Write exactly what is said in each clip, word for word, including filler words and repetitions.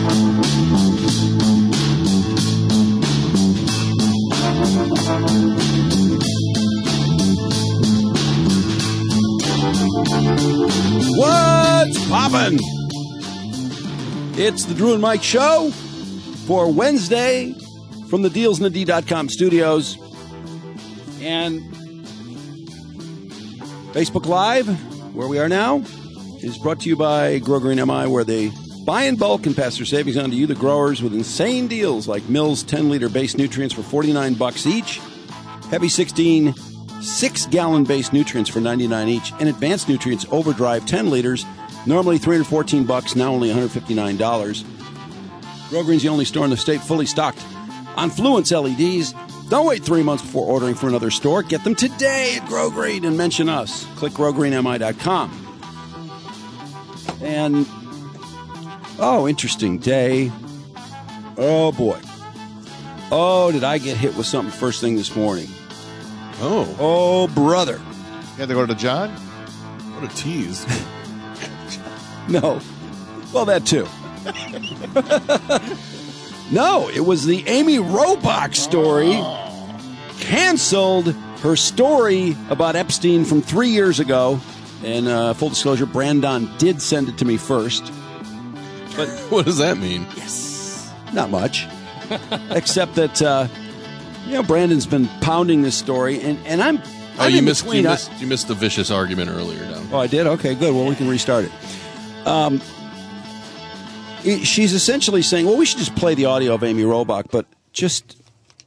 What's poppin'? It's the Drew and Mike Show for Wednesday from the deals and the D dot com studios. And Facebook Live, where we are now, is brought to you by Grow Green M I, where they buy in bulk and pass their savings on to you, the growers, with insane deals like Mills ten liter base nutrients for forty-nine bucks each, Heavy sixteen six gallon base nutrients for ninety-nine each, and Advanced Nutrients Overdrive ten liters, normally three hundred fourteen bucks, now only one hundred fifty-nine dollars. Grow Green's the only store in the state fully stocked on Fluence L E Ds. Don't wait three months before ordering for another store. Get them today at Grow Green and mention us. Click grow green m i dot com. And, oh, interesting day. Oh, boy. Oh, did I get hit with something first thing this morning. Oh. Oh, brother. You had to go to John? What a tease. No. Well, that too. No, it was the Amy Robach story. Oh. Canceled her story about Epstein from three years ago. And uh, full disclosure, Brandon did send it to me first. But what does that mean? Yes. Not much. Except that, uh, you know, Brandon's been pounding this story. And, and I'm, Oh, I'm you in missed, you between. missed you missed the vicious argument earlier. Down. Oh, I did? Okay, good. Well, we can restart it. Um, it- she's essentially saying, well, we should just play the audio of Amy Robach, but just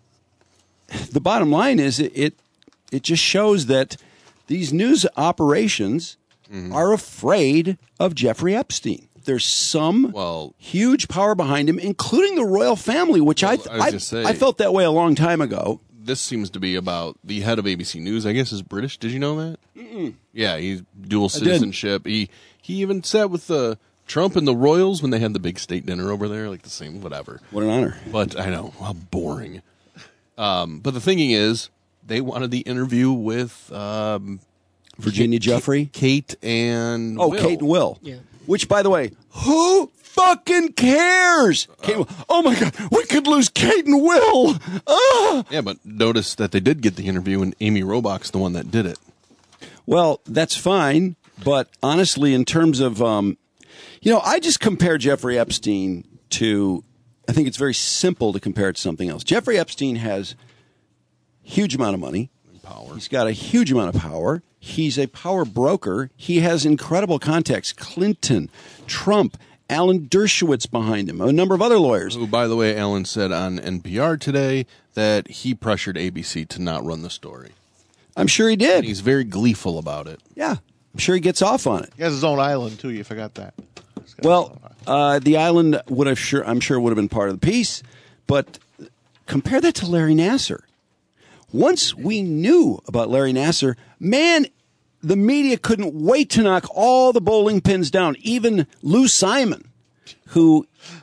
the bottom line is it it, it just shows that these news operations Mm-hmm. are afraid of Jeffrey Epstein. There's some Well- huge power behind him, including the royal family, which I, Well, I was I, gonna say- I felt that way a long time ago. This seems to be about the head of A B C News. I guess is British. Did you know that? Mm-mm. Yeah, he's dual did. citizenship. He he even sat with the Trump and the royals when they had the big state dinner over there, like the same whatever. What an honor. But I know how boring. Um, but the thinking is, they wanted the interview with um, Virginia Jeffrey? Kate and Oh, Will. Kate and Will. Yeah. Which, by the way, who fucking cares? Kate and Will. Oh, my God. We could lose Kate and Will. Ah! Yeah, but notice that they did get the interview, and Amy Robach's the one that did it. Well, that's fine. But honestly, in terms of, um, you know, I just compare Jeffrey Epstein to, I think it's very simple to compare it to something else. Jeffrey Epstein has huge amount of money. Power. He's got a huge amount of power. He's a power broker. He has incredible contacts. Clinton, Trump, Alan Dershowitz behind him, a number of other lawyers. Who, by the way, Alan said on N P R today that he pressured A B C to not run the story. I'm sure he did. And he's very gleeful about it. Yeah, I'm sure he gets off on it. He has his own island, too. You forgot that. He's got his Well, own island. uh, the island would have sure, I'm sure would have been part of the piece, but compare that to Larry Nassar. Once we knew about Larry Nassar, man, the media couldn't wait to knock all the bowling pins down. Even Lou Simon, who,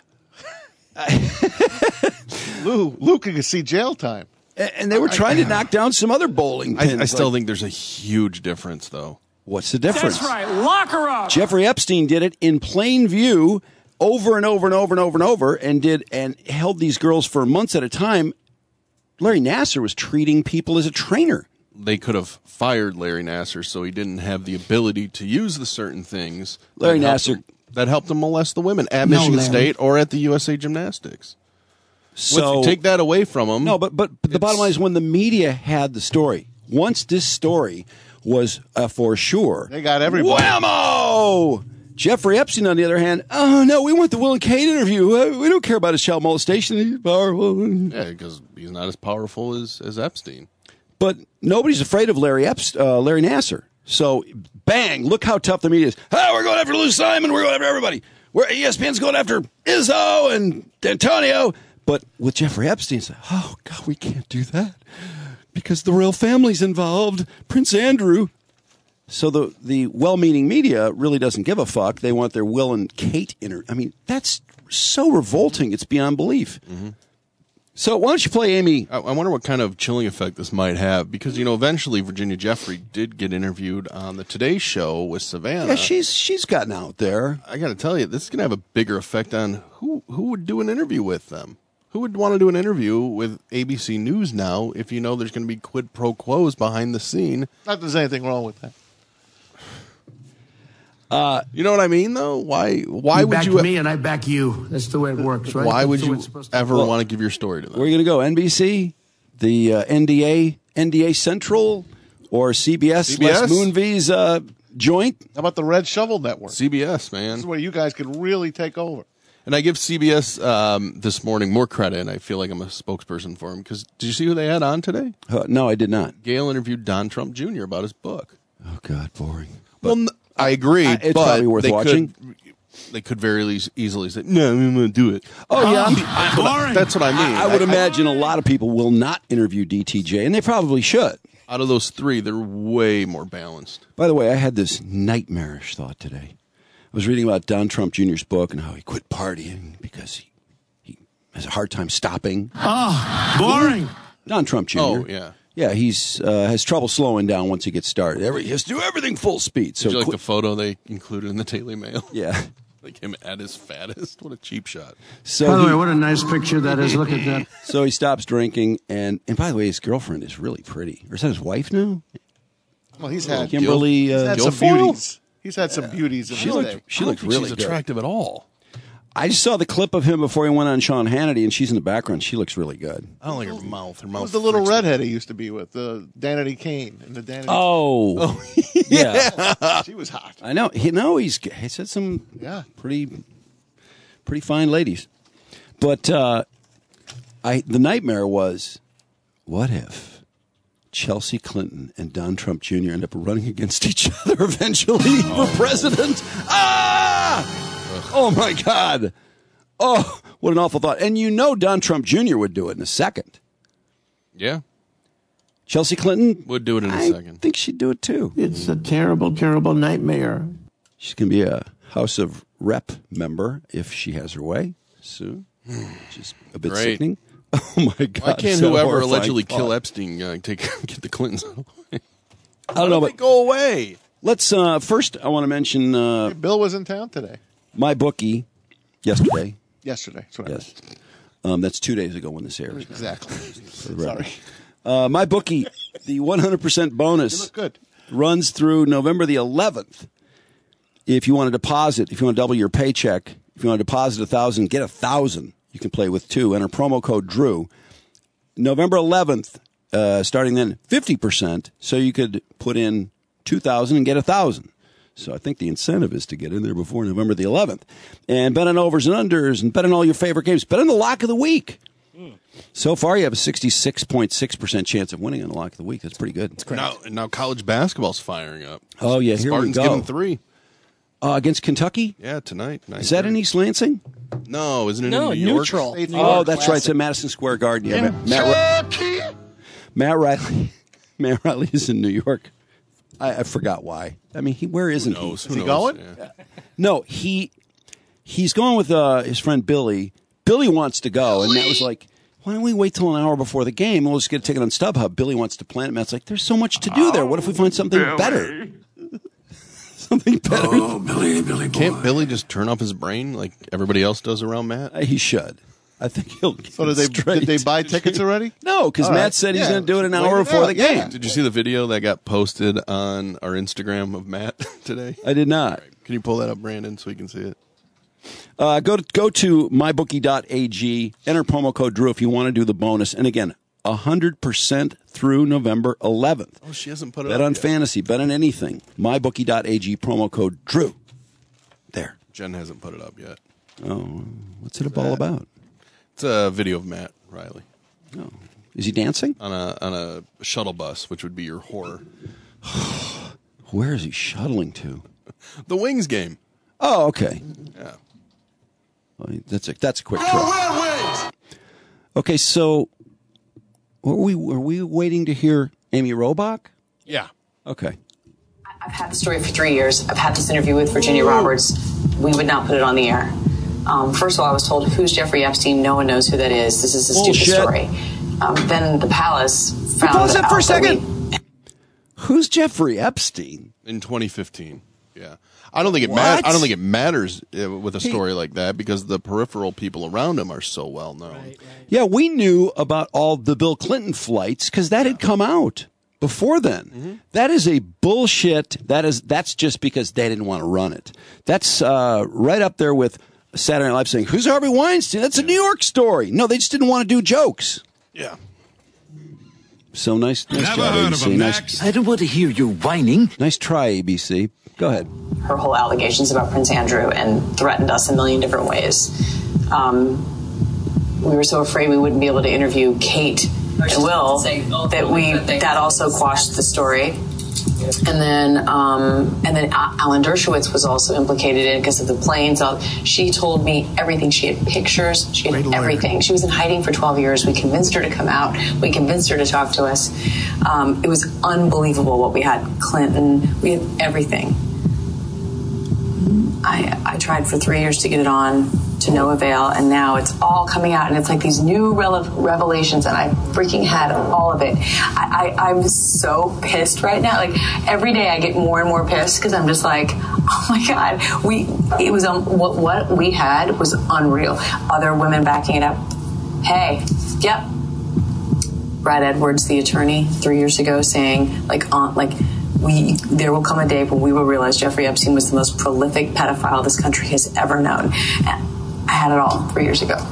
Lou, Lou could see jail time. and they were trying to knock down some other bowling pins. I, I still Like, think there's a huge difference, though. what's the difference? That's right. Lock her up. Jeffrey Epstein did it in plain view over and over and over and over and over and did and held these girls for months at a time. Larry Nassar was treating people as a trainer. They could have fired Larry Nassar so he didn't have the ability to use the certain things Larry that helped Nassar- him, that helped him molest the women at No, Michigan Larry. State or at the U S A Gymnastics. So Once you take that away from him. no, but but the it's- bottom line is when the media had the story. Once this story was uh, for sure, They got everybody. Whammo! Jeffrey Epstein, on the other hand, oh no, we want the Will and Kate interview. Uh, we don't care about his child molestation. He's powerful. Yeah, because he's not as powerful as, as Epstein. But nobody's afraid of Larry Epst- uh, Larry Nassar. So, bang! Look how tough the media is. Oh, we're going after Lou Simon. We're going after everybody. We're E S P N's going after Izzo and D'Antonio. But with Jeffrey Epstein, it's like, oh God, we can't do that because the royal family's involved. Prince Andrew. So the the well-meaning media really doesn't give a fuck. They want their Will and Kate inter. I mean, that's so revolting. It's beyond belief. Mm-hmm. So why don't you play Amy? I, I wonder what kind of chilling effect this might have, because, you know, eventually Virginia Jeffrey did get interviewed on the Today Show with Savannah. Yeah, she's she's gotten out there. I got to tell you, this is going to have a bigger effect on who who would do an interview with them. Who would want to do an interview with A B C News now if you know there's going to be quid pro quos behind the scene? Not that there's anything wrong with that. Uh, you know what I mean, though? Why Why you would back you... me and I back you. That's the way it works, right? Why would That's the way you it's supposed to be. ever Well, want to give your story to them? Where are you going to go? N B C, the uh, N D A, N D A Central, or C B S? C B S? Les Moonves uh, joint? How about the Red Shovel Network? C B S, man. This is where you guys could really take over. And I give C B S um, this morning more credit, and I feel like I'm a spokesperson for them. Because did you see who they had on today? Uh, no, I did not. Gail interviewed Don Trump Junior about his book. Oh, God, boring. Well, n- I agree. I- it's but probably worth they watching. Could, they could very eas- easily say, no, I'm going to do it. Oh, yeah. That's what I, that's what I mean. I, I would I- imagine a lot of people will not interview D T J, and they probably should. Out of those three, they're way more balanced. By the way, I had this nightmarish thought today. I was reading about Don Trump Junior's book and how he quit partying because he, he has a hard time stopping. Oh, boring. Don Trump Junior Oh, yeah. Yeah, he's uh, has trouble slowing down once he gets started. Every, he has to do everything full speed. So Did you like quit- the photo they included in the Daily Mail? yeah. Like him at his fattest. What a cheap shot. So By the he, way, what a nice picture that is. Look at that. so he stops drinking, and and by the way, his girlfriend is really pretty. Or is that his wife now? Well, he's had, Kimberly. he's Uh, had some Guilfoyle? beauties. He's had some beauties in she his looked. day. She I don't looked think really she's good. attractive at all. I just saw the clip of him before he went on Sean Hannity, and she's in the background. She looks really good. I don't like her mouth. Her mouth. Who was the little freaks me. redhead he used to be with? The Danity Kane and the Danity. Oh, yeah. She was hot. I know. He no, he's he said some Yeah. pretty pretty fine ladies. But uh, I the nightmare was, what if Chelsea Clinton and Don Trump Junior end up running against each other eventually for president? Ah! Oh my God! Oh, what an awful thought! And you know Don Trump Junior would do it in a second. Yeah. Chelsea Clinton Would do it in a I second. think she'd do it too. It's a terrible, terrible nightmare. She's going to be a House of Rep member if she has her way soon, which is a bit Great. sickening. Oh, my God. Why can't it's a whoever horrifying allegedly thought. kill Epstein uh, take get the Clintons out of the way? I don't know, They but go away. let's, uh, first, I want to mention uh, Bill was in town today. my bookie yesterday. Yesterday. That's what I Yes. Um, that's two days ago when this airs. meant. Exactly. For the record. Sorry. Uh, my bookie, the one hundred percent You bonus look good. runs through November the eleventh. If you want to deposit, if you want to double your paycheck, if you want to deposit a thousand, get a thousand. You can play with two. Enter promo code Drew. November eleventh, uh, starting then fifty percent. So you could put in two thousand and get a thousand. So I think the incentive is to get in there before November the eleventh, and bet on overs and unders, and bet on all your favorite games. Bet on the lock of the week. So far, you have a sixty-six point six percent chance of winning on the lock of the week. That's pretty good. Now, now college basketball's firing up. Oh, yeah, here we Spartans go. giving three. Uh, against Kentucky? Yeah, tonight. Is that in East Lansing? No, isn't it No, in New York? neutral. State's New New Oh, York that's right. Classic. It's at Madison Square Garden. Yeah, Ma- Matt, Ri- Matt Riley. Matt Riley is in New York. I, I forgot why. I mean, he where isn't Who knows? he? Who Is he knows? going? Yeah. No, he he's going with uh, his friend Billy. Billy wants to go, and Matt was like, "Why don't we wait till an hour before the game? We'll just get a ticket on StubHub." Billy wants to plan it. Matt's like, "There's so much to do there. What if we find something better? something better." Oh, Billy, Billy boy. Can't Billy just turn off his brain like everybody else does around Matt? Uh, he should. I think he'll. Get So did they straight. did they buy tickets already? No, because All Matt right. said he's Yeah. going to do it an Wait hour it before out. the game. Yeah. Did you see the video that got posted on our Instagram of Matt today? I did not. Can you pull that up, Brandon, so we can see it? Uh, go to go to my bookie dot a g. Enter promo code Drew if you want to do the bonus. And again, a hundred percent through November eleventh. Oh, she hasn't put it Bet up on yet. fantasy. Bet on anything. my bookie dot a g promo code Drew. There. Jen hasn't put it up yet. Oh, what's it all about? It's a video of Matt Riley Oh, is he dancing? on a on a shuttle bus, which would be your horror. Where is he shuttling to? The Wings game. Oh, okay. Yeah. Well, that's a that's a quick trip. Okay, so were we were we waiting to hear Amy Robach? Yeah. Okay. I've had the story for three years. I've had this interview with Virginia Roberts. We would not put it on the air. Um, first of all, I was told, who's Jeffrey Epstein? No one knows who that is. This is a Bullshit. stupid story. Um, then the palace found Pause that for a out that we- second. Who's Jeffrey Epstein? In twenty fifteen. Yeah. I don't think it What? matters. I don't think it matters uh, with a story like that because the peripheral people around him are so well known. Yeah, we knew about all the Bill Clinton flights because that had come out before then. Mm-hmm. That is a bullshit. That is that's just because they didn't want to run it. That's uh, right up there with Saturday Night Live saying, "Who's Harvey Weinstein?" That's a New York story. No, they just didn't want to do jokes. Yeah. So nice, nice Never job, heard A B of C. him, Nice, Max. I don't want to hear you whining. nice try, A B C. Go ahead. her whole allegations about Prince Andrew and threatened us a million different ways. Um, we were so afraid we wouldn't be able to interview Kate and Will that we that also quashed the story. And then, um, and then Alan Dershowitz was also implicated in it because of the planes. So she told me everything. She had pictures. She had everything. She was in hiding for twelve years. We convinced her to come out. We convinced her to talk to us. Um, it was unbelievable what we had. Clinton. We had everything. I, I tried for three years to get it on, to no avail, and now it's all coming out, and it's like these new rele- revelations, and I freaking had all of it. I, I, I'm so pissed right now. Like, every day I get more and more pissed because I'm just like, oh my God, we, it was, um, what, what we had was unreal. Other women backing it up. Hey, yep. Brad Edwards, the attorney, three years ago saying, like, on, like, We, there will come a day when we will realize Jeffrey Epstein was the most prolific pedophile this country has ever known. And I had it all three years ago.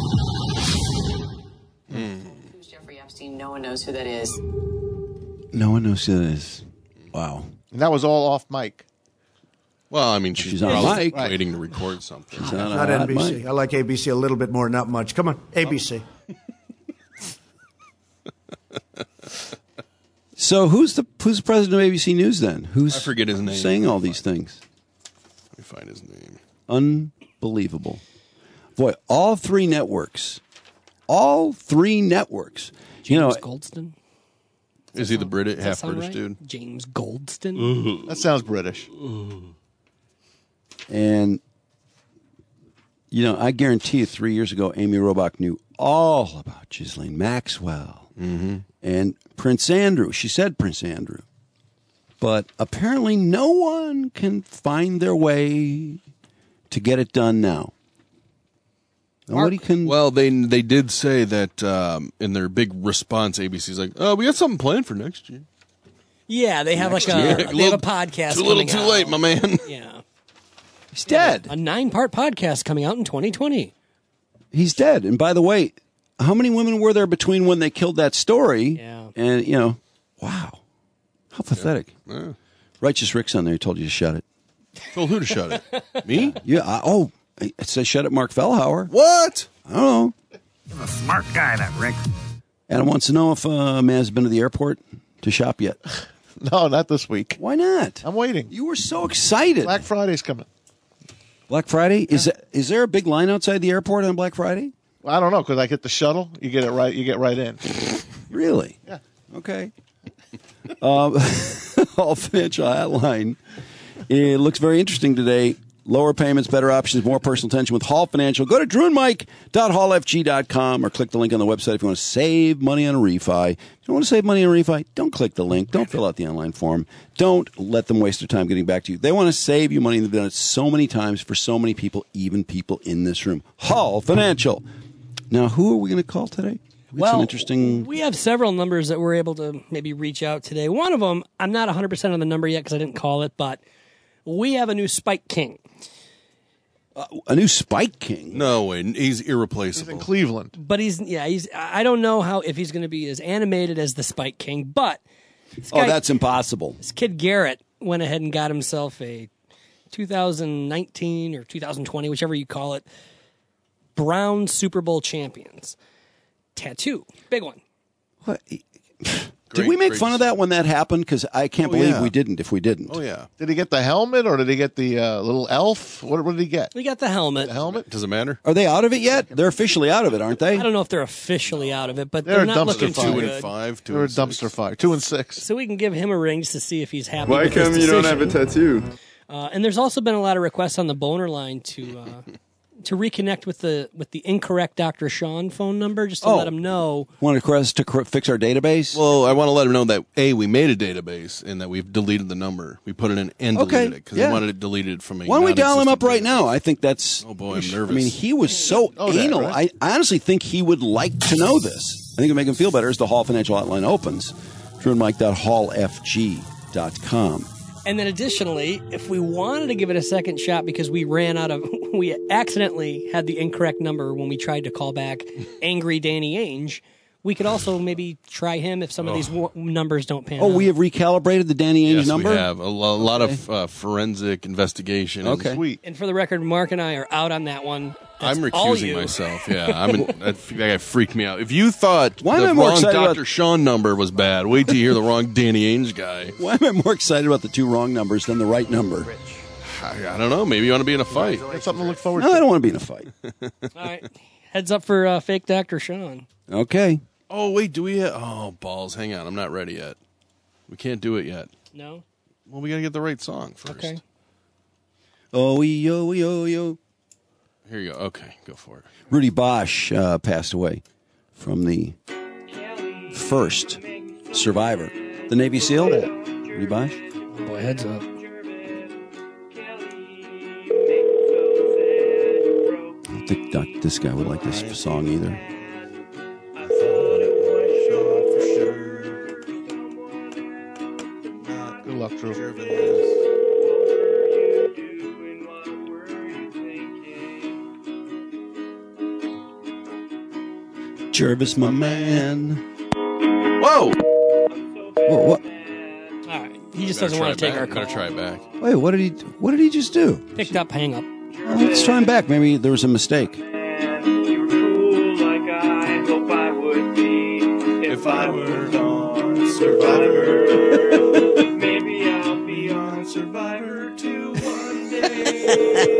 Mm. Who's Jeffrey Epstein? No one knows who that is. No one knows who that is. Wow. And that was all off mic. Well, I mean, she's, She's on probably mic. waiting to record something. It's not, Not a N B C. mic. I like A B C a little bit more, not much. Come on, A B C. So who's the who's the president of A B C News then? Who's I forget his name. saying all these things? Let me find his name. Unbelievable. Boy, all three networks. All three networks. You know, James Goldston? Is he the British, Does that half sound British right? dude? James Goldston? That sounds British. and you know, I guarantee you three years ago, Amy Robach knew all about Ghislaine Maxwell Mm-hmm. and Prince Andrew. She said Prince Andrew. But apparently no one can find their way to get it done now. Nobody can. Well, they they did say that um, in their big response, A B C's like, "Oh, we got something planned for next year." Yeah, they have Next like a year. they have Little- a podcast. Too little, coming too out. late, my man. Yeah, He's dead. a nine-part podcast coming out in twenty twenty. He's dead. And by the way, how many women were there between when they killed that story Yeah. and, you know, wow. How pathetic. Yeah. Righteous Rick's on there. He told you to shut it. Told who to shut it? Me? Yeah. I, oh, it says shut it, Mark Fellhauer. What? I don't know. He's a smart guy, that Rick. Adam wants to know if uh, a man's been to the airport to shop yet. No, not this week. Why not? I'm waiting. You were so excited. Black Friday's coming. Black Friday? Is that, is there a big line outside the airport on Black Friday? Well, I don't know because I get the shuttle. You get it right. You get right in. Really? Yeah. Okay. um, All Financial Hotline. It looks very interesting today. Lower payments, better options, more personal attention with Hall Financial. Go to drew and mike dot hall f g dot com or click the link on the website if you want to save money on a refi. If you don't want to save money on a refi, don't click the link. Don't fill out the online form. Don't let them waste their time getting back to you. They want to save you money. They've done it so many times for so many people, even people in this room. Hall Financial. Now, who are we going to call today? We got Well, some interesting. we have several numbers that we're able to maybe reach out today. One of them, I'm not one hundred percent on the number yet because I didn't call it, but we have a new Spike King. Uh, a new Spike King. No way. He's He's irreplaceable. in Cleveland. But he's, yeah, he's, I don't know how, if he's going to be as animated as the Spike King, but this Oh, guy- that's impossible. this kid Garrett went ahead and got himself a two thousand nineteen or two thousand twenty, whichever you call it, Brown Super Bowl champions tattoo. Big one. What? Did Great, we make great fun of that when that happened? Because I can't Oh, believe yeah. we didn't if we didn't. Oh, yeah. Did he get the helmet or did he get the uh, little elf? What, what did he get? We got the helmet. The helmet? Does it matter? Are they out of it yet? They're officially out of it, aren't they? I don't know if they're officially out of it, but They're they're, a not dumpster looking fire. too Two and good. five. Two They were a and six. dumpster fire. Two and six. So we can give him a ring just to see if he's happy. Why with his come you don't have a decision. tattoo? Uh, and there's also been a lot of requests on the boner line to uh, to reconnect with the with the incorrect Doctor Sean phone number, just to Oh. let him know. Want to us to cor- fix our database? Well, I want to let him know that, A, we made a database and that we've deleted the number. We put it in and deleted Okay, it because yeah. we wanted it deleted from a Why don't we dial him up non-existent right database. now? I think that's. Oh, boy, I'm I nervous. mean, he was so Oh, that, anal. right? I, I honestly think he would like to know this. I think it would make him feel better as the Hall Financial Hotline opens. drew and mike dot hall f g dot com. And then additionally, if we wanted to give it a second shot because we ran out of, we accidentally had the incorrect number when we tried to call back Angry Danny Ainge, we could also maybe try him if some of these w- numbers don't pan out. Oh, we have recalibrated the Danny Ainge Yes, number? we have. A, lo- a lot of uh, forensic investigation. Okay. And sweet. And for the record, Mark and I are out on that one. That's I'm all recusing you. myself. Yeah, I'm in, that, that guy freaked me out. If you thought Why am the I more wrong excited Doctor about- Sean number was bad, wait till you hear the wrong Danny Ainge guy. Why am I more excited about the two wrong numbers than the right number? I, I don't know. Maybe you want to be in a fight. That's something to look forward No, I to. don't want to be in a fight. All right. Heads up for uh, fake Doctor Sean. Okay. Oh wait, do we? Have, oh balls, hang on. I'm not ready yet. We can't do it yet. No? Well, we got to get the right song first. Okay. Oh, yo, yo, yo. Here you go. Okay, go for it. Rudy Bosch uh, passed away from the first survivor. The Navy SEAL? Rudy Bosch? Boy, heads up. I don't think Doc, this guy would like this song either. Good luck, Drew. Jervis, my man. Whoa! Whoa, what? All right. He just Gotta doesn't try want to it take back. our Gotta call. try it back. Wait, what did he? What did he just do? Picked up, hang up. Well, let's try him back. Maybe there was a mistake. If I were on Survivor, maybe I'll be on Survivor too one day.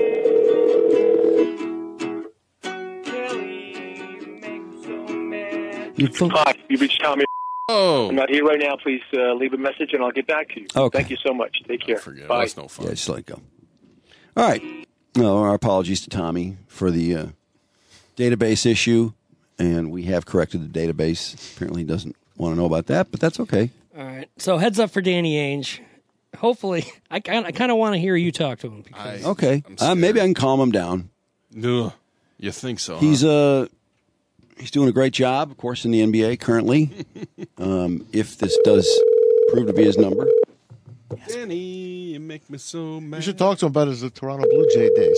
Kelly makes so mad. You fo- Hi, you reached Tommy. Oh, I'm not here right now. Please uh, leave a message and I'll get back to you. Okay. Thank you so much. Take care. forget. it. Bye. That's no fun. yeah, just let it go. All right. No, our apologies to Tommy for the uh, database issue, and we have corrected the database. Apparently, he doesn't want to know about that, but that's okay. All right. So heads up for Danny Ainge. Hopefully, I kind I kind of want to hear you talk to him. Because I- Okay. I'm Uh, scared. maybe I can calm him down. Ugh. You think so? He's huh? uh he's doing a great job, of course, in the N B A currently. um, if this does prove to be his number, Danny, you make me so mad. You should talk to him about his the Toronto Blue Jay days,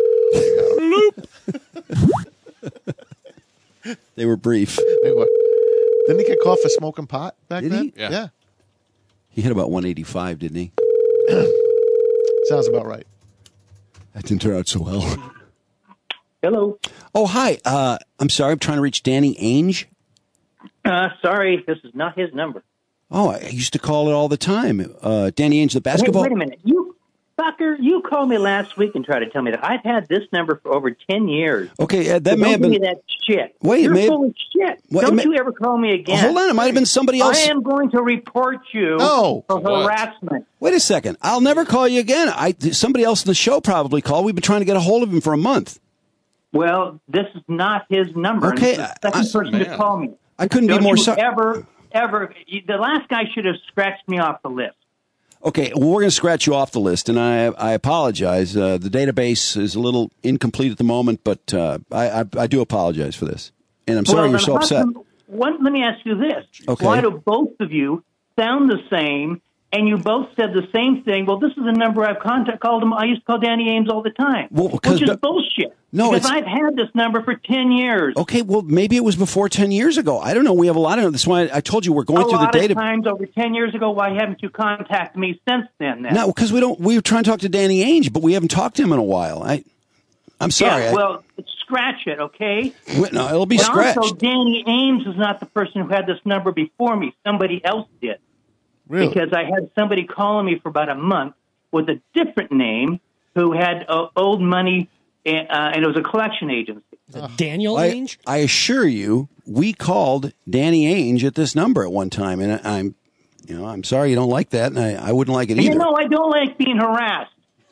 too. they were brief. They were- Didn't he get caught for smoking pot back Did then? he? Yeah. yeah. He hit about one eighty-five, didn't he? Sounds about right. That didn't turn out so well. Hello. Oh, hi. Uh, I'm sorry. I'm trying to reach Danny Ainge. Uh, sorry, this is not his number. Oh, I used to call it all the time. Uh, Danny Ainge, the basketball. Wait, wait a minute. You, fucker, you called me last week and tried to tell me that I've had this number for over ten years. Okay, uh, that So may don't have give been. me that shit. Wait, it You're may have- full of shit. Well, it don't may- you ever call me again. Oh, hold on. It might have been somebody else. I am going to report you No. for What? harassment. Wait a second. I'll never call you again. I somebody else in the show probably called. We've been trying to get a hold of him for a month. Well, this is not his number. Okay, And it's the second I- person man. to call me. I couldn't Don't be more you sorry. ever, ever. you- The last guy should have scratched me off the list. Okay, well, we're going to scratch you off the list, and I I apologize. Uh, the database is a little incomplete at the moment, but uh, I, I I do apologize for this, and I'm sorry well, you're then so how upset. come- What, let me ask you this. Okay. Why do both of you sound the same, and you both said the same thing? Well, this is a number I've contact, called him. I used to call Danny Ames all the time, Well, because which is the- bullshit. No, because it's- I've had this number for ten years. Okay, well, maybe it was before ten years ago. I don't know. We have a lot of. That's why I told you we're going a through lot the of data. times over ten years ago. Why haven't you contacted me since then? then? No, because we don't. We were trying to talk to Danny Ainge, but we haven't talked to him in a while. I, I'm sorry. Yeah, I- well, scratch it, okay? Wait, no, it'll be and scratched. also, Danny Ames is not the person who had this number before me. Somebody else did. Really? Because I had somebody calling me for about a month with a different name who had uh, old money, uh, and it was a collection agency. Is it Daniel I, Ainge? I assure you, we called Danny Ainge at this number at one time, and I'm, you know, I'm sorry you don't like that, and I, I wouldn't like it And you either. know, I don't like being harassed.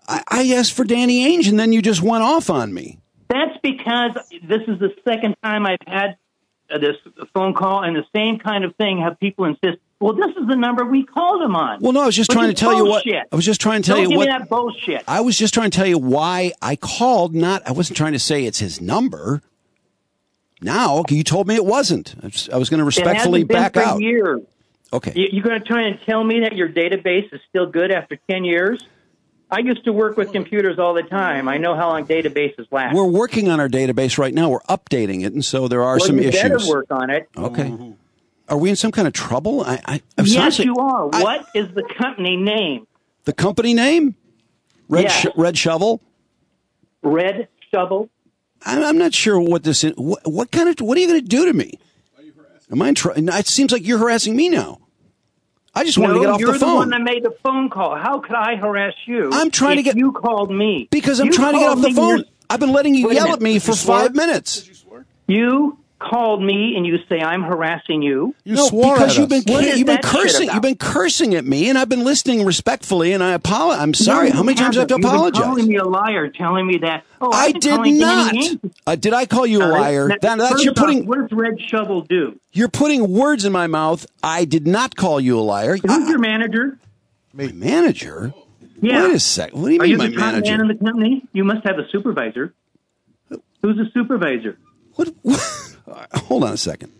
I, I asked for Danny Ainge, and then you just went off on me. That's because this is the second time I've had uh, this phone call, and the same kind of thing. Have people insist? Well, this is the number we called him on. Well, no, I was just Which trying to is tell you what. bullshit. I was just trying to tell Don't you give what. me that bullshit. I was just trying to tell you why I called. Not, I wasn't trying to say it's his number. Now you told me it wasn't. I was, I was going to respectfully it hasn't been back for out. Years. Okay. You, you're going to try and tell me that your database is still good after ten years? I used to work with computers all the time. I know how long databases last. We're working on our database right now. We're updating it, and so there are well, some you issues. better work on it. Okay. Are we in some kind of trouble? I, I, I'm yes, sorry. you are. I, what is the company name? The company name? Red Yes. Sh- Red Shovel? Red Shovel? I'm, I'm not sure what this is. What, what kind of? What are you going to do to me? Am I in tr- It seems like you're harassing me now. I just wanted no, to get off you're the phone. the one that made the phone call. How could I harass you? I'm trying if to get. You called me because I'm you trying to get off the me phone. and I've been letting you Wait a yell minute. at me Did for you swear? five minutes. You called me and you say I'm harassing you. You no, swore because at you've us. been What is you've been that shit cursing. about? You've been cursing at me, and I've been listening respectfully. And I apologize. I'm sorry. No, How many you times do I have to haven't. You've apologize? been calling me a liar, telling me that. Oh, I I've been did calling not. Danny Ainge. Uh, did I call you a All right. liar? Now, That, that's first you're off, putting what does Red Shovel do? you're putting words in my mouth. I did not call you a liar. Who's I- your manager? My manager? Yeah. Wait a sec. What do you Are mean, you my the top manager? man in the company? You must have a supervisor. Who's the supervisor? What, what? All right, hold on a second.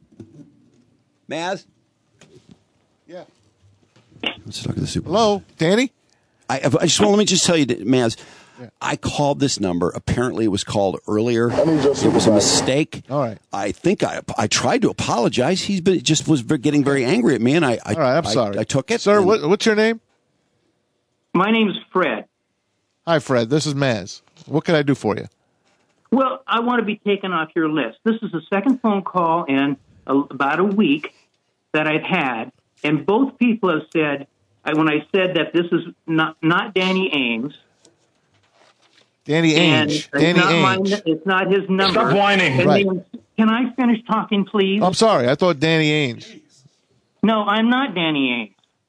Maz? Yeah. Let's talk to the supervisor. Hello, Danny? I, I just want let me just tell you, Maz. I called this number. Apparently, it was called earlier. It was a mistake. All right. I think I I tried to apologize. He's been just was getting very angry at me, and I. I All right, I'm I- sorry. I, took it, Sir, and- what, what's your name? My name's Fred. Hi, Fred. This is Maz. What can I do for you? Well, I want to be taken off your list. This is the second phone call in a, about a week that I've had, and both people have said, I, when I said that this is not, not Danny Ames, Danny and Ainge. it's Danny not my- Ainge. it's not his number. Stop whining. And Right. then- can I finish talking, please? I'm sorry. I thought Danny Ainge. No, I'm not Danny Ames.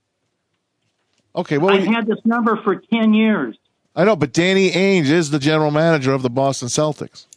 Okay, well, I've had this number for ten years. I know, but Danny Ainge is the general manager of the Boston Celtics.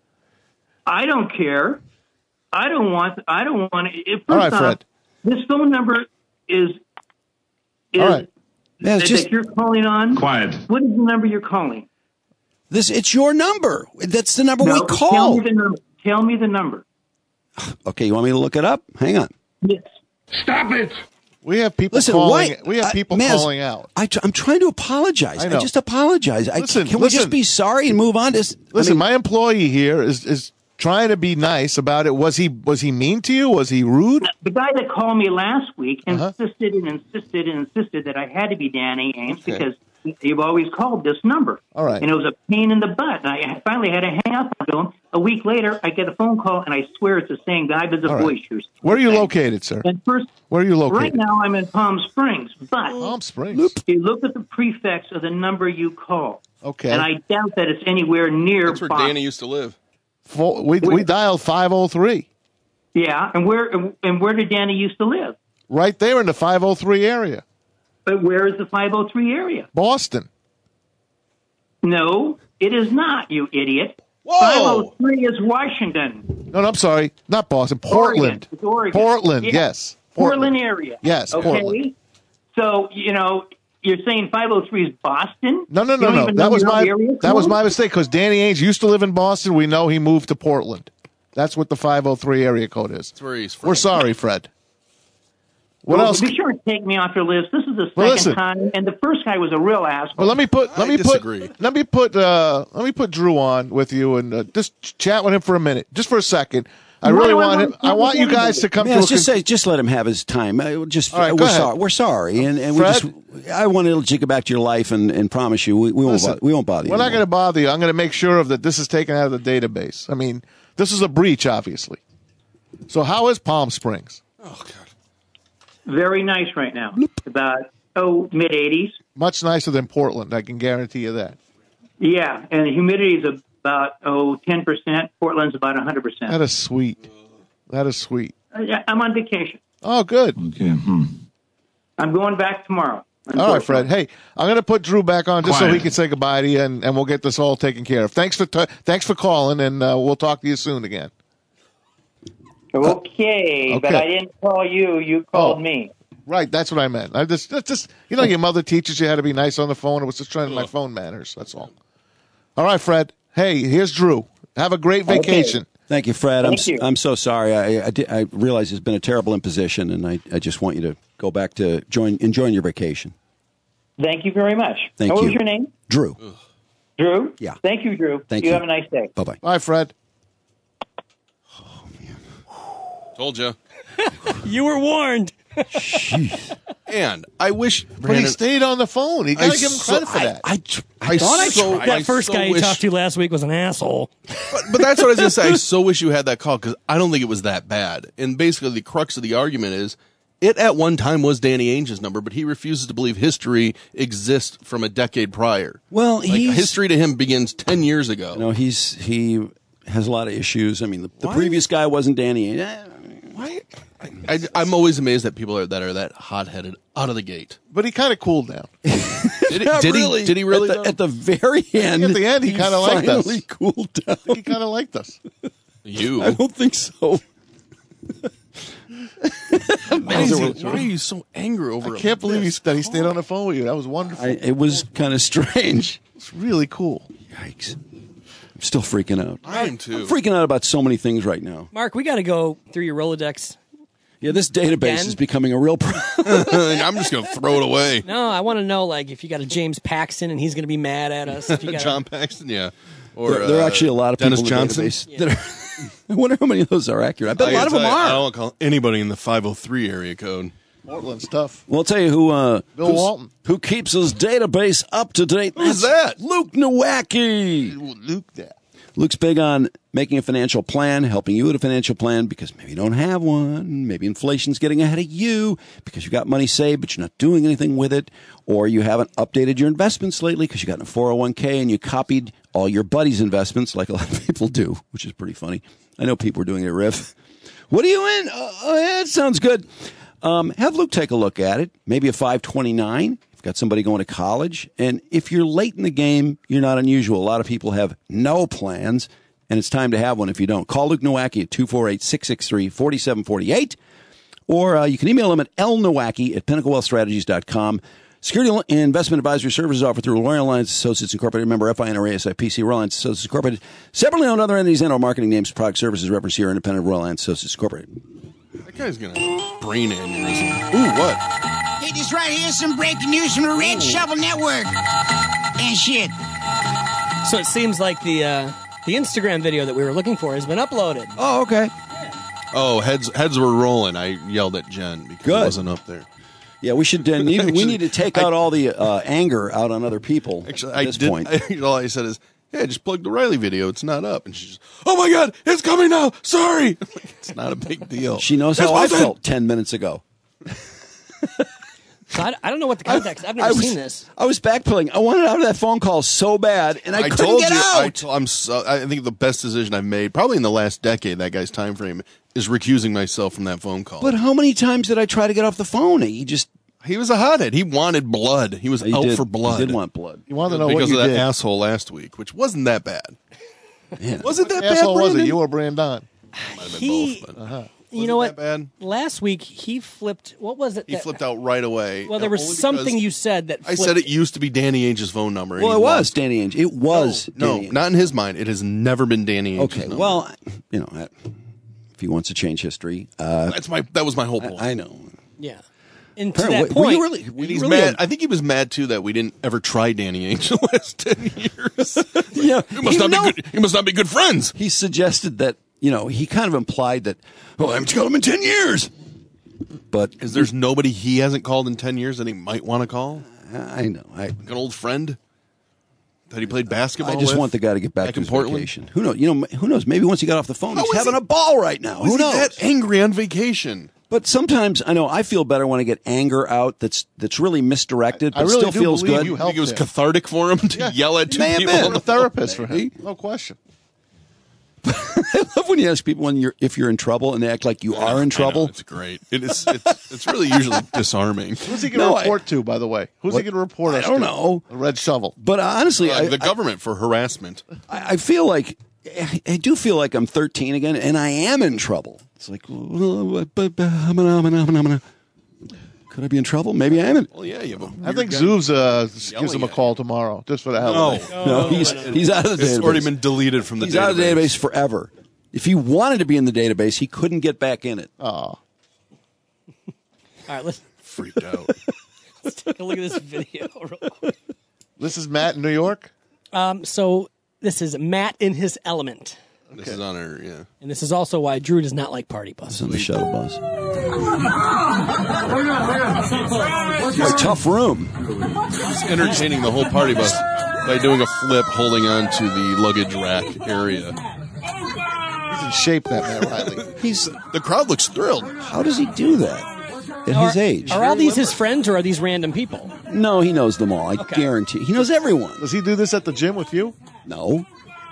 I don't care. I don't want. I don't want. If, first All right, off, Fred. this phone number is is All right. Yeah, it's that, just- that you're calling on. Quiet. What is the number you're calling? this. It's your number. That's the number No, we Tell called. me the number. Tell me the number. Okay, you want me to look it up? Hang on. Yes. Stop it. We have people Listen, calling. why? We have I- people Maz, calling out. I, am trying to apologize. I I, know. just apologize. I, Listen, can we listen. just be sorry and move on? This, Listen, I mean, my employee here is is trying to be nice about it. Was he was he mean to you? Was he rude? The guy that called me last week Uh-huh. insisted and insisted and insisted that I had to be Danny Ames Okay. because you've always called this number. All right. And it was a pain in the butt. And I finally had to hang up on him. A week later, I get a phone call, and I swear it's the same guy, but the All right. voice used. Where are you located, sir? And first, Where are you right located? now, I'm in Palm Springs, but Palm Springs. you look at the prefix of the number you call. Okay. And I doubt that it's anywhere near That's where Boston. Danny used to live. Fo- we we dialed five oh three. Yeah, and where and where did Danny used to live? Right there in the five oh three area. But where is the five oh three area? Boston. No, it is not, you idiot. Whoa! five oh three is Washington. No, no, I'm sorry. Not Boston. Oregon. Portland. It's Oregon. Portland, Yeah. yes. Portland area. Yes, okay. Portland. So, you know, you're saying five oh three is Boston? No, no, You no, don't no. even That know was your my area that was code? my mistake because Danny Ainge used to live in Boston. We know he moved to Portland. That's what the five oh three area code is. That's where he's from. We're sorry, Fred. What Well, else? Be sure to take me off your list. This is the second Well, listen. time, and the first guy was a real asshole. Well, let me put let I me disagree. put let me put uh, let me put Drew on with you and uh, just chat with him for a minute, just for a second. I Why really do I want want him. to I talk want with you guys anybody? to come yeah, to a just con- say, just let him have his time. Uh, Just All right, go we're ahead. sorry. We're sorry, and, and we Fred? just. I want to get back to your life and, and promise you we, we won't Listen, bother, we won't bother you. We're not anymore. going to bother you. I'm going to make sure of that. This is taken out of the database. I mean, this is a breach, obviously. So, how is Palm Springs? Oh God. Very nice right now. About, oh, mid-eighties. Much nicer than Portland. I can guarantee you that. Yeah, and the humidity is about, oh, ten percent. Portland's about one hundred percent. That is sweet. That is sweet. Uh, yeah, I'm on vacation. Oh, good. Okay. Hmm. I'm going back tomorrow. All right, Fred. Hey, I'm going to put Drew back on just so Quiet. he can say goodbye to you, and, and we'll get this all taken care of. Thanks for t- thanks for calling, and uh, we'll talk to you soon again. Okay, but okay. I didn't call you. You called Oh. me. Right, that's what I meant. I just, that's just, you know, your mother teaches you how to be nice on the phone. I was just trying to my phone manners. That's all. All right, Fred. Hey, here's Drew. Have a great vacation. Thank you, Fred. I'm Thank s- you. I'm so sorry. I I, did, I realize it's been a terrible imposition, and I, I just want you to go back to join enjoying your vacation. Thank you very much. Thank what you. was your name? Drew. Drew? Yeah. Thank you, Drew. Thank you. you. have a nice day. Bye bye. Bye, Fred. Told you. You were warned. Jeez. And I wish But Brandon, he stayed on the phone. You got I to give him so- credit for I- that. I, tr- I thought I so, tried. I That first so guy wish, you talked to last week was an asshole. But, but that's what I was going to say. I so wish you had that call because I don't think it was that bad. And basically, the crux of the argument is it at one time was Danny Ainge's number, but he refuses to believe history exists from a decade prior. Well, Like, he's history to him begins ten years ago. You know, he's he has a lot of issues. I mean, the, the Why? previous guy wasn't Danny. Eh, Why? I, I'm always amazed that people are that are that hot headed out of the gate. But he kind of cooled down. Did, it, Not did really. he? Did he really? At though? the, at the very end, at the end, he kinda liked us. finally cooled down. He kind of liked us. you? I don't think so. Amazing. Why are you so angry over? I can't believe he, that he stayed on the phone with you. That was wonderful. I, it was kind of strange. It's really cool. Yikes! I'm still freaking out. I am too. I'm freaking out about so many things right now. Mark, we got to go through your Rolodex. Yeah, this database Again? is becoming a real problem. I'm just going to throw it away. No, I want to know, like, if you got a James Paxton and he's going to be mad at us. If you got John Paxton, yeah. Or there, there are uh, actually a lot of Dennis people in the Johnson. database that are. I wonder how many of those are accurate. I bet a lot of them I are. don't call anybody in the five oh three area code. Portland's tough. Well, I'll tell you who uh, Bill who's- Walton. who keeps his database up to date. Who's That's that? Luke Nowacki. Luke, that. Luke's big on making a financial plan, helping you with a financial plan because maybe you don't have one. Maybe inflation's getting ahead of you because you got money saved, but you're not doing anything with it. Or you haven't updated your investments lately because you got in a four oh one k and you copied all your buddies' investments like a lot of people do, which is pretty funny. I know people are doing it at Riff. What are you in? Uh, oh, yeah, it sounds good. Um, have Luke take a look at it. Maybe a five twenty-nine. You've got somebody going to college. And if you're late in the game, you're not unusual. A lot of people have no plans, and it's time to have one if you don't. Call Luke Nowacki at two four eight, six six three, four seven four eight. Or uh, you can email him at l nowacki at pinnacle wealth strategies dot com. Security and investment advisory services offered through Royal Alliance Associates Incorporated, member F I N R A S I P C, Royal Alliance Associates Incorporated. Separately owned other entities and or marketing names, product services, reference here, independent Royal Alliance Associates Incorporated. That guy's going to brain aneurysm. Ooh, what? Hey, this right here is some breaking news from the Red Shovel Network. And shit. So it seems like the uh, the Instagram video that we were looking for has been uploaded. Oh, okay. Oh, heads heads were rolling. I yelled at Jen because Good. it wasn't up there. Yeah, we should. Uh, need, we need to take out all the uh, anger out on other people. Actually, at I this did. point. I, all I said is, "Yeah, just plug the Riley video. It's not up." And she's, "Oh my God, it's coming now. Sorry." It's not a big deal. She knows It's how I wasn't. felt ten minutes ago. So I, I don't know what the context. I've never I was, seen this. I was backpedaling. I wanted out of that phone call so bad, and I, I couldn't told get you. I out. t- I'm. So, I think the best decision I've made, probably in the last decade, that guy's time frame, is recusing myself from that phone call. But how many times did I try to get off the phone? He just he was a hothead. He wanted blood. He was He out did. for blood. He did want blood. You wanted to know what because you of that did. asshole last week, which wasn't that bad. Man. Wasn't that What bad? asshole was it? Brandon? You or Brandon? Might have been He, both, but Uh-huh. you know what? that bad? Last week he flipped. What was it? He that- flipped out right away. Well, there was Only something because you said that I flipped. said it used to be Danny Ainge's phone number. and Well, he it was lost. Danny Ainge. It was No, Danny Ainge. not in his mind. It has never been Danny Ainge's Okay. number. Well, you know, that- if he wants to change history, uh, that's my. That was my whole point. I, I know. Yeah. And to Apparently, that were point, you really? Were And you he's really mad. I think he was mad too that we didn't ever try Danny Ainge the last ten years. yeah, We must not be good. We must not be good friends. He suggested that, you know, he kind of implied that, oh, I haven't called him in ten years. But Because there's nobody he hasn't called in ten years that he might want to call. I know. I Like an old friend that he played basketball I just with want the guy to get back, back to in his Portland. vacation. Who knows? You know, who knows? Maybe once he got off the phone, How he's is having he- a ball right now. How Who is he knows? that angry on vacation? But sometimes I know I feel better when I get anger out. That's that's really misdirected, but I really still do feels believe good. you I think helped it was him. cathartic for him to Yeah. yell at two May have people. been. on I'm the a therapist for him. No question. I love when you ask people when you're if you're in trouble and they act like you are in trouble. It's great. It is. It's, it's really usually disarming. Who's he going to No, report I- to, by the way? Who's What? he going to report I us don't to? know. A red shovel. But uh, honestly, Uh, I, the I- government for harassment. I, I feel like I, I do feel like I'm thirteen again, and I am in trouble. It's like, well, but, but, I'm gonna, I'm gonna, I'm gonna, I'm gonna. Could I be in trouble? Maybe I am. Well, yeah, you have a I think weird guy Zoos uh, gives yelling him a at call tomorrow, just for the hell No. of it. No, he's he's out of the It's database. already been deleted from the He's database. out of the database forever. If he wanted to be in the database, he couldn't get back in it. Oh. All right, let's, Freaked out. let's take a look at this video real quick. This is Matt in New York? Um, so this is Matt in his element. This is on our, yeah. And this is also why Drew does not like party buses. It's on the shuttle bus. It's a tough room. He's entertaining the whole party bus by doing a flip, holding on to the luggage rack area. He's in shape, that Matt Riley. He's The crowd looks thrilled. how does he do that at Are, his age? are all these his friends or are these random people? No, he knows them all. I Okay. guarantee. He knows everyone. Does he do this at the gym with you? No.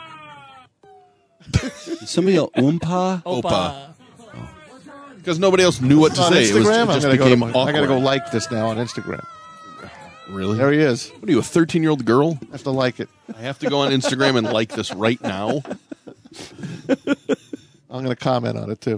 Somebody else, Oompa? Opa. Because nobody else knew what to on say. It, was, Instagram? it I'm just gonna go to became my, I gotta go awkward. like this now on Instagram. Really? There he is. What are you, a thirteen-year-old girl? I have to like it. I have to go on Instagram and like this right now? I'm going to comment on it too.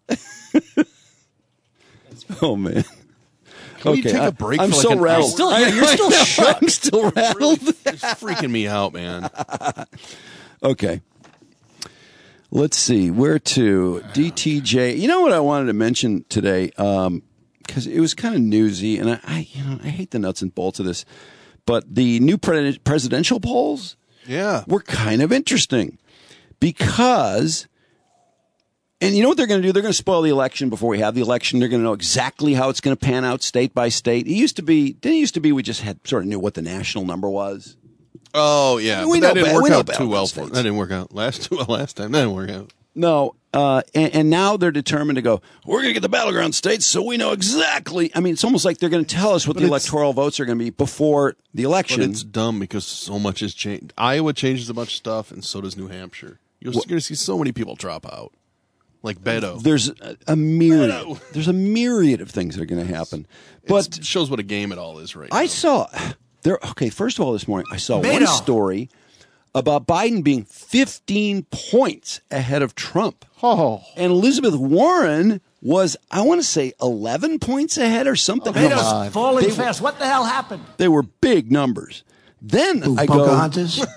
Oh man. Can we take I, a break I'm for like so an rattled. hour? Still, you're, you're still I know, shook. I'm still rattled. It's freaking me out, man. Okay. Let's see. Where to? D T J. You know what I wanted to mention today? Um, because it was kind of newsy, and I, I, you know, I hate the nuts and bolts of this, but the new pre- presidential polls Yeah. were kind of interesting because, and you know what they're going to do? They're going to spoil the election before we have the election. They're going to know exactly how it's going to pan out state by state. It used to be, didn't it used to be we just had sort of knew what the national number was. Oh, yeah. We but that know didn't ba- work we know out better too well those for things. That didn't work out. Last, well, last time, that didn't work out. No, uh, and, and now they're determined to go, we're going to get the battleground states so we know exactly. I mean, it's almost like they're going to tell us what But the it's- electoral votes are going to be before the election. But it's dumb because so much has changed. Iowa changes a bunch of stuff, and so does New Hampshire. You're Well- going to see so many people drop out. Like Beto. There's a, a myriad. Beto. There's a myriad of things that are going to happen. But It shows what a game it all is right I now. saw there. Okay, first of all, this morning I saw one Beto. story about Biden being fifteen points ahead of Trump, Oh, and Elizabeth Warren was, I want to say, eleven points ahead or something. Come Beto's on. falling They- fast. What the hell happened? They were big numbers. Then Ooh, I go. Pocahontas?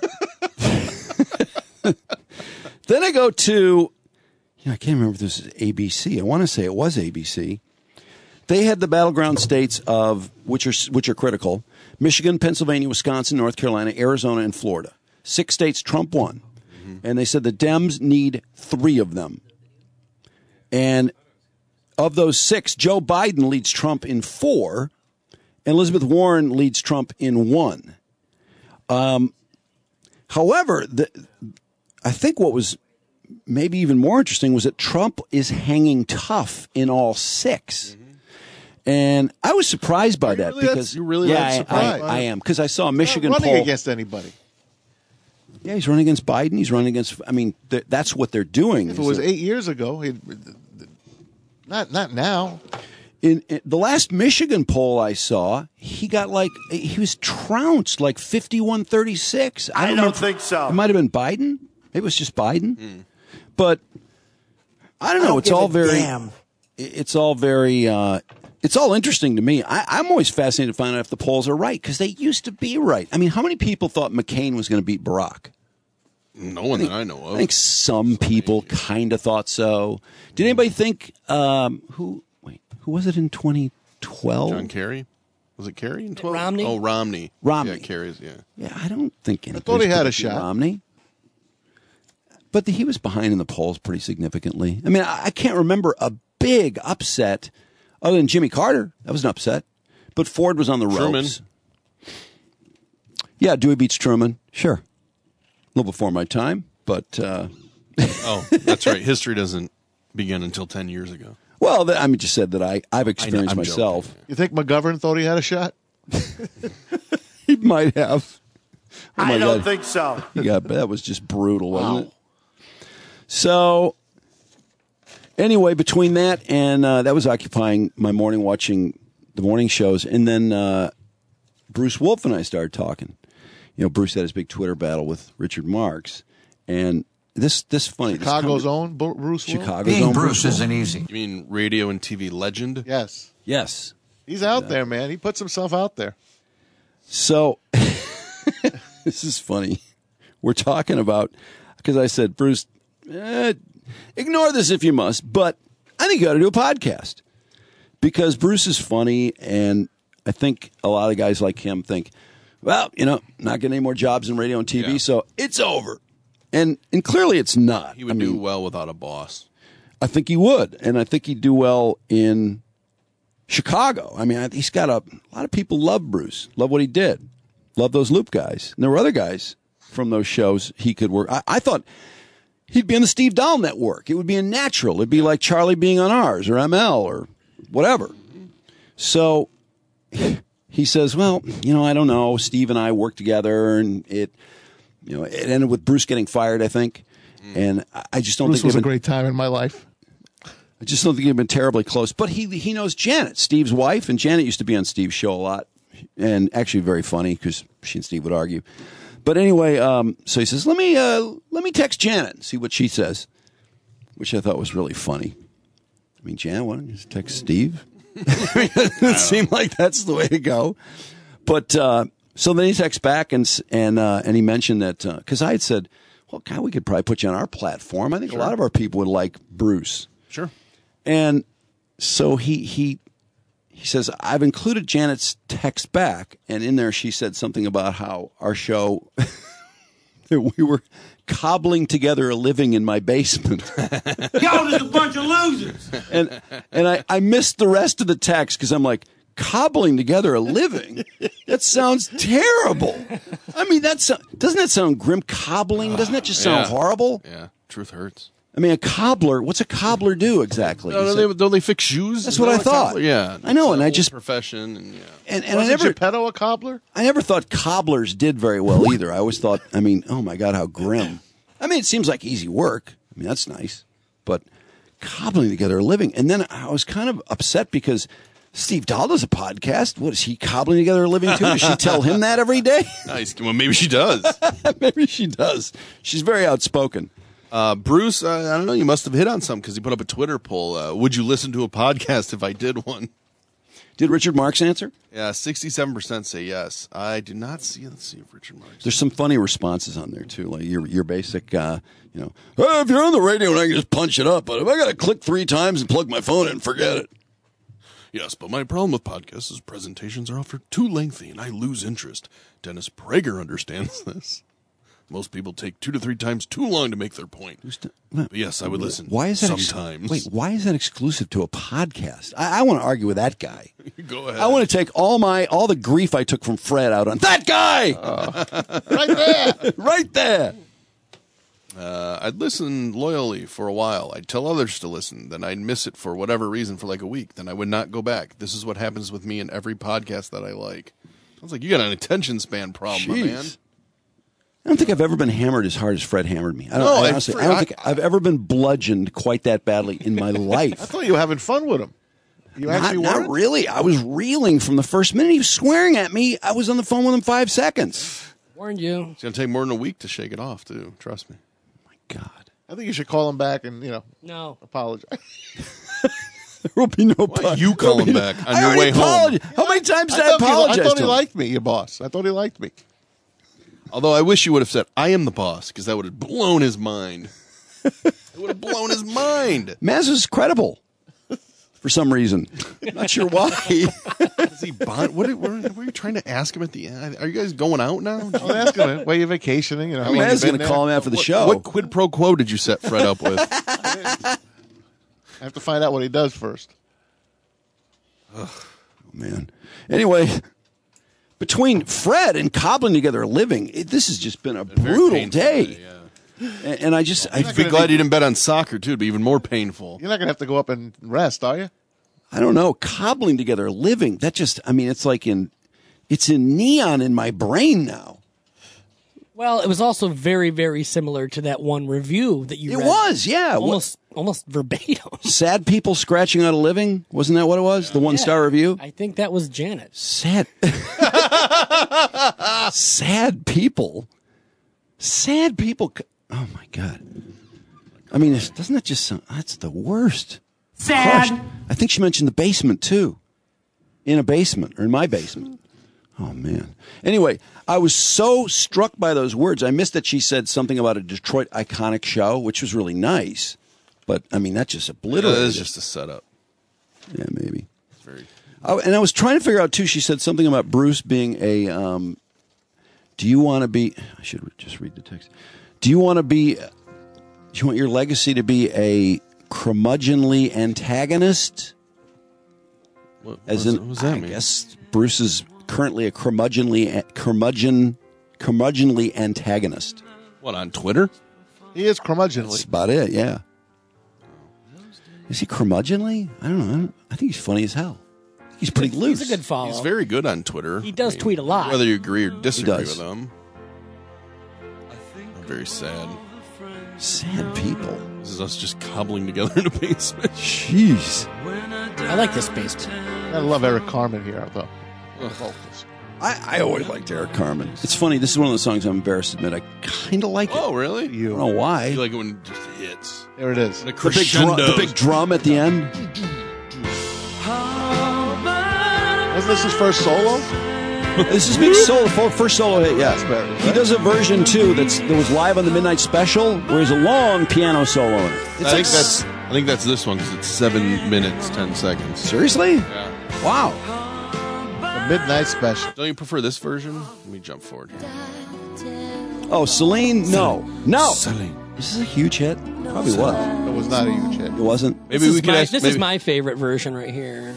Then I go to, you know, I can't remember if this is A B C. I want to say it was A B C. They had the battleground states of which are which are critical: Michigan, Pennsylvania, Wisconsin, North Carolina, Arizona, and Florida. Six states Trump won, and they said the Dems need three of them. And of those six, Joe Biden leads Trump in four, and Elizabeth Warren leads Trump in one. Um, however, the, I think what was maybe even more interesting was that Trump is hanging tough in all six. And I was surprised by that really that- because you're really yeah, that I- surprised? I, I am because I saw a He's Michigan not running poll. against anybody. Yeah, he's running against Biden. He's running against. I mean, th- that's what they're doing. If is it was that- eight years ago, he'd, not not now. in, in the last Michigan poll I saw, he got like he was trounced like fifty-one thirty-six. I don't remember- think so. It might have been Biden. Maybe it was just Biden. But I don't know. I don't it's give all a very. damn. It's all very. Uh, it's all interesting to me. I, I'm always fascinated to find out if the polls are right because they used to be right. I mean, how many people thought McCain was going to beat Barack? No one that I know of. I think some people kind of thought so. Did anybody think um, who? Wait, who was it in twenty twelve? John Kerry? Was it Kerry in twelve? Romney? Oh, Romney. Romney. Yeah, Kerry's, yeah. Yeah, I don't think anybody thought he had a shot. Romney, but the, he was behind in the polls pretty significantly. I mean, I, I can't remember a big upset other than Jimmy Carter. That was an upset, but Ford was on the Truman. ropes. Yeah, Dewey beats Truman. Sure, a little before my time, but uh, Oh, that's right. History doesn't begin until ten years ago. well, th- I mean, just said that I I've experienced I'm myself. joking. You think McGovern thought he had a shot? He might have. Oh my I don't God. think so. Yeah, but that was just brutal, wasn't Wow. it? So, anyway, between that and uh, that was occupying my morning watching the morning shows. And then uh, Bruce Wolf and I started talking. You know, Bruce had his big Twitter battle with Richard Marx. And this this funny. Chicago's this own Bru- Bruce Wolf? Chicago's Being own Bruce Wolf. isn't easy. You mean radio and T V legend? Yes. Yes. He's out there, man. He puts himself out there. So, this is funny. We're talking about, because I said, Bruce, eh, ignore this if you must, but I think you ought to do a podcast. Because Bruce is funny, and I think a lot of guys like him think, well, you know, not getting any more jobs in radio and T V, Yeah. so it's over. And and clearly it's not. He would I do mean, well without a boss. I think he would, and I think he'd do well in Chicago. I mean, I, he's got a, a lot of people love Bruce, love what he did, love those Loop guys. And there were other guys from those shows he could work. I, I thought he'd be on the Steve Dahl Network. It would be a natural. It'd be like Charlie being on ours or M L or whatever. So he says, well, you know, I don't know. Steve and I worked together, and it, you know, it ended with Bruce getting fired, I think. And I- I just don't Bruce think was a they've been- great time in my life. I just don't think he'd been terribly close. But he he knows Janet, Steve's wife, and Janet used to be on Steve's show a lot, and actually very funny because she and Steve would argue. But anyway, um, so he says, "Let me uh, let me text Janet and see what she says," which I thought was really funny. I mean, Janet, why don't you just text Steve? I mean, it doesn't seem like that's the way to go. But uh, so then he texts back and s- and uh, and he mentioned that because I had said, "Well, God, we could probably put you on our platform. I think a lot of our people would like Bruce." Sure. And so he he he says, I've included Janet's text back, and in there she said something about how our show that we were cobbling together a living in my basement. Y'all just a bunch of losers. and and I, I missed the rest of the text because I'm like, cobbling together a living? That sounds terrible. I mean, that's doesn't that sound grim? Cobbling? Doesn't that just sound Yeah. horrible? Yeah, truth hurts. I mean, a cobbler, what's a cobbler do exactly? No, Is no, it- they, don't they fix shoes? That's Is what that I a thought. cobbler- Yeah, I know, it's and an I old just- profession, and yeah. and, and I Wasn't never Geppetto a cobbler? I never thought cobblers did very well either. I always thought, I mean, oh my God, how grim. I mean, it seems like easy work. I mean, that's nice. But cobbling together a living. And then I was kind of upset because Steve Dahl does a podcast. What, is he cobbling together a living too? Does she tell him that every day? Nice. Well, maybe she does. Maybe she does. She's very outspoken. Uh, Bruce, uh, I don't know. You must have hit on something because he put up a Twitter poll. Uh, would you listen to a podcast if I did one? Did Richard Marx answer? Yeah, sixty-seven percent say yes. I do not see. Let's see if Richard Marx. There's some funny responses on there too, like your your basic, uh, you know, oh, if you're on the radio and I can just punch it up, but if I got to click three times and plug my phone in, forget it. Yes, but my problem with podcasts is presentations are often too lengthy and I lose interest. Dennis Prager understands this. Most people take two to three times too long to make their point. But yes, I would listen. Why is that ex- sometimes? wait, why is that exclusive to a podcast? I, I want to argue with that guy. Go ahead. I want to take all my all the grief I took from Fred out on that guy. Right there. Right there. Uh, I'd listen loyally for a while. I'd tell others to listen. Then I'd miss it for whatever reason for like a week. Then I would not go back. This is what happens with me in every podcast that I like. Sounds like you got an attention span problem, my Jeez. man. I don't think I've ever been hammered as hard as Fred hammered me. I don't, No, I I honestly, fr- I don't I- think I've ever been bludgeoned quite that badly in my I life. thought you were having fun with him. You Not, actually not weren't? really. I was reeling from the first minute. He was swearing at me. I was on the phone with him five seconds. Warned you. It's going to take more than a week to shake it off, too. Trust me. God. I think you should call him back and, you know, No. apologize. There will be no Why you call him back on I your already way home? apologized. How many times did I, thought he- apologize I thought to he him? liked me, your boss. I thought he liked me. Although I wish you would have said, I am the boss, because that would have blown his mind. It would have blown his mind. Maz is credible for some reason. Not sure why. Is he bond? What, what, what were you trying to ask him at the end? Are you guys going out now? I'm asking him, where you vacationing? You know, how long Maz you is been going to there? call him after the What- show. What quid pro quo did you set Fred up with? I have to find out what he does first. Man. Anyway, between Fred and cobbling together a living, it, this has just been a Very brutal painful day. day, yeah. And, and I just, I, I'd be glad you didn't bet on soccer, too. It'd be even more painful. You're not going to have to go up and rest, are you? I don't know, cobbling together a living. That just, I mean, it's like in, it's in neon in my brain now. Well, it was also very, very similar to that one review that you It read. was, yeah. Almost, almost verbatim. Sad people scratching out a living? Wasn't that what it was? The one-star review? I think that was Janet. Sad. Sad people. Sad people. Oh, my God. I mean, it's- doesn't that just sound... That's the worst. Sad. Crushed. I think she mentioned the basement, too. In a basement, or in my basement. Oh, man. Anyway, I was so struck by those words. I missed that she said something about a Detroit iconic show, which was really nice. But, I mean, that just obliterated It it. is just a setup. Yeah, maybe. It's very. Oh, and I was trying to figure out, too, she said something about Bruce being a, um, do you want to be, I should re- just read the text. Do you want to be, do you want your legacy to be a curmudgeonly antagonist? What, As what in, does that I mean? guess Bruce is currently a curmudgeonly, curmudgeon, curmudgeonly antagonist. What, on Twitter? He is curmudgeonly. That's about it, yeah. Is he curmudgeonly? I don't know. I, don't, I think he's funny as hell. He's pretty loose. He's a good follow. He's very good on Twitter. He does tweet a lot. Whether you agree or disagree does. with him. Very sad. Sad people. This is us just cobbling together in a basement. Jeez. I like this basement. I love Eric Carmen here, though. Vocals. I, I always liked Eric Carmen. It's funny. This is one of those songs I'm embarrassed to admit. I kind of like it. Oh, really? I don't know why. You like it when it just hits. There it is. And a The big, drum, the big drum at the end. Wasn't this his first solo? This is big solo, fir- first solo hit. Yeah, better, he does a version too that's that was live on the Midnight Special, where he's a long piano solo in it. It's I like think that's I think that's this one because it's seven minutes ten seconds. seriously. Yeah. Wow. The Midnight Special. Don't you prefer this version? Let me jump forward here. Oh, Celine, no, no. Celine. This is a huge hit. Probably was. It was not a huge hit. It wasn't. Maybe This, we is could my, ask. this maybe, is my favorite version right here.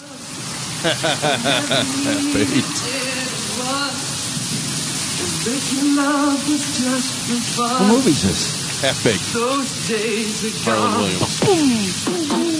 What movie is this? Half baked. Harlan Williams.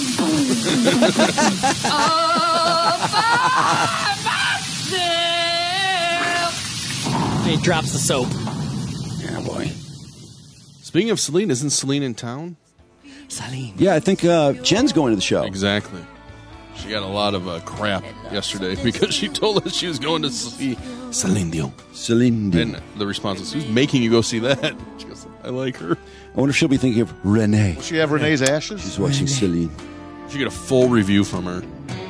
He drops the soap. Yeah, boy. Speaking of Celine, isn't Celine in town? Celine. Yeah, I think uh, Jen's going to the show. Exactly. She got a lot of uh, crap yesterday because she told us she was going to see Celine Dion. Celine Dion. And the response was, "Who's making you go see that?" She goes, "I like her." I wonder if she'll be thinking of Renee. Will she have Renee's ashes? She's watching Celine. She get a full review from her.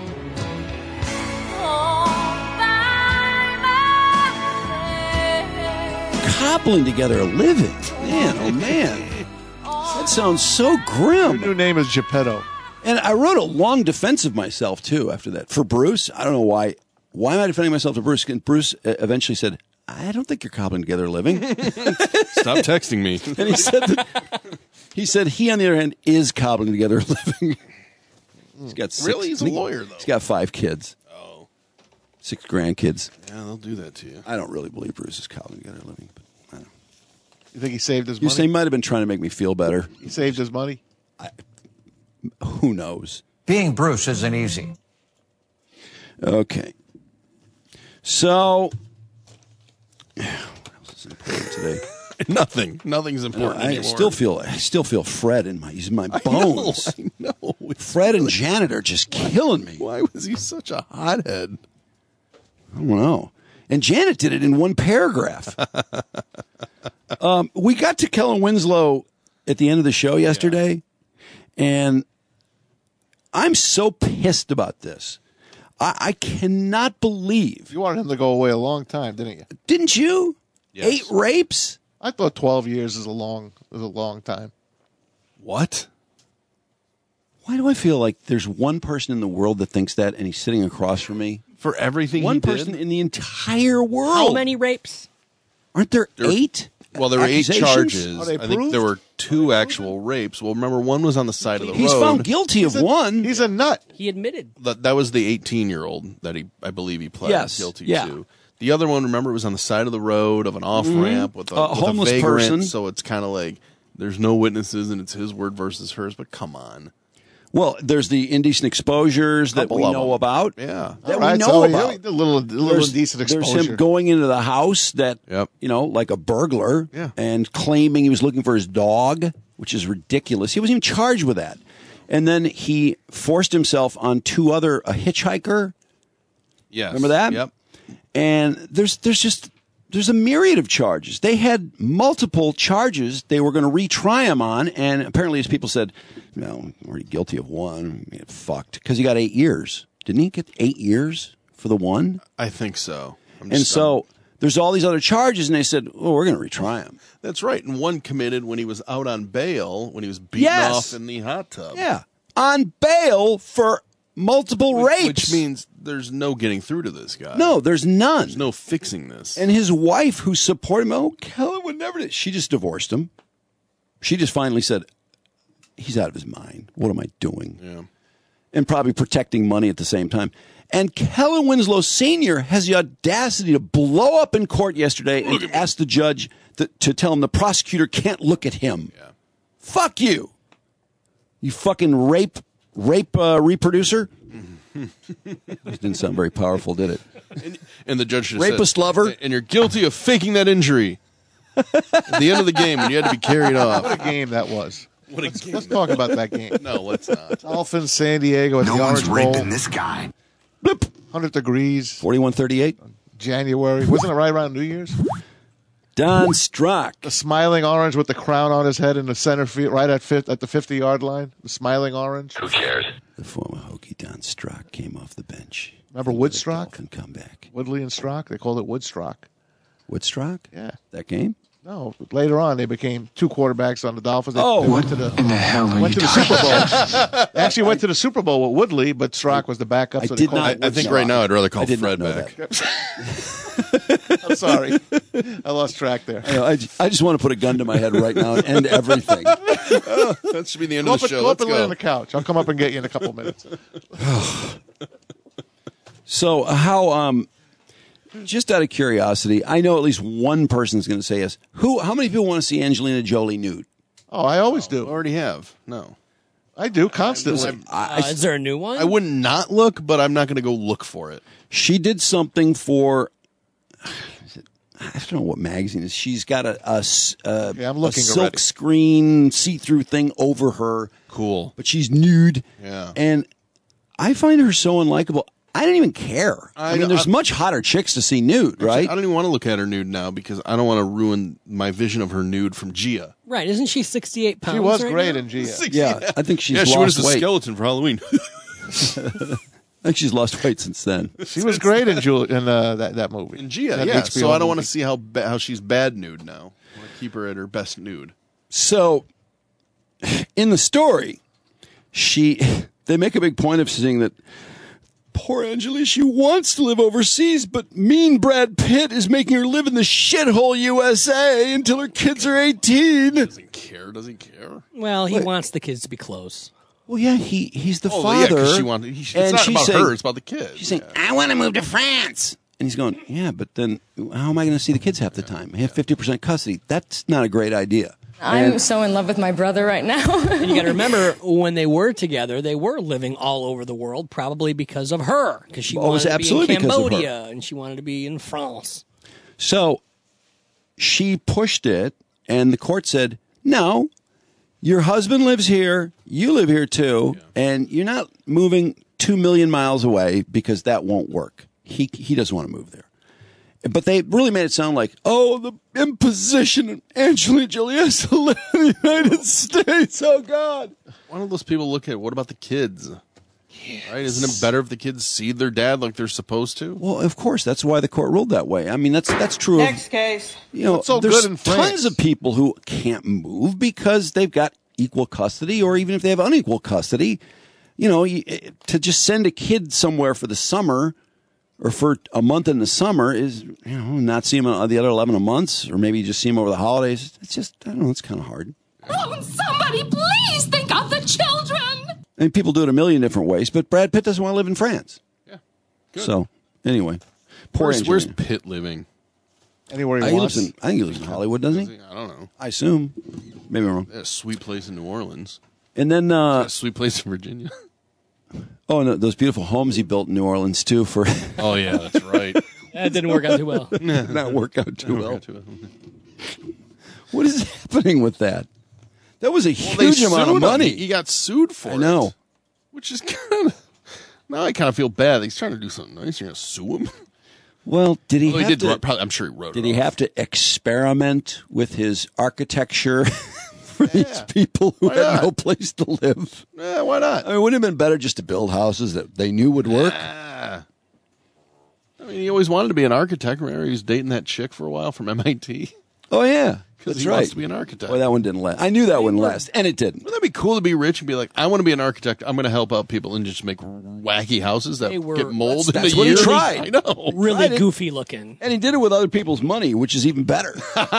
Cobbling together a living. Man, oh man. That sounds so grim. Her new name is Geppetto. And I wrote a long defense of myself, too, after that. For Bruce, I don't know why. Why am I defending myself to Bruce? And Bruce uh, eventually said, I don't think you're cobbling together a living. Stop texting me. And he said that, he said he, on the other hand, is cobbling together a living. He's got six, Really? He's a lawyer, though. He's got five kids. Oh. Six grandkids. Yeah, they'll do that to you. I don't really believe Bruce is cobbling together a living. But I don't know. You think he saved his You money? say he might have been trying to make me feel better. He saved his money? Who knows? Being Bruce isn't easy. Okay. So, what else is important today? Nothing. Nothing's important I anymore. still feel I still feel Fred in my he's in my bones. I know. I know. Fred and Janet are just killing me. Why was he such a hothead? I don't know. And Janet did it in one paragraph. um, we got to Kellen Winslow at the end of the show yesterday, yeah. and I'm so pissed about this. I, I cannot believe. You wanted him to go away a long time, didn't you? Didn't you? Yes. Eight rapes? I thought twelve years is a long is a long time. What? Why do I feel like there's one person in the world that thinks that, and he's sitting across from me? For everything One he person did? in the entire world. How many rapes? Aren't there, There- eight? Well, there were eight accusations? charges. Are they I think proved? there were two actual rapes. Well, remember, one was on the side of the He's road. found guilty He's of a- one. He's a nut. He admitted. That, that was the eighteen-year-old that he, I believe, he pled Yes, guilty yeah. to. The other one, remember, was on the side of the road of an off ramp with a, A with homeless a vagrant. person. So it's kind of like there's no witnesses and it's his word versus hers. But come on, Well, there's the indecent exposures that Couple we of know them. about. Yeah. That All right, we know so about. a little, a little There's- indecent exposure. There's him going into the house that, Yep. you know, like a burglar, Yeah. and claiming he was looking for his dog, which is ridiculous. He wasn't even charged with that. And then he forced himself on two other, a hitchhiker. Yes. Remember that? Yep. And there's there's just there's a myriad of charges. They had multiple charges they were going to retry him on, and apparently, as people said, no, we're already guilty of one. Get fucked because he got eight years. Didn't he get eight years for the one? I think so. I'm And just- so there's all these other charges, and they said, "Oh, we're going to retry him." That's right. And one committed when he was out on bail, when he was beaten Yes. off in the hot tub. Yeah, on bail for multiple Which, rapes. which means there's no getting through to this guy. no, there's none. There's no fixing this. And his wife, who supported him, oh, Kellen would never do. She just divorced him. She just finally said, he's out of his mind. What am I doing? Yeah. And probably protecting money at the same time. And Kellen Winslow Senior has the audacity to blow up in court yesterday and ask the judge to, to tell him the prosecutor can't look at him. Yeah. Fuck you. You fucking rape, rape uh, reproducer. It didn't sound very powerful, did it? And, and the judge just Rapist said, lover. And you're guilty of faking that injury. At the end of the game, when you had to be carried off. What a game that was. What a let's, game. let's talk about that game. No, let's not. Dolphins, San Diego at No the one's Orange Bowl. raping this guy. Blip. one hundred degrees, forty-one thirty-eight. January. Wasn't it right around New Year's? Don Strock. The smiling orange with the crown on his head in the center field, right at fifth, at the fifty-yard line. The smiling orange. Who cares? The former Hokie Don Strock came off the bench. Remember Woodstock? Dolphin comeback. Woodley and Strock? They called it Woodstock. Woodstock? Yeah. That game? No, later on they became two quarterbacks on the Dolphins. They, Oh. they went to the In the hell are went you to the talking Super Bowl. They actually went to the Super Bowl with Woodley, but Strock was the backup. I So they did called not- it I think Woodstock. right now I'd rather call I did Fred not know back. that. I'm sorry, I lost track there. I, know, I, I just want to put a gun to my head right now and end everything. That should be the end Go of up, the and, show. go up Let's and lay on go. the couch. I'll come up and get you in a couple minutes. So, how, um, just out of curiosity, I know at least one person's going to say yes. Who? How many people want to see Angelina Jolie nude? Oh, I always do. Already have. No. I do constantly. I, Uh, is there a new one? I wouldn't not look, but I'm not going to go look for it. She did something for. I don't know what magazine it is. She's got a, a, s- a- Yeah, I'm a looking silk already. screen see-through thing over her, Cool. but she's nude. Yeah. And I find her so unlikable. I don't even care. I, I- mean, there's I- much hotter chicks to see nude, right? I don't even want to look at her nude now because I don't want to ruin my vision of her nude from Gia. Right? Isn't she sixty-eight pounds? She was right great now? in Gia. Yeah, I think she's yeah, she lost was a weight. skeleton for Halloween. I think she's lost weight since then. She was great in Jul- in uh, that that movie. In Gia, That yeah. H B O So I don't want to movie. see how ba- how she's bad nude now. I want to keep her at her best nude. So, in the story, she they make a big point of saying that poor Angela, she wants to live overseas, but mean Brad Pitt is making her live in the shithole U S A until her kids are eighteen. Doesn't care. Doesn't care. Well, he Wait. wants the kids to be close. Well, yeah, he he's the Oh, yeah, father. 'cause she wanted. He, it's and not she's about saying, her. It's about the kids. She's saying, "I want to move to France," and he's going, "Yeah, but then how am I going to see the kids half the time? I have fifty percent custody. That's not a great idea." I'm And- so in love with my brother right now. And you got to remember, when they were together, they were living all over the world, probably because of her, because she Oh, it was wanted to be in absolutely because of her. Cambodia and she wanted to be in France. So she pushed it, and the court said, no, your husband lives here, you live here too, and you're not moving two million miles away because that won't work. He, he doesn't want to move there. But they really made it sound like, oh, the imposition of Angelina Jolie has to live in the United States. Oh, God. Why don't those people look at what about the kids? Right? Isn't it better if the kids see their dad like they're supposed to? Well, of course, that's why the court ruled that way. I mean, that's that's true. Next of, case. You know, What's so there's good in France? tons of people who can't move because they've got equal custody, or even if they have unequal custody. You know, you, to just send a kid somewhere for the summer or for a month in the summer is, you know, not see him the other eleven months, or maybe just see him over the holidays. It's just, I don't know, it's kind of hard. Oh, somebody please think of the children. I mean, people do it a million different ways, but Brad Pitt doesn't want to live in France. Yeah. Good. So, anyway, poor Where's, where's Angelina. Pitt living? Anywhere he I, think he wants. lives in, I think he lives in Hollywood, doesn't he? I don't know. I assume. Maybe I'm wrong. A sweet place in New Orleans. And then uh, a sweet place in Virginia. Oh, no, those beautiful homes he built in New Orleans too. For oh yeah, that's right. That didn't work out too well. Not work out too well. Out too well. What is happening with that? That was a Well, they huge amount of sued money. him. He got sued for it. I know. Which is kind of now I kind of feel bad. He's trying to do something nice. You're gonna sue him. Well, did he? Well, have he did. to, write- probably, I'm sure he wrote. Did it he off. have to experiment with his architecture for these people who Why had not? no place to live? Eh, why not? I mean, wouldn't it have been better just to build houses that they knew would work? Ah. I mean, he always wanted to be an architect. Remember, he was dating that chick for a while from M I T. Oh yeah, Because that's he right. wants to be an architect. Boy, that one didn't last. I knew that wouldn't last, and it didn't. Wouldn't that be cool to be rich and be like, I want to be an architect. I'm going to help out people and just make wacky houses that They were- get mold in That's a what he year? tried. I know. Really Tried it. goofy looking. And he did it with other people's money, which is even better.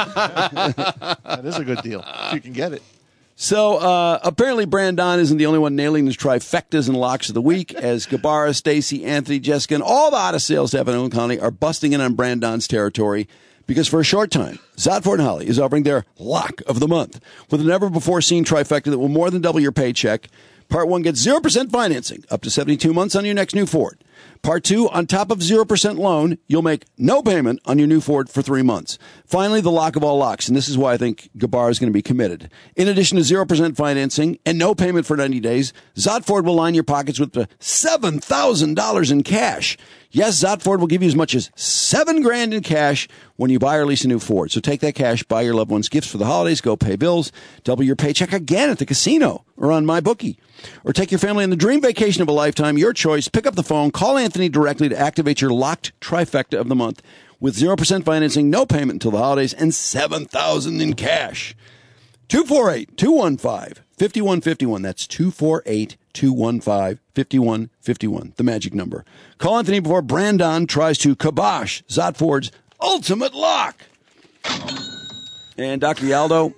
That is a good deal if you can get it. So uh, apparently, Brandon isn't the only one nailing his trifectas and locks of the week, as Gabara, Stacy, Anthony, Jessica, and all the hottest sales staff in Oakland County are busting in on Brandon's territory. Because for a short time, Zotford and Holly is offering their lock of the month with a never-before-seen trifecta that will more than double your paycheck. Part one gets zero percent financing up to seventy-two months on your next new Ford. Part two, on top of zero percent loan, you'll make no payment on your new Ford for three months. Finally, the lock of all locks, and this is why I think Gabar is going to be committed. In addition to zero percent financing and no payment for ninety days, Zotford will line your pockets with the seven thousand dollars in cash. Yes, Zotford will give you as much as seven grand in cash when you buy or lease a new Ford. So take that cash, buy your loved ones gifts for the holidays, go pay bills, double your paycheck again at the casino or on MyBookie. Or take your family on the dream vacation of a lifetime, your choice. Pick up the phone, call Anthony directly to activate your locked trifecta of the month with zero percent financing, no payment until the holidays, and seven thousand dollars in cash. two four eight, two one five, five one five one. That's two four eight, two one five, five one five one, the magic number. Call Anthony before Brandon tries to kibosh Zotford's ultimate lock. And Doctor Yaldo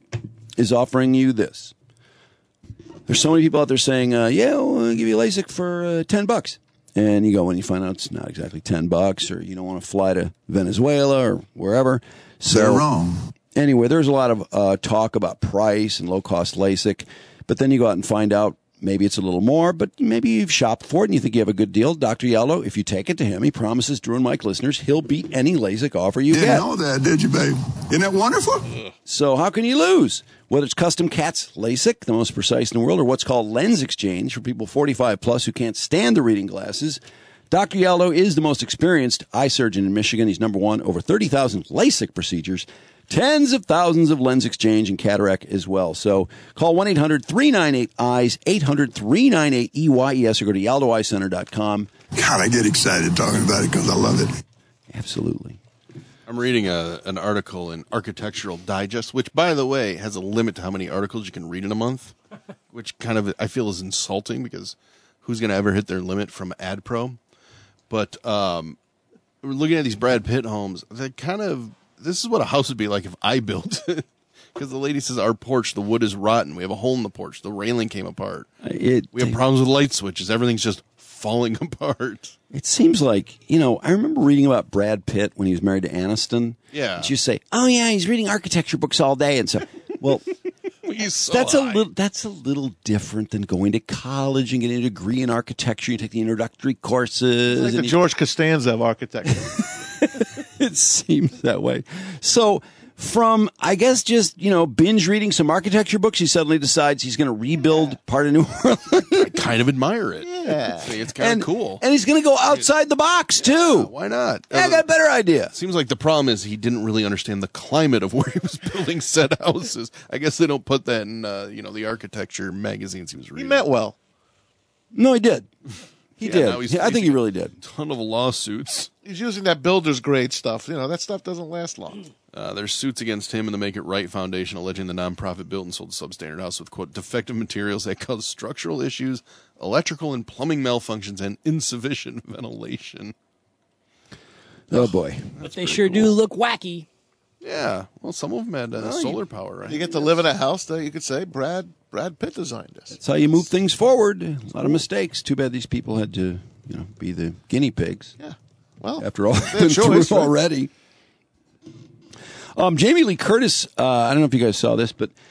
is offering you this. There's so many people out there saying, uh, yeah, we'll give you LASIK for uh, ten bucks. And you go and you find out it's not exactly ten bucks, or you don't want to fly to Venezuela or wherever. So, They're wrong. Anyway, there's a lot of uh, talk about price and low-cost LASIK, but then you go out and find out maybe it's a little more, but maybe you've shopped for it and you think you have a good deal. Doctor Yaldo, if you take it to him, he promises Drew and Mike listeners he'll beat any LASIK offer you Didn't get. know that, did you, babe? Isn't that wonderful? So how can you lose? Whether it's custom C A T S LASIK, the most precise in the world, or what's called lens exchange for people forty-five plus who can't stand the reading glasses, Doctor Yaldo is the most experienced eye surgeon in Michigan. He's number one, over thirty thousand LASIK procedures, tens of thousands of lens exchange and cataract as well. So call one eight hundred, three nine eight, eyes, eight hundred, three nine eight, E Y E S, or go to yaldo eye center dot com. God, I get excited talking about it because I love it. Absolutely. I'm reading a, an article in Architectural Digest, which, by the way, has a limit to how many articles you can read in a month, which kind of I feel is insulting because who's going to ever hit their limit from AdPro? But um, we're looking at these Brad Pitt homes. They kind of this is what a house would be like if I built it. Because the lady says our porch, the wood is rotten. We have a hole in the porch. The railing came apart. It, we have problems with light switches. Everything's just falling apart. It seems like, you know, I remember reading about Brad Pitt when he was married to Aniston. Yeah. And you say, oh, yeah, he's reading architecture books all day. And so, well, He's so that's high. a little that's a little different than going to college and getting a degree in architecture. You take the introductory courses. It's like and the you- George Costanza of architecture. It seems that way. So from, I guess, just, you know, binge reading some architecture books, he suddenly decides he's going to rebuild part of New Orleans. I kind of admire it. Yeah. It's kind And- of cool. And he's going to go outside the box, too. Why not? Yeah, I got a better idea. Seems like the problem is he didn't really understand the climate of where he was building said houses. I guess they don't put that in, uh, you know, the architecture magazines he was He reading. meant well. No, he did. He Yeah, did. now he's I think he facing really did. a ton of lawsuits. He's using that builder's grade stuff. You know, that stuff doesn't last long. Uh, there's suits against him and the Make It Right Foundation alleging the nonprofit built and sold a substandard house with, quote, defective materials that cause structural issues, electrical and plumbing malfunctions, and insufficient ventilation. Oh, boy. But they sure do look wacky. Yeah. Well, some of them had uh, Oh, solar you- power, right? You get to live in a house that you could say Brad Brad Pitt designed this. That's how you move things forward. A lot of mistakes. Too bad these people had to, you know, be the guinea pigs. Yeah. Well, After all, their been through choice, it right? already. Um, Jamie Lee Curtis, uh, I don't know if you guys saw this, but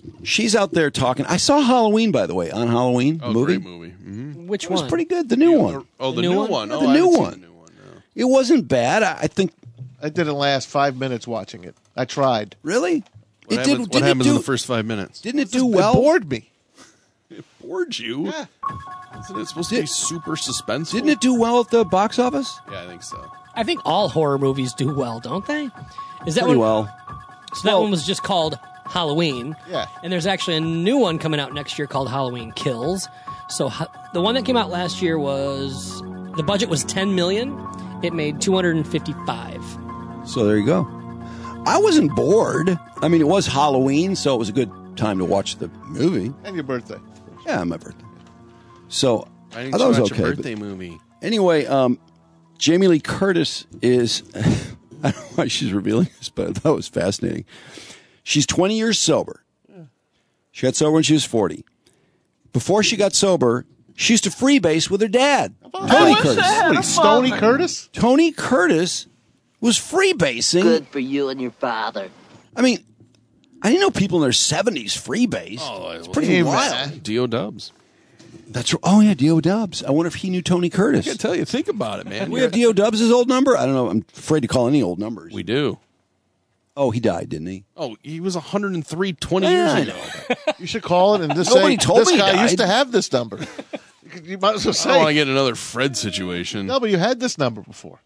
she's out there talking. I saw Halloween, by the way, on Halloween Oh, movie. great movie. Mm-hmm. Which It was one? pretty good. The new one. Oh, the, The new new one? one. Yeah, Oh, the I new haven't seen one. the new one. No. It wasn't bad. I, I think. I didn't last five minutes watching it. I tried. Really? What it happens, did. what Didn't happens it in do? the first five minutes? Didn't it do It well? bored me. It bored you? Yeah. Isn't it supposed to be super suspenseful? Didn't it do well at the box office? Yeah, I think so. I think all horror movies do well, don't they? Is that Pretty one? well. So that one was just called Halloween. Yeah. And there's actually a new one coming out next year called Halloween Kills. So ha- the one that came out last year was the budget was ten million. It made two hundred fifty-five. So there you go. I wasn't bored. I mean, it was Halloween, so it was a good time to watch the movie. And your birthday. Yeah, my birthday. So I I didn't thought it was watch okay. a but- birthday movie. Anyway, um, Jamie Lee Curtis is, I don't know why she's revealing this, but I thought it was fascinating. She's twenty years sober. She got sober when she was forty. Before she got sober, she used to freebase with her dad, Tony Curtis. What, Stony Curtis? Tony Curtis was freebasing. Good for you and your father. I mean, I didn't know people in their seventies freebase. Oh, it's pretty Hey, wild. man. Dio Dubs. That's r- oh yeah, Dio Dubs. I wonder if he knew Tony I Curtis. can't tell you. Think about it, man. We have Dio Dubs' old number. I don't know. I'm afraid to call any old numbers. We do. Oh, he died, didn't he? Oh, he was one hundred three twenty Yeah, years I ago. You should call it and just Nobody say, told this me he guy used died. to have this number. You might as well I don't want to say, get another Fred situation. no, but you had this number before.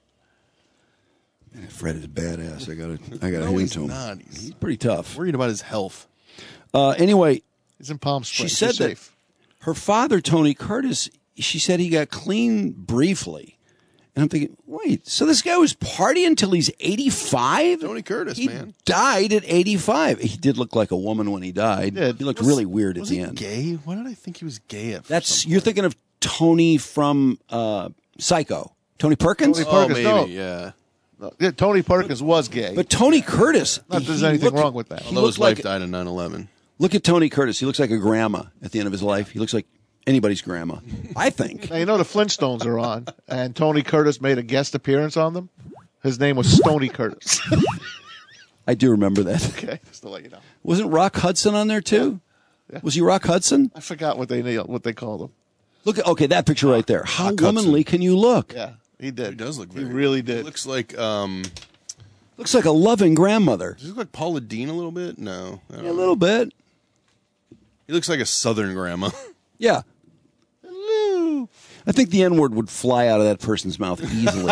Fred is badass. I gotta, I gotta No, hand he's to him. not. He's He's pretty tough. worried about his health. Uh, anyway, He's in Palm she Springs. said You're that safe. her father, Tony Curtis, she said he got clean briefly. And I'm thinking, wait, so this guy was partying until he's eighty-five? Tony Curtis, he man. died at eighty-five. He did look like a woman when he died. He did. He looked Was- really weird at Was the he end. gay? Why did I think he was gay at That's some you're point? thinking of Tony from uh, Psycho. Tony Perkins? Tony Oh, Perkins, maybe, no. yeah. No, yeah, Tony Perkins was gay. But Tony Curtis. Not that there's he anything looked- wrong with that. he Although looked his wife like- died in nine eleven. Look at Tony Curtis. He looks like a grandma at the end of his life. He looks like anybody's grandma, I think. Now, you know the Flintstones are on, and Tony Curtis made a guest appearance on them? His name was Stony Curtis. I do remember that. Okay, just to let you know. Wasn't Rock Hudson on there too? Yeah. Was he Rock Hudson? I forgot what they what they called him. Look at okay, that picture right there. How Rock Hudson. womanly can you look? Yeah, he did. He does look He very really He did. looks like um Looks like a loving grandmother. does he look like Paula Dean a little bit? No. I don't Yeah, a know. little bit. He looks like a southern grandma. Yeah. Hello. I think the N word would fly out of that person's mouth easily.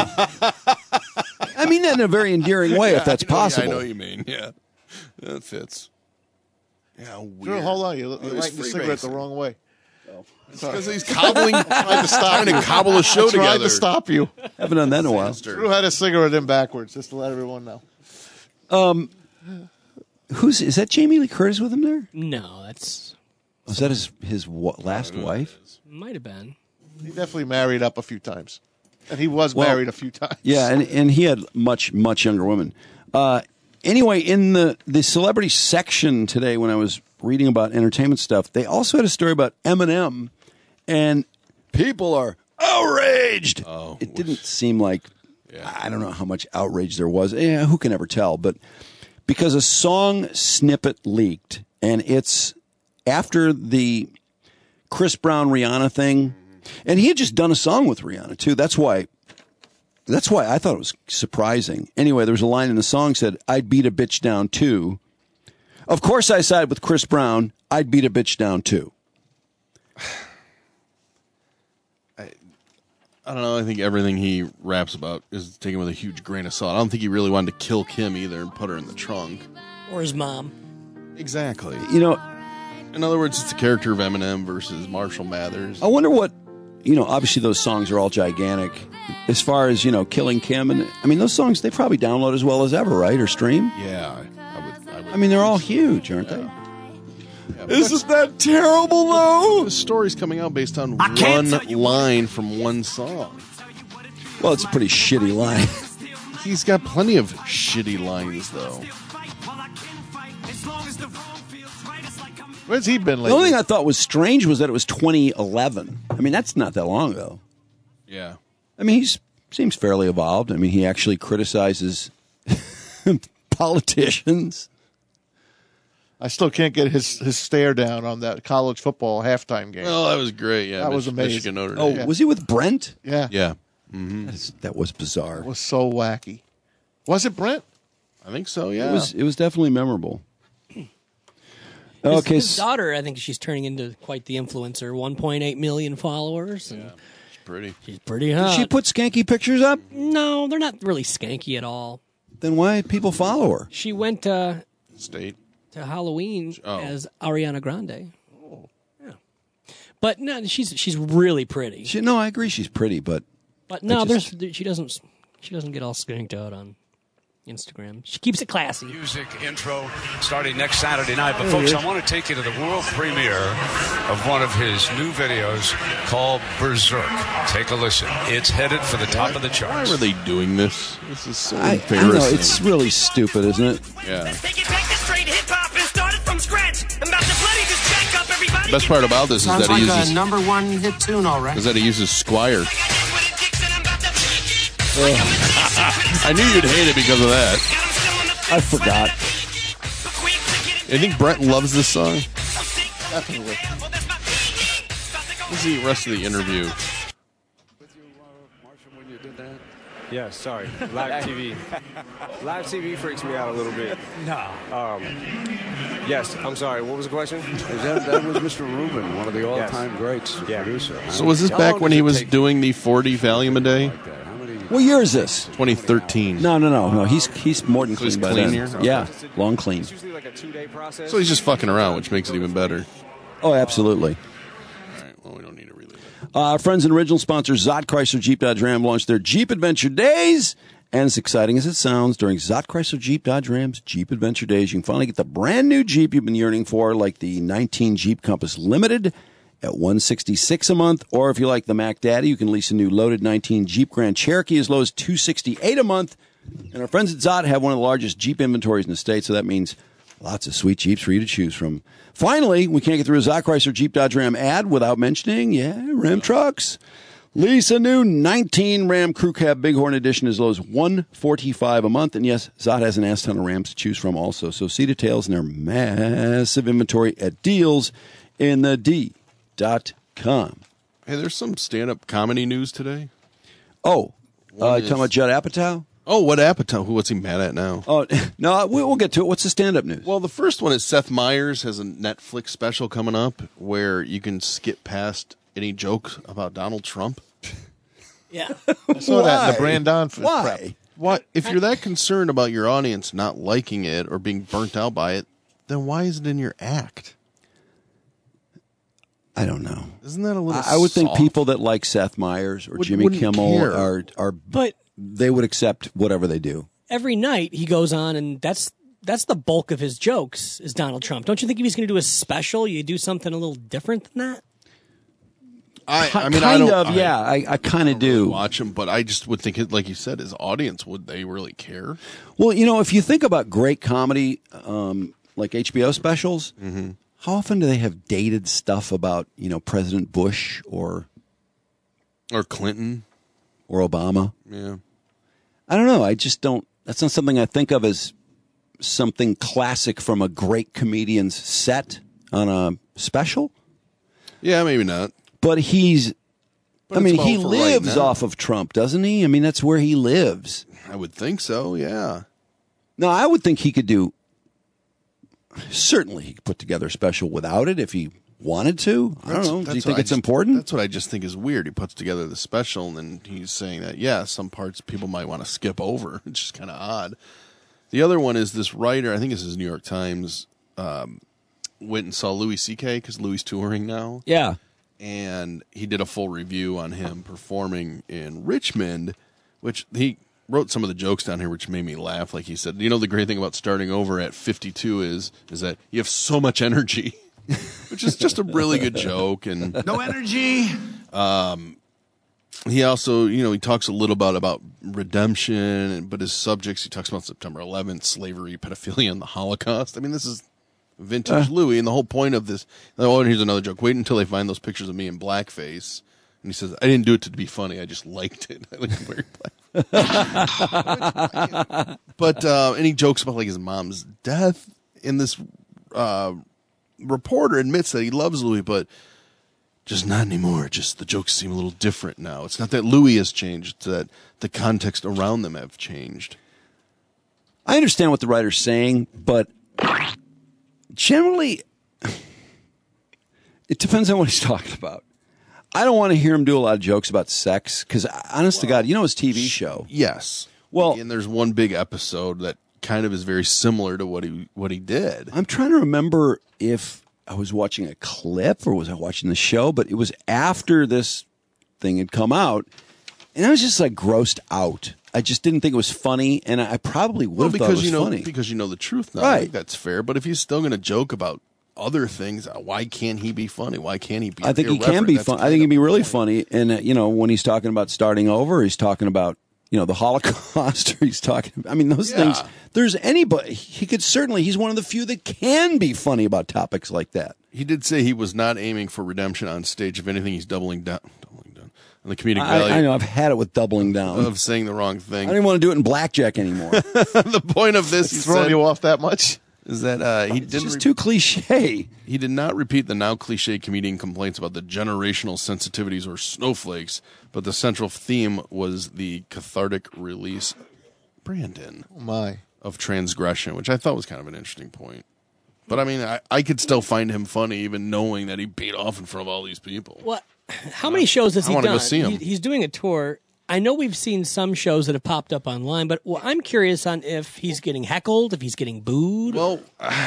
I mean that in a very endearing way, if that's I know- possible. I know what you mean. Yeah. That fits. Yeah, weird. Drew, hold on. You're, Oh, you're he's lighting the cigarette the freebasing. wrong way. Because he's cobbling, Tried to stop trying to you. cobble a show I tried together. to stop you. Haven't done that in a while. Drew had a cigarette in backwards, just to let everyone know. Um, who's is that? Jamie Lee Curtis with him there? No, that's Was that his his wa- last wife? might have been. He definitely married up a few times. And he was Well, married a few times. Yeah, and and he had much much younger women. Uh, anyway, in the the celebrity section today, when I was reading about entertainment stuff, they also had a story about Eminem, and people are outraged. Oh, it didn't seem like I don't know how much outrage there was. Yeah, who can ever tell? But because a song snippet leaked, and it's after the Chris Brown Rihanna thing, and he had just done a song with Rihanna too. That's why. That's why I thought it was surprising. Anyway, there was a line in the song said, "I'd beat a bitch down too." Of course, I side with Chris Brown. I'd beat a bitch down too. I don't know. I think everything he raps about is taken with a huge grain of salt. I don't think he really wanted to kill Kim either and put her in the trunk. Or his mom. Exactly. You know, in other words, it's the character of Eminem versus Marshall Mathers. I wonder what, you know, obviously those songs are all gigantic. As far as, you know, Killing Kim, and I mean, those songs, they probably download as well as ever, right? Or stream? Yeah. I would. I, would I mean, they're all huge, aren't they? Isn't that terrible, though? The story's coming out based on one line from one song. Well, it's a pretty shitty line. He's got plenty of shitty lines, though. Where's he been The lately? only thing I thought was strange was that it was twenty eleven. I mean, that's not that long ago. Yeah. I mean, he seems fairly evolved. I mean, he actually criticizes politicians. I still can't get his, his stare down on that college football halftime game. Oh, that was great. Yeah, that was Mich- amazing. Michigan Notre Oh, Dame. was he with Brent? Yeah. Yeah. Mm-hmm. That, is, that was bizarre. It was so wacky. Was it Brent? I think so, yeah. It was it was definitely memorable. His, Okay, his s- daughter, I think she's turning into quite the influencer. one point eight million followers. And It's pretty. she's pretty did hot. she put skanky pictures up? No, they're not really skanky at all. Then why people follow her? She went uh, State. to Halloween Oh. as Ariana Grande. Yeah. But no, she's she's really pretty. She, no, I agree she's pretty, but But no, I just- there's she doesn't she doesn't get all skanked out on Instagram. She keeps it classy. Music intro starting next Saturday night. But There folks, he I is. want to take you to the world premiere of one of his new videos called Berserk. Take a listen. It's headed for the top of the Why charts. are they doing this? This is so I, I embarrassing. know it's really stupid, isn't it? Yeah. Take it back to straight hip hop and start it from scratch. I'm about to bloody just jack up everybody. The best part about this is Sounds that he like uses a number one hit tune, all right. is that he uses Squire. I knew you'd hate it because of that. I forgot. I think Brent loves this song. Definitely. This is the rest of the interview. Yeah, sorry. Live T V. Live T V freaks me out a little bit. No. Um, yes, I'm sorry. What was the question? That, that was Mister Rubin, one of the all-time Yes. greats, Yeah. producer. So was this How back long when does he it was take- doing the forty Valium a day? What year is this? twenty thirteen. No, no, no, no. He's he's more than So he's clean by clean then. here? Yeah, long clean. It's usually like a two-day process. So he's just fucking around, which makes it even better. Oh, absolutely. All right, well, we don't need to relive it. Uh, our friends and original sponsors, Zott Chrysler Jeep Dodge Ram, launched their Jeep Adventure Days. And as exciting as it sounds, during Zott Chrysler Jeep Dodge Ram's Jeep Adventure Days, you can finally get the brand new Jeep you've been yearning for, like the nineteen Jeep Compass Limited at one hundred sixty-six dollars a month. Or if you like the Mac Daddy, you can lease a new loaded nineteen Jeep Grand Cherokee as low as two hundred sixty-eight dollars a month. And our friends at Zott have one of the largest Jeep inventories in the state, so that means lots of sweet Jeeps for you to choose from. Finally, we can't get through a Zott Chrysler Jeep Dodge Ram ad without mentioning, yeah, Ram trucks. Lease a new nineteen Ram Crew Cab Bighorn Edition as low as one hundred forty-five dollars a month. And yes, Zott has an ass ton of Rams to choose from also. So see details in their massive inventory at deals in the D dot com. Hey, there's some stand-up comedy news today. Oh, One uh, is- talking about Judd Apatow? Oh, what Apatow? Who? What's he mad at now? Oh, no, we- we'll get to it. What's the stand-up news? Well, the first one is Seth Meyers has a Netflix special coming up where you can skip past any jokes about Donald Trump. Yeah. I saw that in the Why? Brandon f- Why? prep. What if you're that concerned about your audience not liking it or being burnt out by it? Then why is it in your act? I don't know. Isn't that a little? I, I would think soft? people that like Seth Meyers or Would- Jimmy wouldn't Kimmel care. are are But they would accept whatever they do. every night he goes on, and that's that's the bulk of his jokes is Donald Trump. Don't you think if he's going to do a special, you do something a little different than that? I, Ki- I mean, kind I don't, of, I, yeah. I, I kind of do. watch him, but I just would think, it, like you said, his audience would they really care? Well, you know, if you think about great comedy, um, like H B O specials, Mm-hmm. how often do they have dated stuff about, you know, President Bush or Or Clinton? or Obama? Yeah. I don't know. I just don't. That's not something I think of as something classic from a great comedian's set on a special. Yeah, maybe not. But he's. But I it's mean, about he for right lives now. off of Trump, doesn't he? I mean, that's where he lives. I would think so. Yeah. No, I would think he could do. Certainly, he could put together a special without it if he wanted to. I don't That's- know. Do that's you what think I it's just- important? That's what I just think is weird. He puts together the special, and then he's saying that, yeah, some parts people might want to skip over. It's just kind of odd. The other one is this writer, I think this is New York Times, um, went and saw Louis C K because Louis touring now. Yeah. And he did a full review on him performing in Richmond, which he wrote some of the jokes down here, which made me laugh. Like he said, you know, the great thing about starting over at fifty-two is, is that you have so much energy. Which is just a really good joke, and No energy. Um, he also, you know, he talks a little about about redemption, but his subjects, he talks about September eleventh, slavery, pedophilia, and the Holocaust. I mean, this is vintage Uh. Louis, and the whole point of this. Oh, and here's another joke: wait until they find those pictures of me in blackface. And he says, "I didn't do it to be funny. I just liked it. I like wearing black." But uh, and he jokes about like his mom's death in this uh, reporter admits that he loves Louis, but just not anymore. Just the jokes seem a little different now. It's not that Louis has changed; it's that the context around them have changed. I understand what the writer's saying, but generally, it depends on what he's talking about. I don't want to hear him do a lot of jokes about sex because, honest to God, you know his T V show. Yes. Well, and there's one big episode that kind of is very similar to what he what he did. I'm trying to remember if I was watching a clip or was I watching the show, but it was after this thing had come out, and I was just like grossed out. I just didn't think it was funny, and I probably would Well, have because thought it was you know funny. because you know the truth now. Right. I think that's fair. But if he's still going to joke about other things, why can't he be funny? Why can't he be? I think he irreverent? can be That's fun. I kind think he'd of be the really point. funny. And, uh, you know, when he's talking about starting over, he's talking about, you know, the Holocaust, or he's talking, I mean, those Yeah. things, there's anybody, he could certainly, he's one of the few that can be funny about topics like that. He did say he was not aiming for redemption on stage. If anything, he's doubling down, doubling down on the comedic I, value I know, I've had it with doubling down. of saying the wrong I thing. don't even want to do it in blackjack anymore. The point of this, he It's throwing said, you off that much? is that uh, he It's didn't just re- too cliche. He did not repeat the now cliche comedian complaints about the generational sensitivities or snowflakes, but the central theme was the cathartic release, Brandon, Oh, my. of transgression, which I thought was kind of an interesting point. But I mean, I, I could still find him funny, even knowing that he beat off in front of all these people. What? How many shows has I he wanna done? go see him. He- he's doing a tour. I know we've seen some shows that have popped up online, but well, I'm curious on if he's getting heckled, if he's getting booed. Well,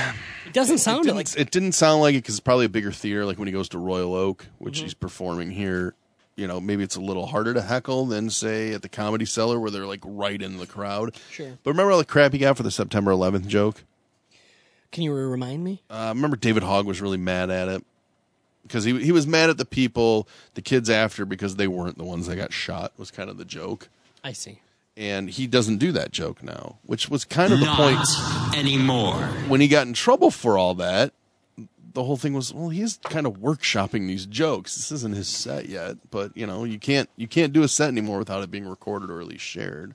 it doesn't sound it didn't, like it didn't sound like it because it's probably a bigger theater, like when he goes to Royal Oak, which Mm-hmm. he's performing here. You know, maybe it's a little harder to heckle than, say, at the Comedy Cellar where they're like right in the crowd. Sure. But remember all the crap he got for the September eleventh joke? Can you remind me? Uh, remember David Hogg was really mad at it because he he was mad at the people, the kids after, because they weren't the ones that got shot, was kind of the joke. I see. And he doesn't do that joke now, which was kind of the Not point. anymore. When he got in trouble for all that, the whole thing was, well, he's kind of workshopping these jokes. This isn't his set yet, but you know, you can't you can't do a set anymore without it being recorded or at least shared.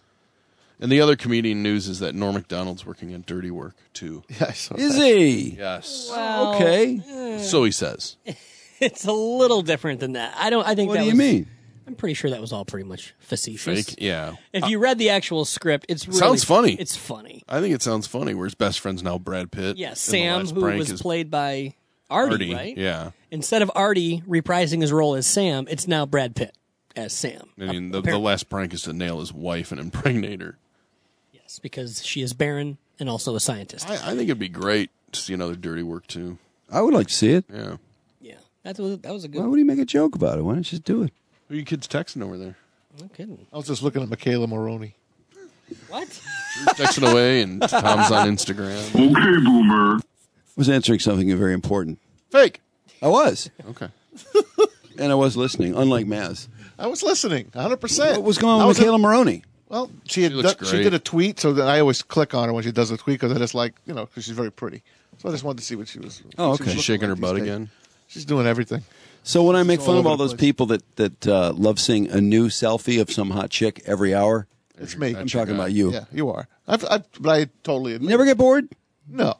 And the other comedian news is that Norm Macdonald's working on Dirty Work too. Yeah, I saw Is that. he? Yes. Well, Okay. So he says. It's a little different than that. I don't. I think What that do you was, mean? I'm pretty sure that was all pretty much facetious. Fake? Yeah. If you read the actual script, it's really, Sounds funny. It's funny. I think it sounds funny. Where his best friend's now Brad Pitt. Yeah, And the Sam, last who prank was is played by Artie, Artie, right? yeah. Instead of Artie reprising his role as Sam, it's now Brad Pitt as Sam. I mean, the, the Apparently. last prank is to nail his wife and impregnate her. Yes, because she is barren and also a scientist. I, I think it'd be great to see another Dirty Work too. I would like to see it. Yeah. yeah, that was that was a good. Why would he make a joke about it? Why don't you just do it? Who are you kids texting over there? No kidding. I was just looking at Michaela Maroney. What? Texting away, and Tom's on Instagram. Okay, boomer. I was answering something very important. Fake. I was. Okay. And I was listening, unlike Maz. I was listening, one hundred percent. What was going I on was with Michaela in- Maroney? Well, she had She looks done- she great. did a tweet, so that I always click on her when she does a tweet because I just like, you know, because she's very pretty. So I just wanted to see what she was. Oh, what she okay. was She's shaking her looking butt like these days. again. She's doing everything. So when I make It's fun all of over all the those place. people that that uh, love seeing a new selfie of some hot chick every hour, It's me. I'm talking about you. Yeah, you are. I've, I, but I totally admit. You never get bored? No,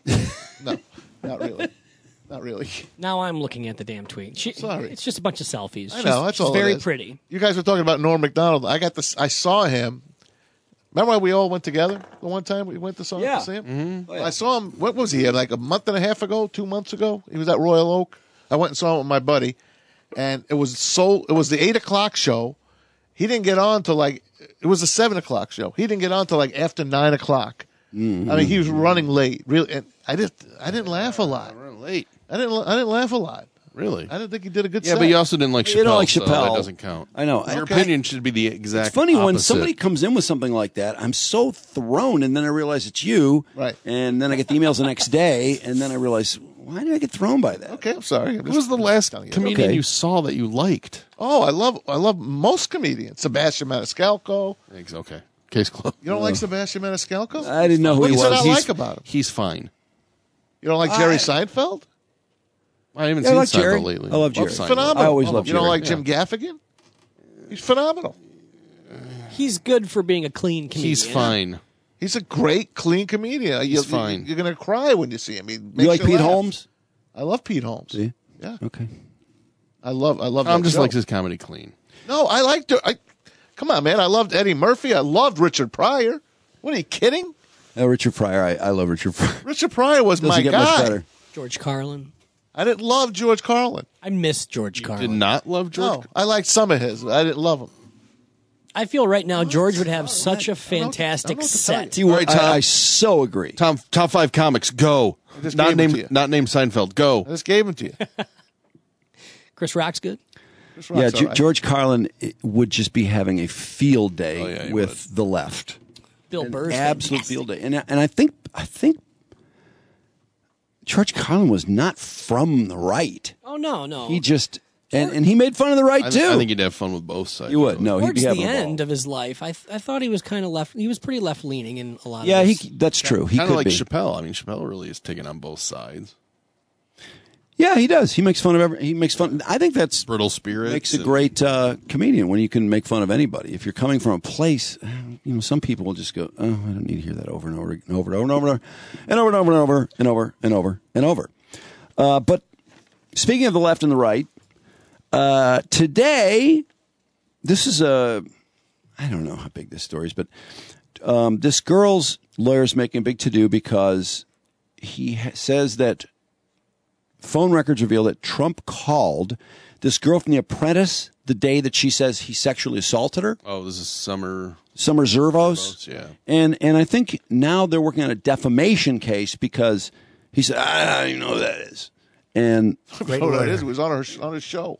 no, not really, not really. Now I'm looking at the damn tweet. She, Sorry. It's just a bunch of selfies. I She's- know that's she's all. it very is. pretty. You guys were talking about Norm Macdonald. I got this. I saw him. Remember when we all went together the one time we went to saw Yeah. to see him? Mm-hmm. Oh, yeah. I saw him. What was he? Like a month and a half ago, two months ago. He was at Royal Oak. I went and saw him with my buddy, and it was so. It was the eight o'clock show. He didn't get on till like it was a seven o'clock show. He didn't get on till like after nine o'clock. Mm-hmm. I mean, he was running late. Really, and I didn't. I didn't laugh a lot. Running late. I didn't. I didn't laugh a lot. Really? I didn't think he did a good. Yeah, set. but you also didn't like Chappelle. You don't like so Chappelle. that doesn't count. I know. Your Okay. opinion should be the exact. It's funny when opposite. somebody comes in with something like that, I'm so thrown, and then I realize it's you. Right. And then I get the emails the next day, and then I realize, why did I get thrown by that? Okay, I'm sorry. I'm Who was the last telling you. comedian Okay. you saw that you liked? Oh, I love I love most comedians. Sebastian Maniscalco. Thanks. Okay. Case closed. You don't like Sebastian Maniscalco? I didn't know who What he do you was. not He's- like about him? He's fine. You don't like Jerry Seinfeld? I haven't Yeah, I seen like Seinfeld Jerry. lately. I love Jerry. Seinfeld. Phenomenal. I always loved You don't Jerry. like Jim Gaffigan? He's phenomenal. He's good for being a clean comedian. He's fine. He's He's a great, clean comedian. He's you're, fine. You're going to cry when you see him. He makes You like Pete laugh. Holmes? I love Pete Holmes. See? Yeah. Okay. I love. I love. Tom that just show. likes his comedy clean. No, I liked. I come on, man. I loved Eddie Murphy. I loved Richard Pryor. What are you kidding? Oh, Richard Pryor. I, I love Richard Pryor. Richard Pryor was Doesn't my get guy. much better. George Carlin. I didn't love George Carlin. I miss George Carlin. Did not love George. No, I liked some of his. I didn't love him. I feel right now George would have such a fantastic set. All right, Tom. I, I so agree. Tom, top five comics, go. I just Not gave it to you. named, not named Seinfeld, go. I just gave him to you. Chris Rock's good. Chris Yeah, Rock's Ge- all right. George Carlin eh, would just be having a field day Oh, yeah, he with the left. Bill An Burr's absolute fantastic. field day, and and I think I think George Carlin was not from the right. Oh no, no. He just and, and he made fun of the right I, too. I think he'd have fun with both sides. you would no, he'd Towards be having the a ball. end of his life, I th- I thought he was kind of left. He was pretty left leaning in a lot Yeah, of. he his, that's true. He Kind could of like be. Chappelle. I mean, Chappelle really is taking on both sides. Yeah, he does. He makes fun of every. He makes fun. I think that's Brittle spirits. makes a and- great uh, comedian when you can make fun of anybody. If you're coming from a place, you know, some people will just go, "Oh, I don't need to hear that over and over and over and over and over and over and over and over and over and over and over." Uh, but speaking of the left and the right, uh, today, this is a. I don't know how big this story is, but um, this girl's lawyer's making a big to do because he ha- says that. Phone records reveal that Trump called this girl from The Apprentice the day that she says he sexually assaulted her. Oh, this is Summer. Summer Zervos. Yeah. And and I think now they're working on a defamation case because he said, I don't even know who that is. And I know what that is. It was on her on his show.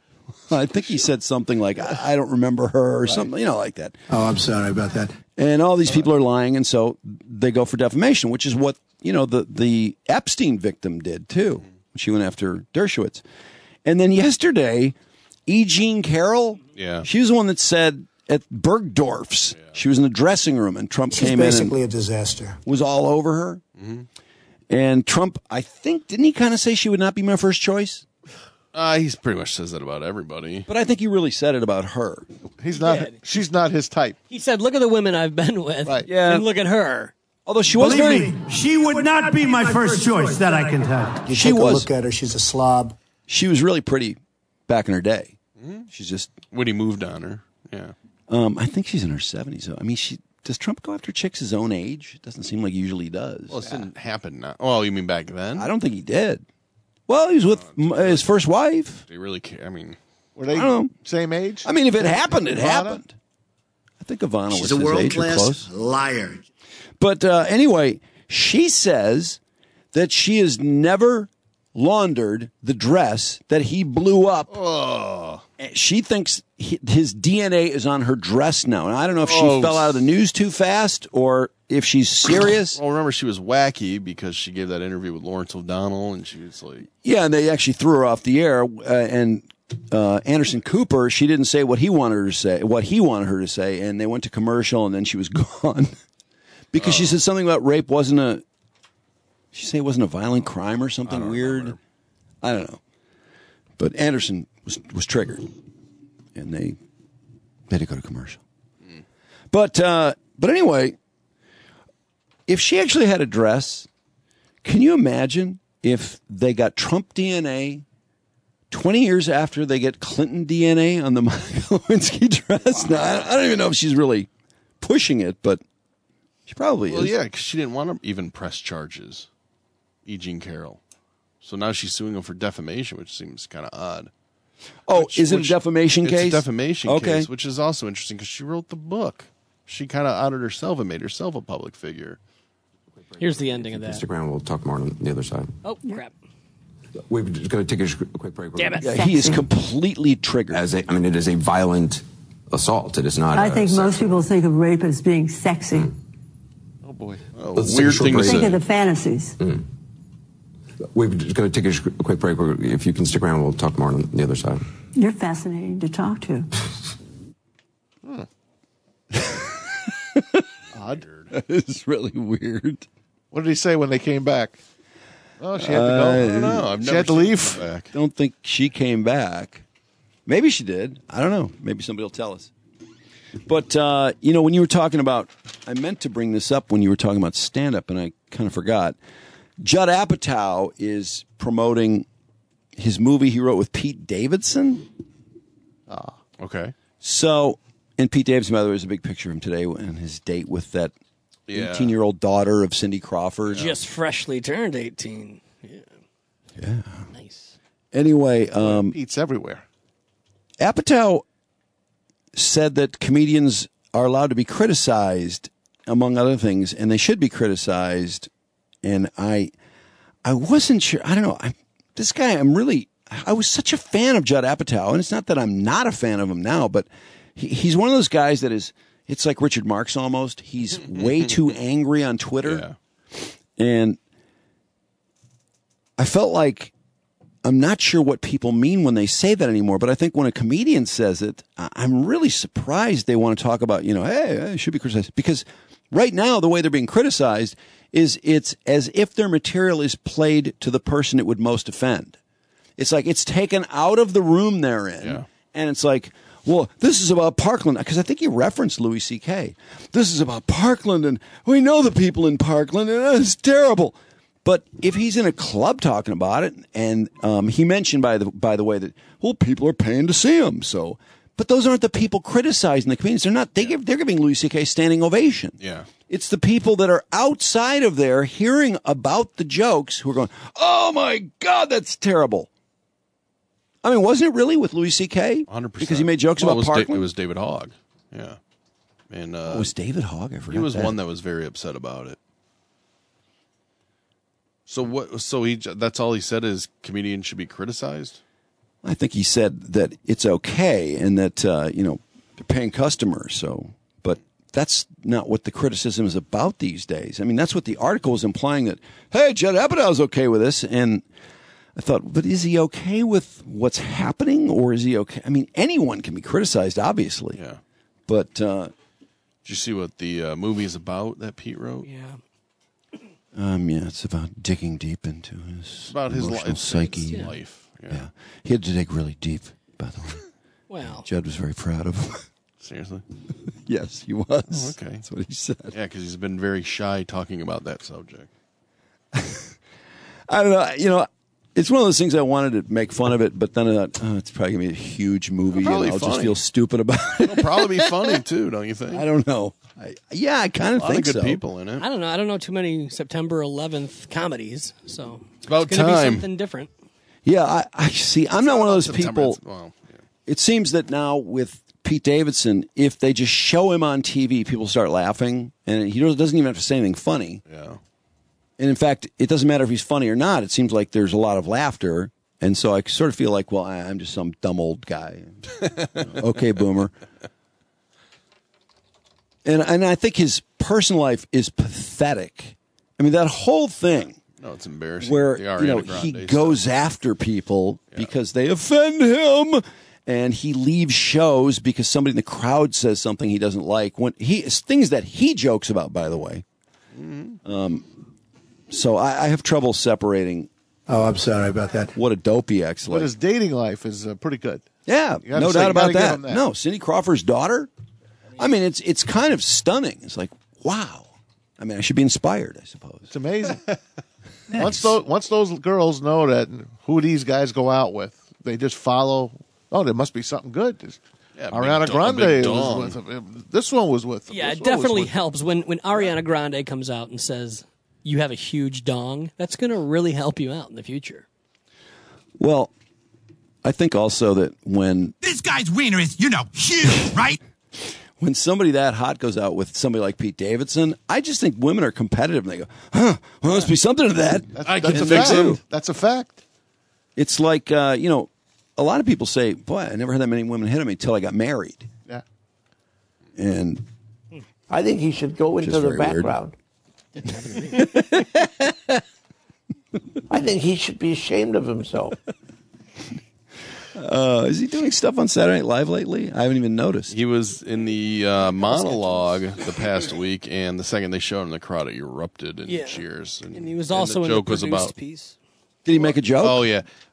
I think he said something like, I, I don't remember her or something, you know, like that. Oh, I'm sorry about that. And all these people are lying, and so they go for defamation, which is what, you know, the, the Epstein victim did, too. She went after Dershowitz. And then yesterday, E. Jean Carroll, Yeah. she was the one that said at Bergdorf's, she was in the dressing room, and Trump She's came basically in a disaster. and was all over her. Mm-hmm. And Trump, I think, didn't he kind of say she would not be my first choice? Uh, he pretty much says that about everybody. But I think he really said it about her. He's not. She's not his type. He said, "Look at the women I've been with, Right. Yeah. and look at her." Although she was Believe very... me, she would not be my first choice, that I can tell you. You She take a was. look at her, she's a slob. She was really pretty back in her day. Mm-hmm. She's just... When he moved on her. Yeah. Um, I think she's in her seventies. I mean, she does Trump go after chicks his own age? It doesn't seem like he usually does. Well, this didn't happen now. Oh, you mean back then? I don't think he did. Well, he was with m- his first wife. Do you really care? I mean, Were they I don't know. same age? I mean, if it happened, it Ivana? happened. I think Ivana was She's his a world age or class close. liar. But uh, anyway, she says that she has never laundered the dress that he blew up. oh, She thinks he, his D N A is on her dress now. And I don't know if she Oh. fell out of the news too fast or if she's serious. well, remember she was wacky because she gave that interview with Lawrence O'Donnell, and she was like, Yeah, and they actually threw her off the air. Uh, and uh, Anderson Cooper, she didn't say what he wanted her to say, what he wanted her to say, and they went to commercial, and then she was gone because she said something about rape wasn't a. She said it wasn't a violent crime or something I don't weird. remember. I don't know, but Anderson was was triggered, and they they had to go to commercial. Mm. But uh, but anyway, if she actually had a dress, can you imagine if they got Trump D N A twenty years after they get Clinton D N A on the Monica Lewinsky dress? Now, I I don't even know if she's really pushing it, but she probably well, is. yeah, because she didn't want to even press charges, E. Jean Carroll. So now she's suing him for defamation, which seems kind of odd. Oh, Which- is it which- a defamation it's case? a defamation Okay. case, which is also interesting because she wrote the book. She kind of outed herself and made herself a public figure. Here's the ending of that. Instagram. We'll talk more on the other side. Oh crap! We're just going to take a sh- quick break. Damn it. Yeah, he is completely triggered. As a, I mean, it is a violent assault. It is not. I a think sex- most people think of rape as being sexy. Oh boy, oh, Let's take a weird short thing to break. Think say. of the fantasies. Mm. We're just going to take a sh- quick break. We're- If you can stick around, we'll talk more on the other side. You're fascinating to talk to. Odd. That is really weird. What did he say when they came back? Oh, she had to go. Uh, I I don't know. I've She never had to seen leave? her back. Don't think she came back. Maybe she did. I don't know. Maybe somebody will tell us. But, uh, you know, when you were talking about, I meant to bring this up when you were talking about stand-up, and I kind of forgot. Judd Apatow is promoting his movie he wrote with Pete Davidson. Ah, okay. So, and Pete Davidson, by the way, there's a big picture of him today and his date with that eighteen-year-old daughter of Cindy Crawford. Just freshly turned eighteen. Yeah. Yeah. Nice. Anyway, um, Pete's everywhere. Apatow said that comedians are allowed to be criticized, among other things, and they should be criticized. And I, I wasn't sure. I don't know. I, this guy, I'm really. I was such a fan of Judd Apatow, and it's not that I'm not a fan of him now, but he, he's one of those guys that is. It's like Richard Marx almost. He's way too angry on Twitter, yeah. And I felt like. I'm not sure what people mean when they say that anymore, but I think when a comedian says it, I'm really surprised they want to talk about, you know, hey, I should be criticized. Because right now, the way they're being criticized is it's as if their material is played to the person it would most offend. It's like it's taken out of the room they're in, yeah. And it's like, well, this is about Parkland, because I think you referenced Louis C K. This is about Parkland, and we know the people in Parkland, and it's terrible. But if he's in a club talking about it, and um, he mentioned, by the by the way, that, well, people are paying to see him. So, but those aren't the people criticizing the comedians. They're not. They give, they're giving Louis C K a standing ovation. Yeah. It's the people that are outside of there hearing about the jokes who are going, oh, my God, that's terrible. I mean, wasn't it really with Louis C K? one hundred percent. Because he made jokes well, about it was Parkland? Da- it was David Hogg. Yeah. And uh, oh, it was David Hogg? I forgot He was that. one that was very upset about it. So what? So he that's all he said is comedians should be criticized? I think he said that it's okay and that, uh, you know, they're paying customers. So, but that's not what the criticism is about these days. I mean, that's what the article was implying, that, hey, Judd Apatow's okay with this. And I thought, but is he okay with what's happening, or is he okay? I mean, anyone can be criticized, obviously. Yeah. But uh, did you see what the uh, movie is about that Pete wrote? Yeah. Um, yeah, it's about digging deep into his it's about his emotional li- psyche. His yeah. life. Yeah. yeah. He had to dig really deep, by the way. Well. Judd was very proud of him. Seriously? Yes, he was. Oh, okay. That's what he said. Yeah, because he's been very shy talking about that subject. I don't know. You know, it's one of those things I wanted to make fun of it, but then I thought, oh, it's probably going to be a huge movie, and I'll funny. just feel stupid about it. It'll probably be funny, too, don't you think? I don't know. I, yeah, I kind of a lot think of good so. people in it. I don't know. I don't know too many September eleventh comedies, so it's about it's going to be time. something different. Yeah, I, I see. I'm not one of those September, people. Well, yeah. It seems that now with Pete Davidson, if they just show him on T V, people start laughing, and he doesn't even have to say anything funny. Yeah. And in fact, it doesn't matter if he's funny or not. It seems like there's a lot of laughter. And so I sort of feel like, well, I'm just some dumb old guy. Okay, boomer. And and I think his personal life is pathetic. I mean, that whole thing. No, it's embarrassing. Where The you know Ariana he Grande goes stuff. after people Yeah. because they offend him, and he leaves shows because somebody in the crowd says something he doesn't like. When he it's things that he jokes about, by the way. Mm-hmm. Um, so I, I have trouble separating. Oh, I'm sorry about that. What a dope he acts But like. his dating life is uh, pretty good. Yeah, You gotta no say- doubt you about gotta give that. him that. No, Cindy Crawford's daughter. I mean, it's it's kind of stunning. It's like, wow. I mean, I should be inspired, I suppose. It's amazing. Once those once those girls know that who these guys go out with, they just follow. Oh, there must be something good. There's- Yeah, Ariana big dong- Grande big was dong. with him. This one was with him. Yeah, This it one was definitely with him. helps when when Ariana Grande comes out and says you have a huge dong. That's going to really help you out in the future. Well, I think also that when This guy's wiener is, you know, huge, right? when somebody that hot goes out with somebody like Pete Davidson, I just think women are competitive, and they go, huh, well, there must be something to that. That's, I that's can a fix fact. him. That's a fact. It's like, uh, you know, a lot of people say, boy, I never had that many women hit on me until I got married. Yeah. And I think he should go into Just the very weird. background. I think he should be ashamed of himself. uh, is he doing stuff on Saturday Night Live lately? I haven't even noticed. He was in the uh, monologue the past week, and the second they showed him, the crowd erupted in Yeah. cheers. And, And he was and also the in the joke was produced about. piece. Did he make a joke? Oh yeah,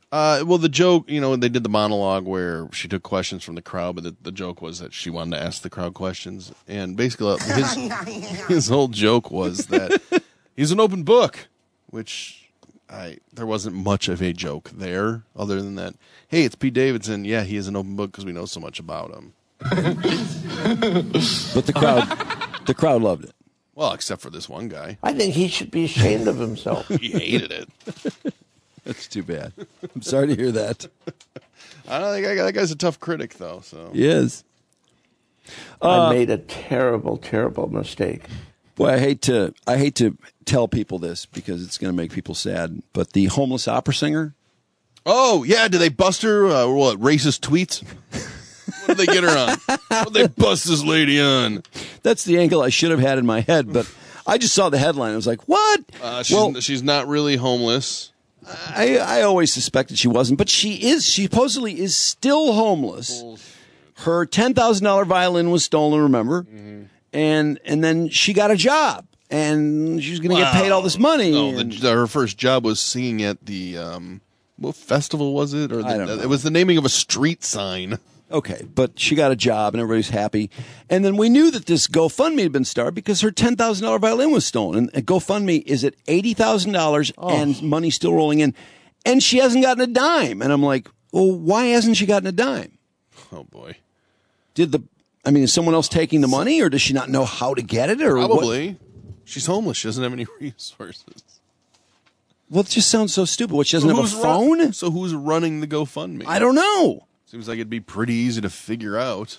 Uh, well, the joke, you know, they did the monologue where she took questions from the crowd, but the, the joke was that she wanted to ask the crowd questions. And basically, his, his whole joke was that he's an open book, which I there wasn't much of a joke there other than that, hey, it's Pete Davidson. Yeah, he is an open book because we know so much about him. But the crowd, the crowd loved it. Well, except for this one guy. I think he should be ashamed of himself. He hated it. That's too bad. I'm sorry to hear that. I don't think I, that guy's a tough critic, though. So He is. I Uh, made a terrible, terrible mistake. Boy, I hate to I hate to tell people this because it's going to make people sad. But the homeless opera singer. Oh yeah, did they bust her? Uh, what racist tweets? What did they get her on? What did they bust this lady on? That's the angle I should have had in my head, but I just saw the headline. I was like, "What?" Uh, she's, well, she's not really homeless. I I always suspected she wasn't, but she is. She supposedly is still homeless. Her ten thousand dollar violin was stolen. Remember, mm-hmm. and and then she got a job, and she's going to wow. get paid all this money. No, and, the, her first job was singing at the um, what festival was it? Or the, I don't know. It was the naming of a street sign. Okay, but she got a job and everybody's happy. And then we knew that this GoFundMe had been started because her ten thousand dollar violin was stolen. And GoFundMe is at eighty thousand dollars Oh. and money still rolling in. And she hasn't gotten a dime. And I'm like, well, why hasn't she gotten a dime? Oh, boy. Did the, I mean, is someone else taking the money or does she not know how to get it? Or Probably. What? She's homeless. She doesn't have any resources. Well, it just sounds so stupid. What, she doesn't So have a who's phone? Run, so who's running the GoFundMe? I don't know. Seems like it'd be pretty easy to figure out.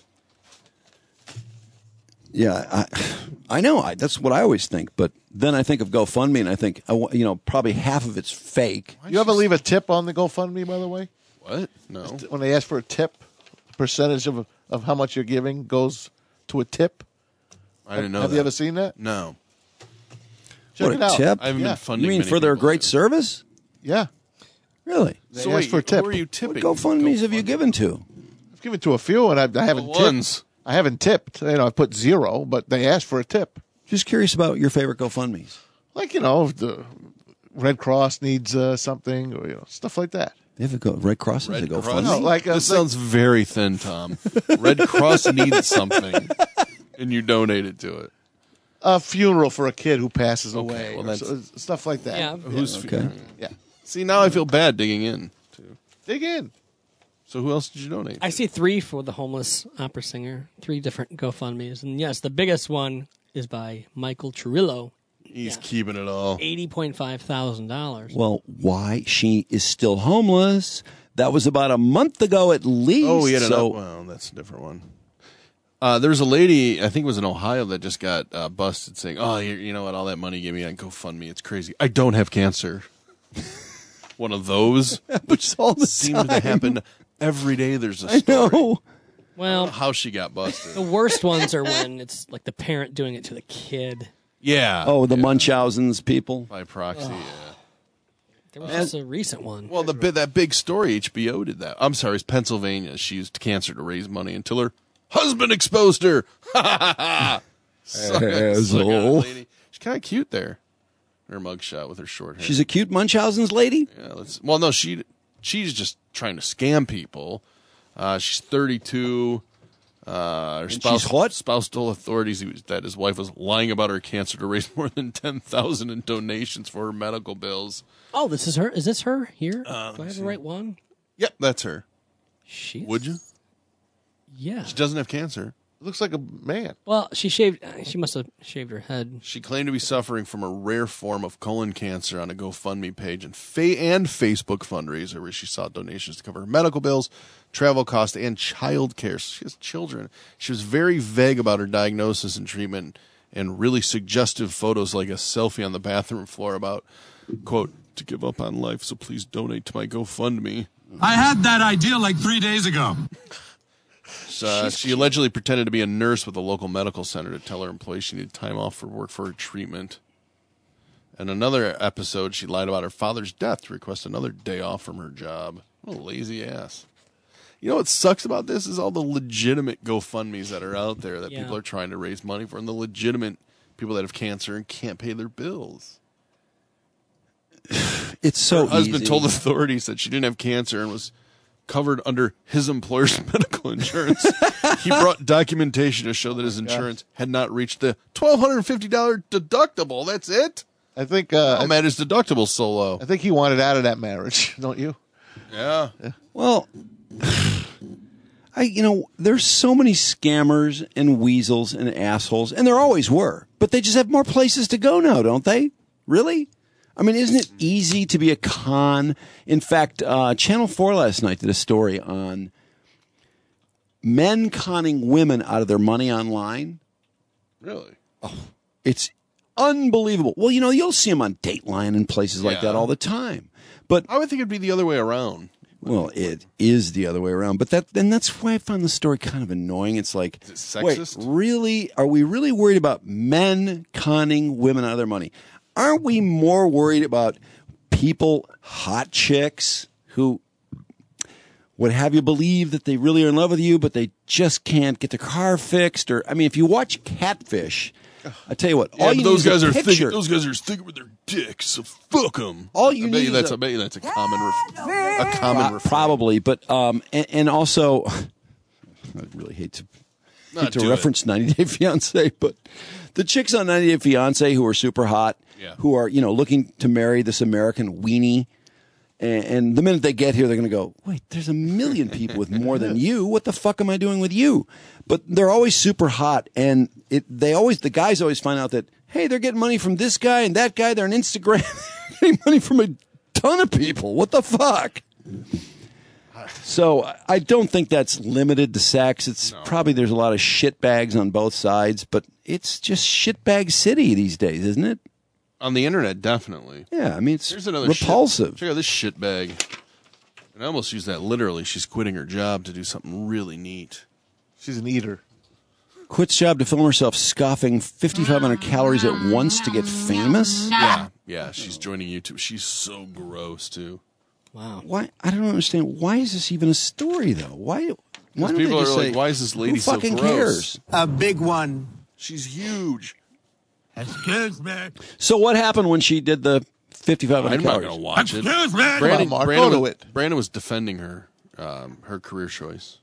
Yeah, I, I know. I, that's what I always think. But then I think of GoFundMe, and I think, I wa- you know, probably half of it's fake. You ever leave a tip on the GoFundMe, by the way? What? No. When they ask for a tip, a percentage of of how much you're giving goes to a tip. I didn't know Have that. you ever seen that? No. Check What, it a out. tip? I haven't Yeah. been funding You mean many for their people. great service? Yeah. Really? They So ask wait, for a tip. who are you tipping? What GoFundMes have you given to? I've given to a few, and I, I haven't What ones? tipped. I haven't tipped. You know, I put zero, but they asked for a tip. Just curious about your favorite GoFundMes. Like, you know, if the Red Cross needs uh, something, or you know, stuff like that. They have a go Red Cross has a Red GoFundMe. Cross? No, like uh, This like- sounds very thin, Tom. Red Cross needs something, and you donate it to it. a funeral for a kid who passes Okay, away, well, or that's- so- stuff like that. Yeah. Who's Okay. Yeah. See, now I feel bad digging in. Too. Dig in. So who else did you donate? I see three for the homeless opera singer, three different GoFundMes. And yes, the biggest one is by Michael Churillo, He's keeping it all. eighty point five thousand dollars. Well, why she is still homeless? That was about a month ago at least. Oh, he had so, an, well, that's a different one. Uh, there's a lady, I think it was in Ohio, that just got uh, busted saying, oh, you, you know what, all that money you gave me on GoFundMe, it's crazy. I don't have cancer. One of those, which all the seems time. to happen every day. There's a I story. know. Well, How she got busted. the worst ones are when it's like the parent doing it to the kid. Yeah. Oh, the yeah. Munchausen's people. By proxy, yeah. There was just a recent one. Well, the bi- that big story, H B O did that. I'm sorry, it's Pennsylvania. She used cancer to raise money until her husband exposed her. Ha ha ha! Suck it, suck it, Asshole. lady. She's kind of cute there. Her mugshot with her short hair. She's a cute Munchausen's lady? yeah. Let's. Well, no, she she's just trying to scam people. Uh, she's thirty-two. Uh, her And spouse, she's hot? spouse told authorities he was, that his wife was lying about her cancer to raise more than ten thousand in donations for her medical bills. Oh, this is her. Is this her here? Uh, Do I let me have see. the right one? Yep, that's her. She. Would you? Yeah. She doesn't have cancer. Looks like a man. Well, she shaved. uh, She must have shaved her head. She claimed to be suffering from a rare form of colon cancer on a GoFundMe page and fa- and Facebook fundraiser where she sought donations to cover her medical bills, travel costs, and child care. So she has children. She was very vague about her diagnosis and treatment and really suggestive photos like a selfie on the bathroom floor about, quote, to give up on life, so please donate to my GoFundMe. I had that idea like three days ago. Uh, she allegedly pretended to be a nurse with a local medical center to tell her employees she needed time off for work for her treatment. In another episode, she lied about her father's death to request another day off from her job. What a lazy ass. You know what sucks about this is all the legitimate GoFundMes that are out there that Yeah. people are trying to raise money for, and the legitimate people that have cancer and can't pay their bills. it's so Her husband easy. told authorities that she didn't have cancer and was covered under his employer's medical insurance. He brought documentation to show that his insurance had not reached the twelve fifty dollars deductible. That's it? I think. Uh, oh, man, his deductible's so low. I think he wanted out of that marriage, don't you? Yeah. yeah. Well, I you know, there's so many scammers and weasels and assholes, and there always were. But they just have more places to go now, don't they? Really? I mean, isn't it easy to be a con? In fact, uh, Channel four last night did a story on men conning women out of their money online. Really? Oh, it's unbelievable. Well, you know, you'll see them on Dateline and places like Yeah. that all the time. But I would think it'd be the other way around. Well, it is the other way around. But that, and that's why I found the story kind of annoying. It's like, is it sexist? Wait, really? Are we really worried about men conning women out of their money? Aren't we more worried about people, hot chicks, who would have you believe that they really are in love with you, but they just can't get their car fixed? Or, I mean, if you watch Catfish, I tell you what, Yeah, all but you those need guys is a are picture. thinking, those guys are thinking with their dicks, so fuck them. All you I bet need you is that's a- I bet you that's a common ref- a common Pro- refrain. probably, but um, and, and also, I really hate to No, hate to do reference ninety Day Fiance, but the chicks on ninety Day Fiance who are super hot, Yeah. who are you know looking to marry this American weenie, and, and the minute they get here, they're going to go, wait, there's a million people with more than you. What the fuck am I doing with you? But they're always super hot, and it they always the guys always find out that hey, they're getting money from this guy and that guy. They're on Instagram, getting money from a ton of people. What the fuck? So I don't think that's limited to sex. It's No. probably there's a lot of shitbags on both sides, but it's just shitbag city these days, isn't it? On the internet, definitely. Yeah, I mean it's Here's another repulsive. Shit. Check out this shit bag. And I almost use that literally. She's quitting her job to do something really neat. She's an eater. Quits job to film herself scoffing fifty-five hundred calories at once to get famous. Yeah, yeah. She's joining YouTube. She's so gross too. Wow. Why? I don't understand. Why is this even a story though? Why? Why don't people they just are say, like, "Why is this lady who so fucking gross?" cares? A big one. She's huge. Excuse me. So what happened when she did the fifty-five hundred I'm not calories? going to watch it. Excuse me. Brandon, Come on, Mark, Brandon, go to was, it. Brandon was defending her, um, her career choice.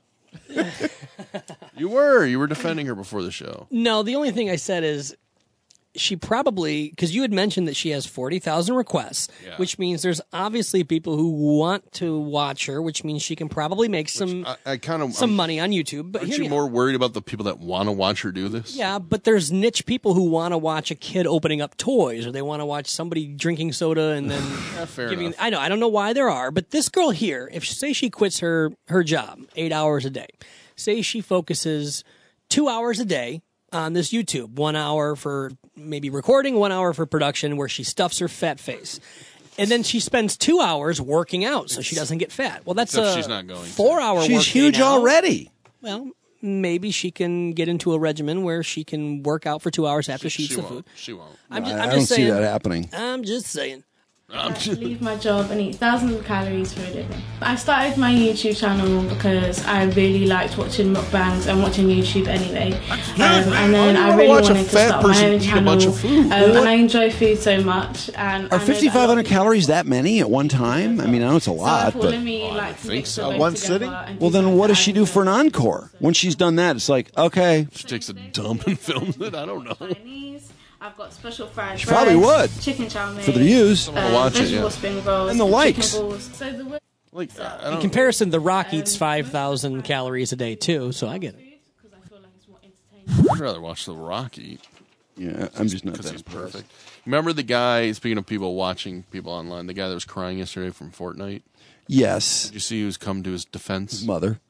You were. You were defending her before the show. No, the only thing I said is she probably, because you had mentioned that she has forty thousand requests, Yeah. which means there's obviously people who want to watch her, which means she can probably make some I, I kind of some money on YouTube. But Aren't hear you me more worried about the people that want to watch her do this? Yeah, but there's niche people who want to watch a kid opening up toys, or they want to watch somebody drinking soda and then Yeah, fair giving. enough. I know, I don't know why there are, but this girl here, if say she quits her her job eight hours a day, say she focuses two hours a day on this YouTube, one hour for maybe recording, one hour for production, where she stuffs her fat face. And then she spends two hours working out so she doesn't get fat. Well, that's Except a she's not going to. four-hour She's workday huge now. already. Well, maybe she can get into a regimen where she can work out for two hours after she, She eats the won't. food. She won't. I'm just, I, I'm I don't just see saying. that happening. I'm just saying. I'm I just- leave my job and eat thousands of calories for a living. I started my YouTube channel because I really liked watching mukbangs and watching YouTube anyway. Um, and then Why I do you wanna really watch a wanted to fat start my person own eat a channel. bunch of food? Um, Well, what- and I enjoy food so much. And I know Are that fifty-five hundred a lot of people- calories that many at one time? I mean, I know it's a So I lot, thought, but let me Oh, I like don't think mix so. the both One together sitting? and well, do then something what does that she I do for an enjoy. encore? When she's done that, it's like, okay, She takes a dump and films it. I don't know. Chinese. I've got special fried She rice, probably would. chicken chow mein, for the views. uh, I'll watch it, vegetable yeah. spring rolls, And the chicken likes. balls. So the way- Like, I In don't. comparison, The Rock eats five thousand calories a day, too, so I get it. because I feel like it's more entertaining. I'd rather watch The Rock eat Yeah, I'm just not because that he's impressed. perfect. Remember the guy? Speaking of people watching people online, the guy that was crying yesterday from Fortnite. Yes, Did you see who's come to his defense? mother.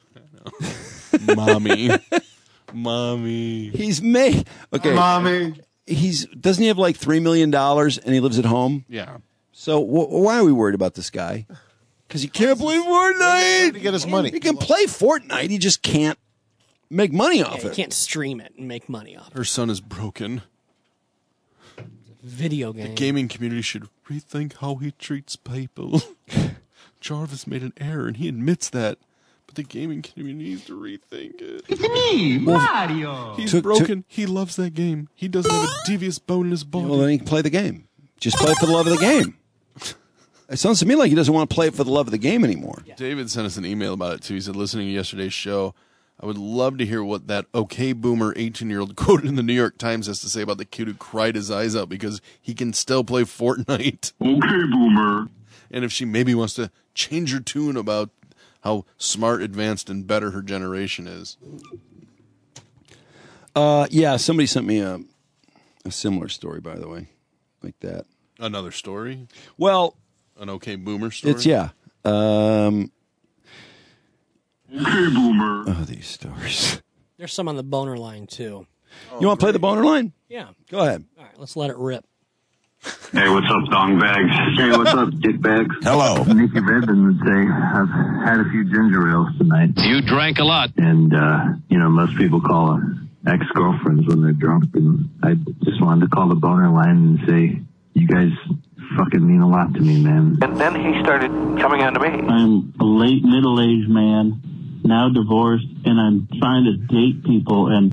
Mommy, mommy. He's made okay. Mommy. He's doesn't he have like three million dollars and he lives at home? Yeah. So wh- why are we worried about this guy? Because he can't play Fortnite. to get his money? He can play Fortnite. He just can't make money off Yeah, you it. can't stream it and make money off it. Her son is broken. Video game. The gaming community should rethink how he treats people. Jarvis made an error, and he admits that. But the gaming community needs to rethink it. It's me, Mario. He's Took- broken. He loves that game. He doesn't have a devious bone in his body. Well, then he can play the game. Just play for the love of the game. It sounds to me like he doesn't want to play it for the love of the game anymore. Yeah. David sent us an email about it, too. He said, listening to yesterday's show, I would love to hear what that okay boomer eighteen-year-old quoted in the New York Times has to say about the kid who cried his eyes out because he can still play Fortnite. Okay, boomer. And if she maybe wants to change her tune about how smart, advanced, and better her generation is. Uh, yeah, somebody sent me a, a similar story, by the way, like that. Another story? Well... An okay boomer story? It's, yeah. Um, okay, boomer. Oh, these stories. There's some on the boner line, too. You want to play the boner line? Yeah. Go ahead. All right, let's let it rip. Hey, what's up, dong bags? Hey, what's up, dick bags? Hello. Nikki Redmond would say, I've had a few ginger ales tonight. You drank a lot. And, uh, you know, most people call uh, ex-girlfriends when they're drunk. And I just wanted to call the boner line and say, you guys fucking mean a lot to me, man. And then he started coming on to me. I'm a late middle-aged man, now divorced, and I'm trying to date people, and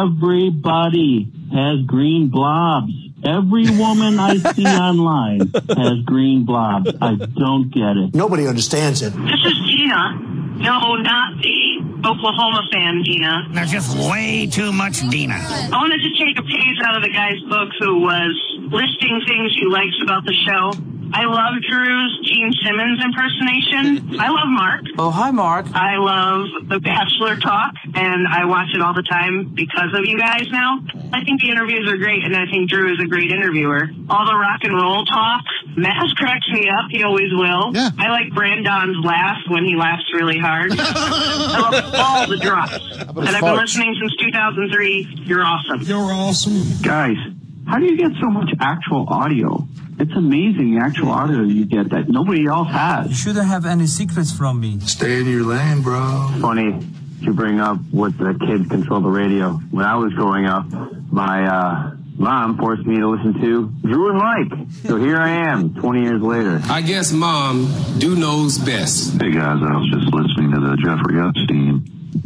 everybody has green blobs. Every woman I see online has green blobs. I don't get it. Nobody understands it. This is Gina. No, not the Oklahoma fan, Gina. There's just way too much Dina. I wanted to take a page out of the guy's book who was listing things he likes about the show. I love Drew's Gene Simmons impersonation. I love Mark. Oh, hi, Mark. I love The Bachelor Talk, and I watch it all the time because of you guys now. I think the interviews are great, and I think Drew is a great interviewer. All the rock and roll talk. Maz cracks me up. He always will. Yeah. I like Brandon's laugh when he laughs really hard. I love all the drops. And I've been listening since two thousand three. You're awesome. You're awesome. Guys, how do you get so much actual audio? It's amazing, the actual audio you get that nobody else has. You shouldn't have any secrets from me. Stay in your lane, bro. Funny to bring up what the kids control the radio. When I was growing up, my uh, mom forced me to listen to Drew and Mike. So here I am, twenty years later. I guess Mom do knows best. Hey, guys, I was just listening to the Jeffrey Epstein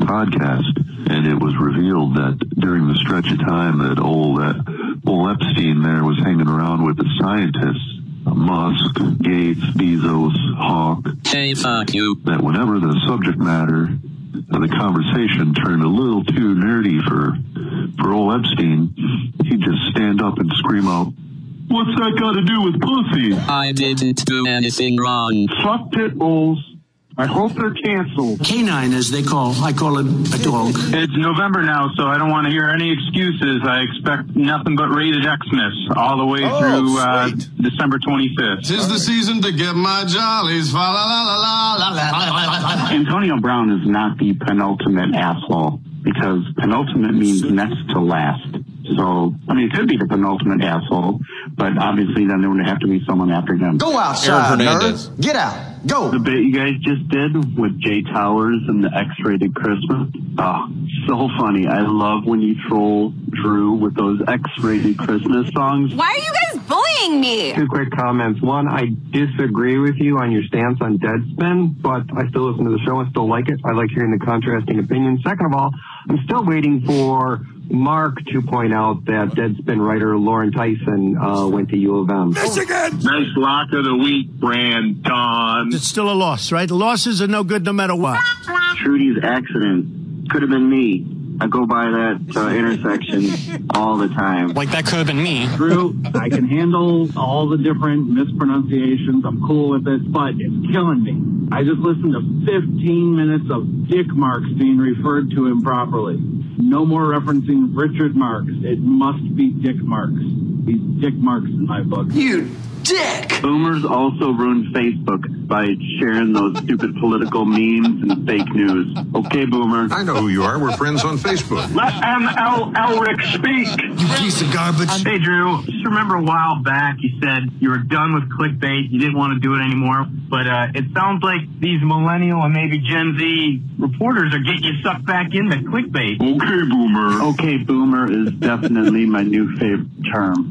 podcast, and it was revealed that during the stretch of time that old, uh, old Epstein there was hanging around with the scientists, uh, Musk, Gates, Bezos, Hawk. Hey, fuck you. That whenever the subject matter of the conversation turned a little too nerdy for, for old Epstein, he'd just stand up and scream out, "What's that got to do with pussy?" I didn't do anything wrong. Fuck pit bulls. I hope they're canceled. Canine, as they call, I call it a dog. It's November now, so I don't want to hear any excuses. I expect nothing but rated Xmas all the way Oh, through uh, sweet. December twenty-fifth. Tis the season to get my jollies. Fa la la la la la la la. Antonio Brown is not the penultimate asshole because penultimate means next to last. So, I mean, it could be the penultimate asshole, but obviously then there would have to be someone after him. Go outside, nerd. Get out. Go. The bit you guys just did with Jay Towers and the X-rated Christmas. Oh, so funny. I love when you troll Drew with those X-rated Christmas songs. Why are you guys bullying me? Two quick comments. One, I disagree with you on your stance on Deadspin, but I still listen to the show and still like it. I like hearing the contrasting opinions. Second of all, I'm still waiting for Mark to point out that Deadspin writer Lauren Tyson uh, went to U of M. Michigan! Nice lock of the week, Brandon. It's still a loss, right? Losses are no good no matter what. Trudy's accident could have been me. I go by that uh, intersection all the time. Like that could have been me. Drew, I can handle all the different mispronunciations. I'm cool with it, but it's killing me. I just listened to fifteen minutes of dick marks being referred to improperly. No more referencing Richard Marx. It must be dick marks. He's dick marks in my book. You dick! Boomers also ruined Facebook by sharing those stupid political memes and fake news. Okay, Boomer. I know who you are. We're friends on Facebook. Let M L Elric speak. You piece of garbage. Hey, Drew. Just remember a while back you said you were done with clickbait. You didn't want to do it anymore. But uh, it sounds like these millennial and maybe Gen Z reporters are getting you sucked back into clickbait. Okay, Boomer. Okay, Boomer is definitely my new favorite term.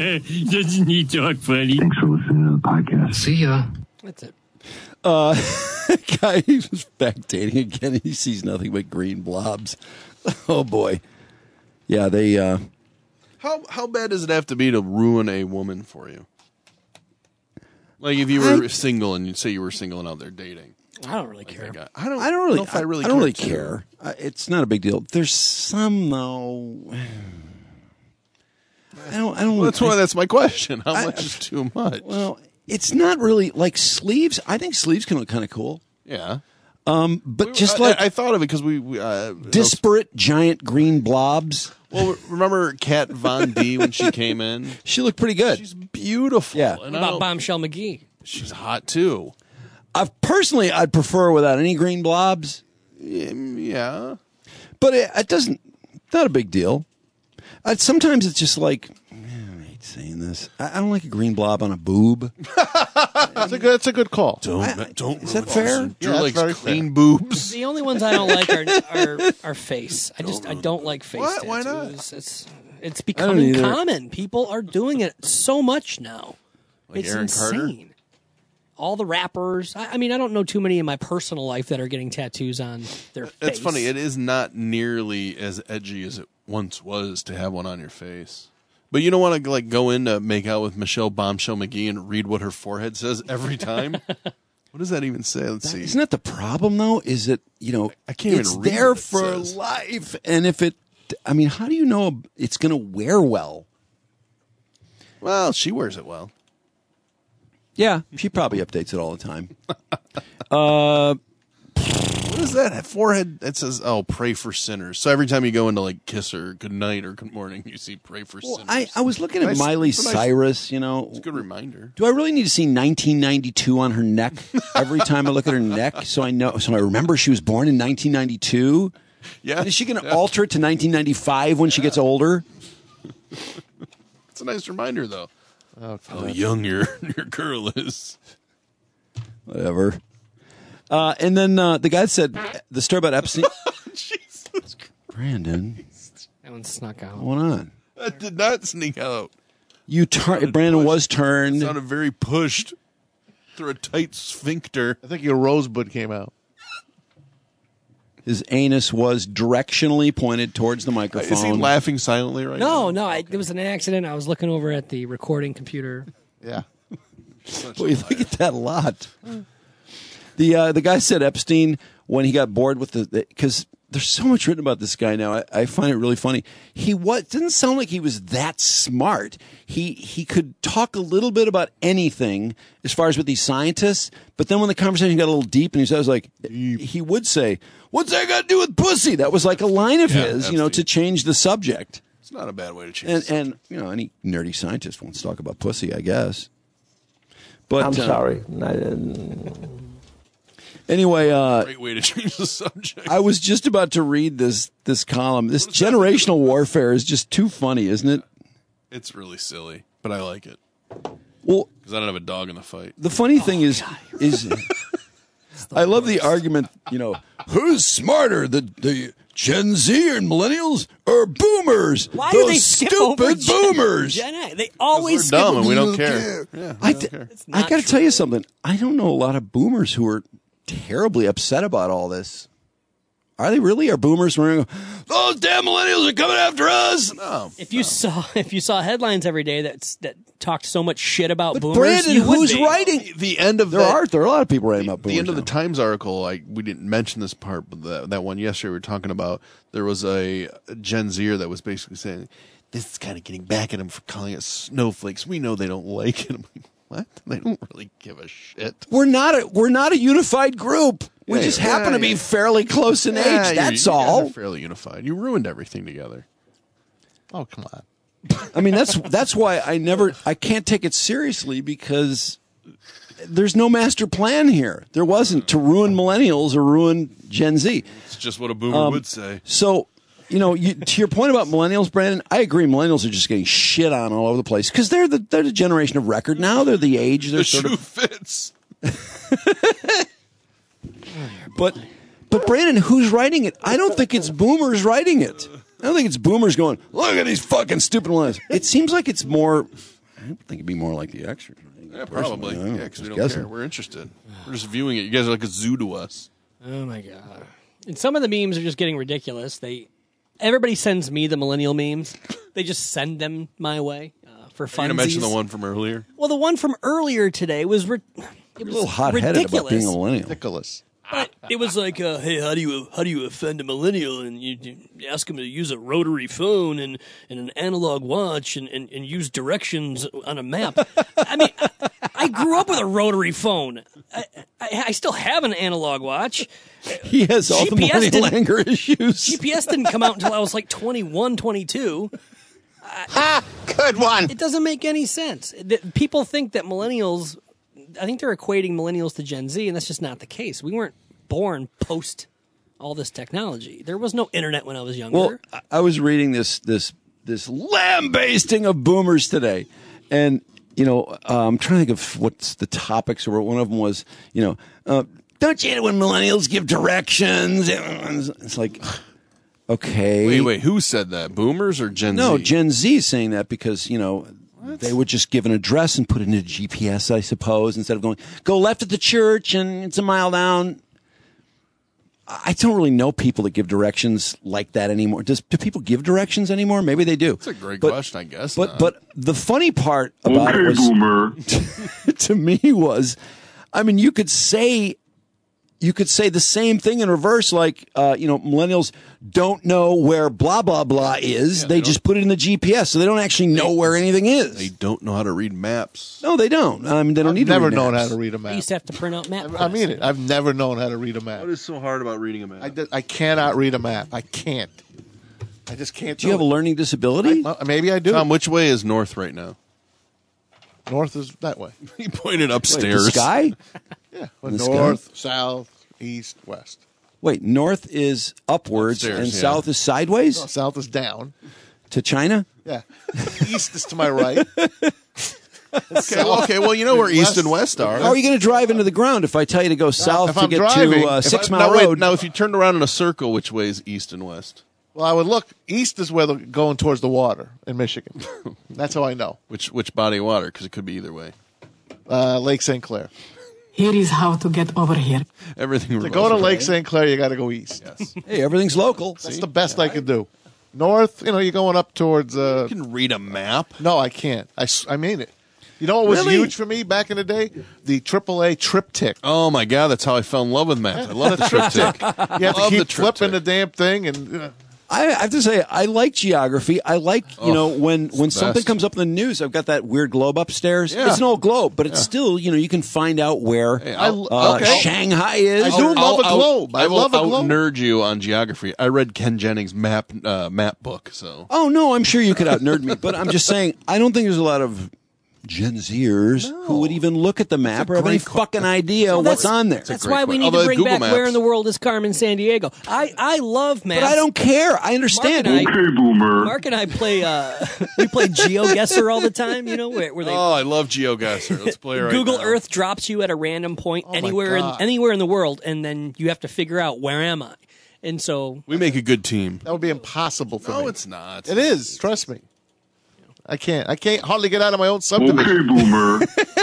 Doesn't he talk funny? Thanks for listening to the podcast. See ya. That's it. Uh, guy, he's spectating again. He sees nothing but green blobs. Oh, boy. Yeah, they... Uh, How how bad does it have to be to ruin a woman for you? Like if you were I, single and you'd say you were single and out there dating. I don't really care. Like I, I don't. I don't really. know if I really. I don't care really too. care. Uh, it's not a big deal. There's some though. I don't. I don't. Well, that's I, why. That's my question. How I, much is too much? Well, it's not really like sleeves. I think sleeves can look kind of cool. Yeah. Um, but we, just I, like I, I thought of it because we, we uh, disparate giant green blobs. Well, remember Kat Von D when she came in? She looked pretty good. She's beautiful. Yeah. What about Bombshell McGee? She's hot too. I personally, I'd prefer without any green blobs. Yeah, but it, it doesn't. Not a big deal. Uh, sometimes it's just like. I hate saying this. I, I don't like a green blob on a boob. That's a good. That's a good call. Don't I, don't. Is that fair? Drew Yeah, likes very clean fair. boobs. The only ones I don't like are are, are face. I just I don't like face What? tattoos. Why not? It's it's becoming either. common. People are doing it so much now. Like it's Aaron insane. Carter? All the rappers. I, I mean, I don't know too many in my personal life that are getting tattoos on their face. It's funny. It is not nearly as edgy as it once was to have one on your face. But you don't want to like go in to make out with Michelle Bombshell McGee and read what her forehead says every time. What does that even say? Let's see. Isn't that the problem though? Is it you know I can't it's even read there what it for says. life, and if it, I mean, how do you know it's going to wear well? Well, she wears it well. Yeah, she probably updates it all the time. uh, What is that? That forehead that says, "Oh, pray for sinners." So every time you go into like kiss her good night or good morning, you see "pray for well, sinners." I, I was looking at Nice- Miley it's a nice- Cyrus. You know, It's a good reminder. do I really need to see nineteen ninety-two on her neck every time I look at her neck? So I know, so I remember she was born in nineteen ninety-two. Yeah, Is she going to yeah. alter it to nineteen ninety-five when she gets older? It's a nice reminder, though. Oh, How young your your girl is. Whatever. Uh, and then uh, the guy said the story about Epstein. Jesus, Brandon, That one snuck out. what's going on? that did not sneak out. You turn. Brandon was turned. Sounded very pushed through a tight sphincter. I think your rosebud came out. His anus was directionally pointed towards the microphone. Is he laughing silently right now? No, no, I, it was an accident. I was looking over at the recording computer. Yeah. Boy, you look at that a lot. The uh, the guy said Epstein when he got bored with the because there's so much written about this guy now. I, I find it really funny. He was didn't sound like he was that smart. He he could talk a little bit about anything as far as with these scientists, but then when the conversation got a little deep and he was like he would say, "What's that got to do with pussy?" That was like a line of Yeah, his, you know, to change the subject. It's not a bad way to change. And the and you know, any nerdy scientist wants to talk about pussy, I guess. But I'm uh, sorry. I didn't- Anyway, uh, Great way to change the subject. I was just about to read this this column. This generational warfare is just too funny, isn't it? It's really silly, but I like it Well, because I don't have a dog in the fight. the funny thing is, is I love the argument. You know, who's smarter, the the Gen Z and millennials or boomers? Why Those do they skip over stupid Gen- boomers? Gen A? They 'Cause always we're skip dumb over- and we don't care. Yeah, we I, don't d- care. I not got to true. tell you something. I don't know a lot of boomers who are terribly upset about all this. Are they really? Are boomers wearing those damn millennials are coming after us? No. If you saw if you saw headlines every day that that talked so much shit about But boomers, Brandon, you would who's be. writing? The end of There that, are there are a lot of people writing about boomers. the end of the now. Times article. I we didn't mention this part, but the, that one yesterday we were talking about. There was a, a Gen Zer that was basically saying, "This is kind of getting back at them for calling us snowflakes. We know they don't like it." I'm like, what? They don't really give a shit. We're not a we're not a unified group. We Yeah, just yeah, happen to be yeah. fairly close in Yeah, age. you- That's you guys all. are fairly unified. You ruined everything together. Oh, come on. I mean, that's that's why I never I can't take it seriously because there's no master plan here. There wasn't to ruin millennials or ruin Gen Z. It's just what a boomer Um, would say. So, you know, you, to your point about millennials, Brandon, I agree. Millennials are just getting shit on all over the place because they're the they're the generation of record now. They're the age. They're The sort shoe of. fits. But but Brandon, who's writing it? I don't think it's boomers writing it. I don't think it's boomers going, look at these fucking stupid millennials. It seems like it's more. I think it'd be more like the extras. Yeah, probably. Personally, I don't know, Yeah, because we just don't guessing. care. We're interested. We're just viewing it. You guys are like a zoo to us. Oh my god! And some of the memes are just getting ridiculous. They everybody sends me the millennial memes. They just send them my way uh, for Are you going to mention funsies. the one from earlier? Well, the one from earlier today was ri- it was A little hot-headed ridiculous. about being a millennial. Ridiculous. But it was like, uh, hey, how do you how do you offend a millennial? And you, you ask them to use a rotary phone and, and an analog watch and, and, and use directions on a map. I mean, I, I grew up with a rotary phone. I, I, I still have an analog watch. He has all G the P S millennial didn't- anger issues. G P S didn't come out until I was like twenty-one, twenty-two. Ah, good one. It doesn't make any sense. The- People think that millennials, I think they're equating millennials to Gen Z, and that's just not the case. We weren't born post all this technology. There was no internet when I was younger. Well, I- I was reading this this this lambasting of boomers today, and you know, uh, I'm trying to think of what's the topics, or one of them was, you know, uh, don't you hate it when millennials give directions? It's like, okay, Wait, wait, who said that? Boomers or Gen no, Z? Gen Z is saying that because, you know, they would just give an address and put it into G P S, I suppose, instead of going, go left at the church and it's a mile down. I don't really know people that give directions like that anymore. Does do people give directions anymore? Maybe they do. That's a great But- question, I guess. But not. but the funny part about Okay, it was boomer. to me was, I mean, you could say you could say the same thing in reverse, like uh, you know, millennials don't know where blah blah blah is. they just put it in the G P S, so they don't actually know where anything is. They don't know how to read maps. No, they don't. I mean, they don't I've need to never read known maps. how to read a I map. used to have to print out map. I mean it. I've never known how to read a map. What is so hard about reading a map? I, d- I cannot read a map. I can't. I just can't. Do you have a learning disability? Uh, maybe I do. Tom, which way is north right now? North is that way. He pointed Wait, upstairs. the sky? Yeah. Well, In the north, south, east, west. Wait, north is upwards Upstairs, and yeah. south is sideways No, south is down. to China? Yeah. East is to my right. Okay, well, okay, well, you know where east and west are. How are you going to drive into the ground if I tell you to go south if to I'm get driving, to uh, if Six I- Mile now, wait, Road? now, if you turned around in a circle, which way is east and west? Well, I would look. East is where they're going towards the water in Michigan. That's how I know. Which which body of water? Because it could be either way. Uh, Lake Saint Clair. Here is how to get over here. Everything. To go to Lake Saint Clair, you got to go east. Yes. Hey, everything's local. That's the best I could do. North, you know, you're going up towards. Uh, You can read a map. no, I can't. I, s- I mean it. You know what was Really? huge for me back in the day? The triple A triptych. Oh my God, that's how I fell in love with maps. I love the triptych. You have to Love the keep flipping triptych. the damn thing, and you know, I have to say, I like geography. I like, you Oh, know, when, it's when the something best. comes up in the news, I've got that weird globe upstairs. Yeah. It's an old globe, but it's still, you know, you can find out where Hey, uh, I'll- okay. Shanghai is. I do love a globe. I I will love a out globe. nerd you on geography. I read Ken Jennings' map uh, map book. So Oh, no, I'm sure you could out nerd me, but I'm just saying, I don't think there's a lot of Gen Zers who would even look at the map or have any great que- fucking idea Well, what's that's- on there. That's great why we question. need Although to bring Google back Maps- Where in the World is Carmen San Diego. I, I love maps. But I don't care. I understand. Mark and I- Okay, boomer. Mark and I play uh, we play GeoGuessr all the time. You know where, where they oh, I love GeoGuessr. Let's play right Google now. Earth drops you at a random point Oh, my anywhere in, God. anywhere in the world, and then you have to figure out where am I. And so We make a good team. that would be impossible for me. No, it's not. It is. Trust me. I can't. I can't hardly get out of my own subdivision. Okay, boomer.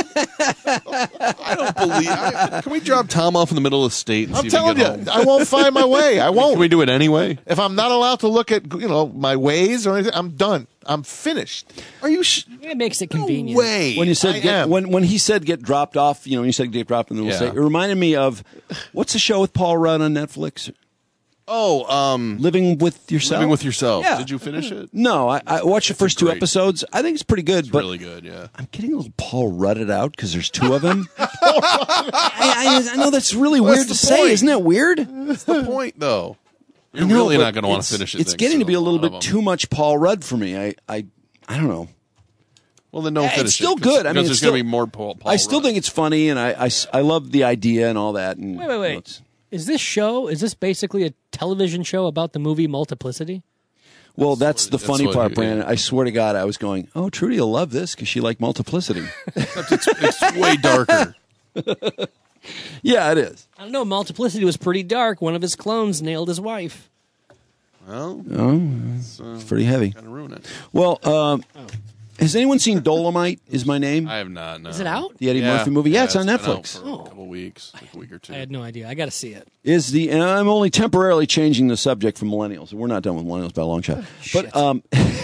I don't believe. I, can we drop Tom off in the middle of the state? And I'm see telling if you, we get home? I won't find my way. I Can won't. we do it anyway? If I'm not allowed to look at, you know, my ways or anything, I'm done. I'm finished. Are you? Sh- it makes it convenient. way. When you said I get, am. when when he said get dropped off, you know, when you said get dropped in the middle Yeah. of the state, it reminded me of what's the show with Paul Rudd on Netflix? oh, um, Living with Yourself. living with yourself. Yeah. Did you finish it? No, I, I watched the It's a first two great- episodes. I think it's pretty good, It's but really good. Yeah. I'm getting a little Paul Rudded out because there's two of them. I, I, I know that's really What's weird the to say, point? isn't it weird? What's the point, though? You're I know, really but not going to want it's- to finish it. It's then, getting to be a so little lot bit of them. too much Paul Rudd for me. I, I, I don't know. Well, then don't Yeah, finish it's still it. 'cause- good. I mean, because it's there's going to still- be more Paul. Paul I still Rudd. think it's funny, and I, I, I love the idea and all that. And, Wait, wait, you wait. know, it's- Is this show? Is this basically a television show about the movie Multiplicity? Well, that's the that's funny what- part, yeah. Brandon. I swear to God, I was going, oh, Trudy will love this because she liked Multiplicity. Except it's, it's way darker. Yeah, it is. I don't know. Multiplicity was pretty dark. One of his clones nailed his wife. Well, Oh, it's pretty heavy. kind of ruin it. Well, um, has anyone seen Dolomite is My Name? I have not. No. Is it out? The Eddie Murphy movie? Yeah, it's on been out Netflix. for Oh. a couple of weeks, like a week or two. I had no idea. I got to see it. Is the and I'm only temporarily changing the subject from millennials. We're not done with millennials by a long shot. But um,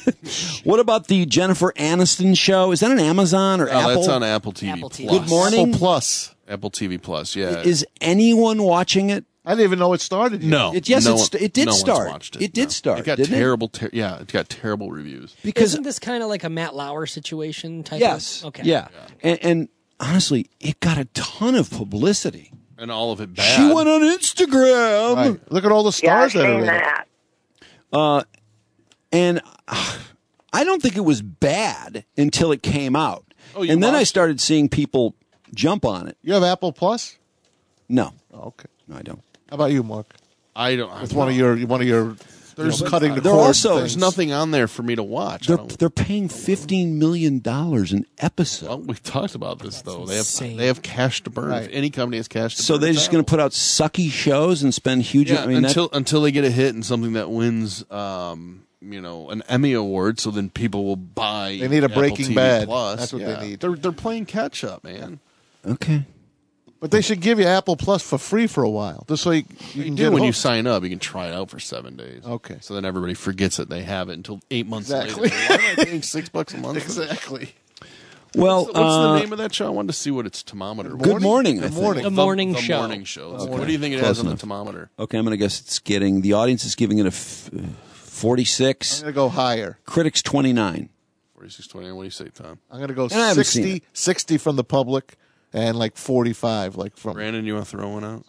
What about the Jennifer Aniston show? Is that on Amazon or Oh, Apple? that's on Apple T V Apple T V. Plus. Good morning. Apple Plus. Apple T V Plus, yeah. Is anyone watching it? I didn't even know it started yet. no. It, yes, no it, one- st- it did no one's start. watched It, did no. start. It got didn't terrible, ter- yeah, it got terrible reviews. Because Isn't this kind of like a Matt Lauer situation type yes, of? Okay. yeah, And, and honestly, it got a ton of publicity. And all of it bad. She went on Instagram. Right. Look at all the stars that are in it. Uh, and uh, I don't think it was bad until it came out. Oh, you and then I watched? started seeing people jump on it. You have Apple Plus? No, Oh, okay. no, I don't. How about you, Mark? I don't. It's one of your one of your. There's You know, cutting the they're cord also- things. There's nothing on there for me to watch. I They're don't- they're paying fifteen million dollars an episode. Well, we've talked about this though. They insane. have they have cash to burn. Right. If any company has cash to So burn, they're it's just going to Apple. put out sucky shows and spend huge. Yeah, I mean, until that, until they get a hit and something that wins, um, you know, an Emmy award. So then people will buy. They need a Apple Breaking T V Bad. Plus. That's what they Yeah. need. They're they're playing catch up, man. okay. But they should give you Apple Plus for free for a while, just so you, you You can do get when you hooked. sign up. You can try it out for seven days. Okay. So then everybody forgets that they have it until eight months Exactly. later. Why am I paying six bucks a month? for this? Exactly. Well, What's, the, what's uh, the name of that show? I wanted to see what its thermometer was. Good morning. I Good think. morning. The morning the show. morning show. Okay. What do you think it Close has on enough. the thermometer? Okay, I'm going to guess it's getting the audience is giving it a f- I'm forty-six. going to go higher. Critics twenty-nine. forty-six twenty. What do you say, Tom? I'm going to go And I haven't seen sixty, sixty from the public and like forty-five like from. Brandon, you want to throw one out?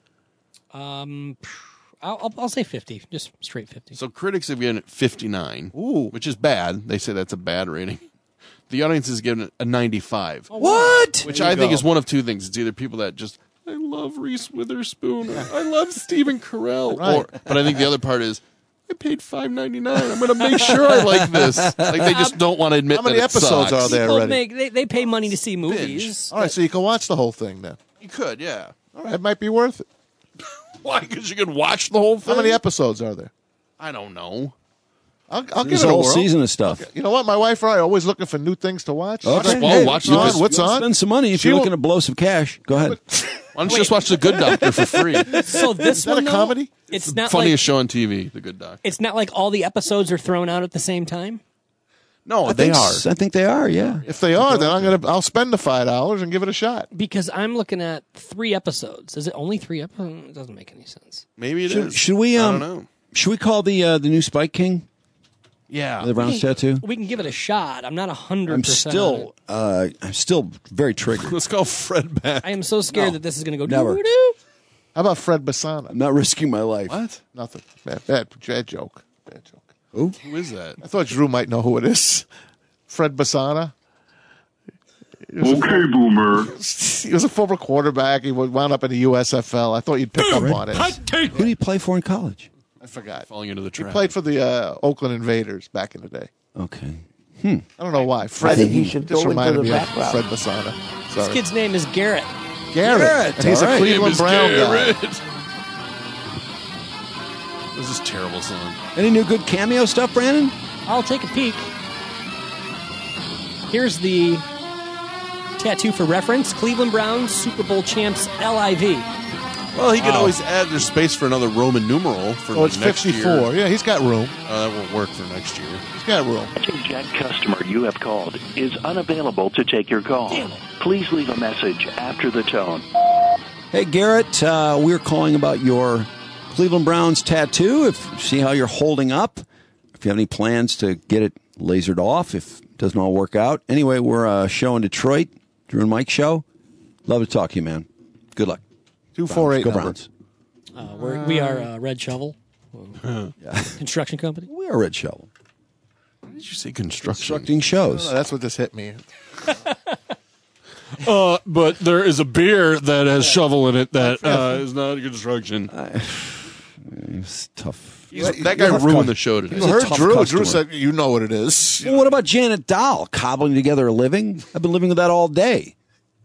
Um, I'll, I'll I'll say fifty, just straight fifty. So critics have given it fifty-nine, Ooh. which is bad. They say that's a bad rating. The audience has given it a ninety-five, What? which There you I think go. is one of two things. It's either people that just, I love Reese Witherspoon, or I love Stephen Carell, Right. or, but I think the other part is, I paid five ninety-nine. I'm going to make sure I like this. Like they just don't want to admit How many that it episodes sucks. are there People already? make they, they pay money to see movies. All right, so you can watch the whole thing then. You could, yeah. All right, it might be worth it. Why? Because you can watch the whole thing. How many episodes are there? I don't know. I'll, I'll give There's it a a whole whirl. season of stuff. You know what? My wife and I are always looking for new things to watch. Okay. She's like, Well, hey, watch what's this. on? What's on? Spend some money if She you're will- looking to blow some cash. Go ahead. Why don't you just watch The Good Doctor for free? So this Is that one a though, comedy? It's not Funniest like show on T V, The Good Doctor. it's not like all the episodes are thrown out at the same time. No, I they think are. s- I think they are. Yeah. If they are, then I'm gonna I'll spend the five dollars and give it a shot. Because I'm looking at three episodes. Is it only three episodes? It doesn't make any sense. Maybe it is. Should, should we? Um, I don't know. Should we call the uh, the new Spike King Yeah. the Browns tattoo? We can give it a shot. I'm not a hundred I'm percent. still uh, I'm still very triggered. Let's call Fred back. I am so scared No. that this is going to go Never. doo-doo. How about Fred Bassana? I'm not risking my life. What? Nothing. Bad, bad, bad joke. Bad joke. Who? Who is that? I thought Drew might know who it is. Fred Bassana. He was a- Okay, Boomer. He was a former quarterback. He wound up in the U S F L. I thought you'd pick up on it. Who did he play for in college? I forgot. Falling into the He trap. played for the uh, Oakland Invaders back in the day. Okay. I don't know why. Fred, think he should just go into reminded the me back of row. Fred Bassana. This Sorry. kid's name is Garrett. Garrett. Garrett, And he's all a right. Cleveland Brown guy. This is a terrible song. Any new good cameo stuff, Brandon? I'll take a peek. Here's the tattoo for reference. Cleveland Browns Super Bowl champs L I V. Well, he can Wow. always add. There's space for another Roman numeral for Oh, it's next fifty-four. year. Yeah, he's got room. Uh, that won't work for next year. He's got room. Jet customer you have called is unavailable to take your call. Please leave a message after the tone. Hey, Garrett, uh, we're calling about your Cleveland Browns tattoo. If see how you're holding up. If you have any plans to get it lasered off, if it doesn't all work out. Anyway, we're a show in Detroit, Drew and Mike show. Love to talk to you, man. Good luck. Two four eight Go number. Browns. Uh, we're, we are uh, Red Shovel, construction company. We are Red Shovel. Why did you say construction? Constructing shows. Oh, that's what this hit me. Uh, but there is a beer that has shovel in it that uh, is not construction. It's tough. He's- that guy ruined the show today. You heard tough Drew. customer. Drew said, "You know what it is." Well, what about Janet Dahl cobbling together a living? I've been living with that all day.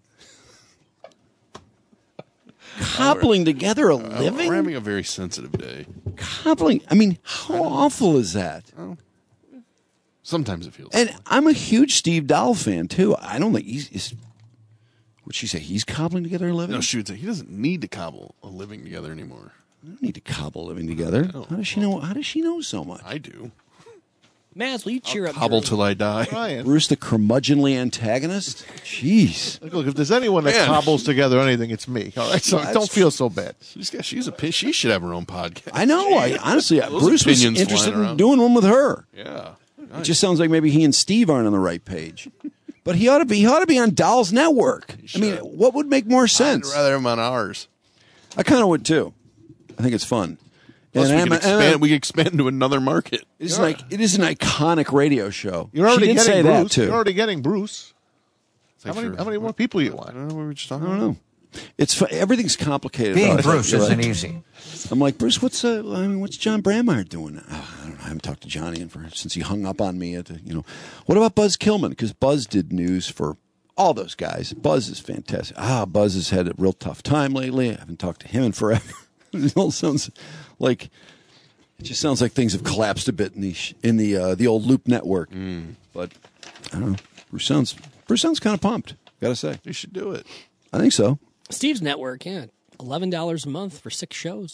Cobbling together a living? We're having a very sensitive day. Cobbling. I mean, how awful is that? Sometimes it feels. And I'm a huge Steve Dahl fan, too. I don't think he's... he's what'd she say? He's cobbling together a living? No, she would say he doesn't need to cobble a living together anymore. I don't need to cobble living together. How does she know? How does she know so much? I do. Maz, will you cheer up? Hobble Drew? till I die. Ryan. Bruce, the curmudgeonly antagonist? Jeez. Look, if there's anyone that Man. cobbles together anything, it's me. All right, so That's- don't feel so bad. She's got, she's a pi- she should have her own podcast. I know. I honestly, Those Bruce was opinions interested flying in around. doing one with her. Yeah. It just sounds like maybe he and Steve aren't on the right page. But he ought to be. He ought to be on Dolls Network. I mean, what would make more I'd sense? rather have him on ours. I kind of would too. I think it's fun. Plus, And we I'm- can expand. and I'm- we can expand to another market. It is like it is an iconic radio show. You're already she did getting say Bruce. that too. You're already getting Bruce. How Like many, for- how many more people you want? I don't know what we were just I talking don't about. know. It's fu- everything's complicated. Being about it. Bruce You're isn't right. easy. I'm like, Bruce, what's uh, I mean, what's John Brammeyer doing? Oh, I don't know. I haven't talked to Johnny in for since he hung up on me at the, you know. What about Buzz Kilman? Because Buzz did news for all those guys. Buzz is fantastic. Ah, Buzz has had a real tough time lately. I haven't talked to him in forever. It all sounds like it just sounds like things have collapsed a bit in the sh- in the uh, the old Loop network. Mm. But I don't know. Bruce sounds Bruce sounds kind of pumped. Gotta say, You should do it. I think so. Steve's network, yeah, eleven dollars a month for six shows.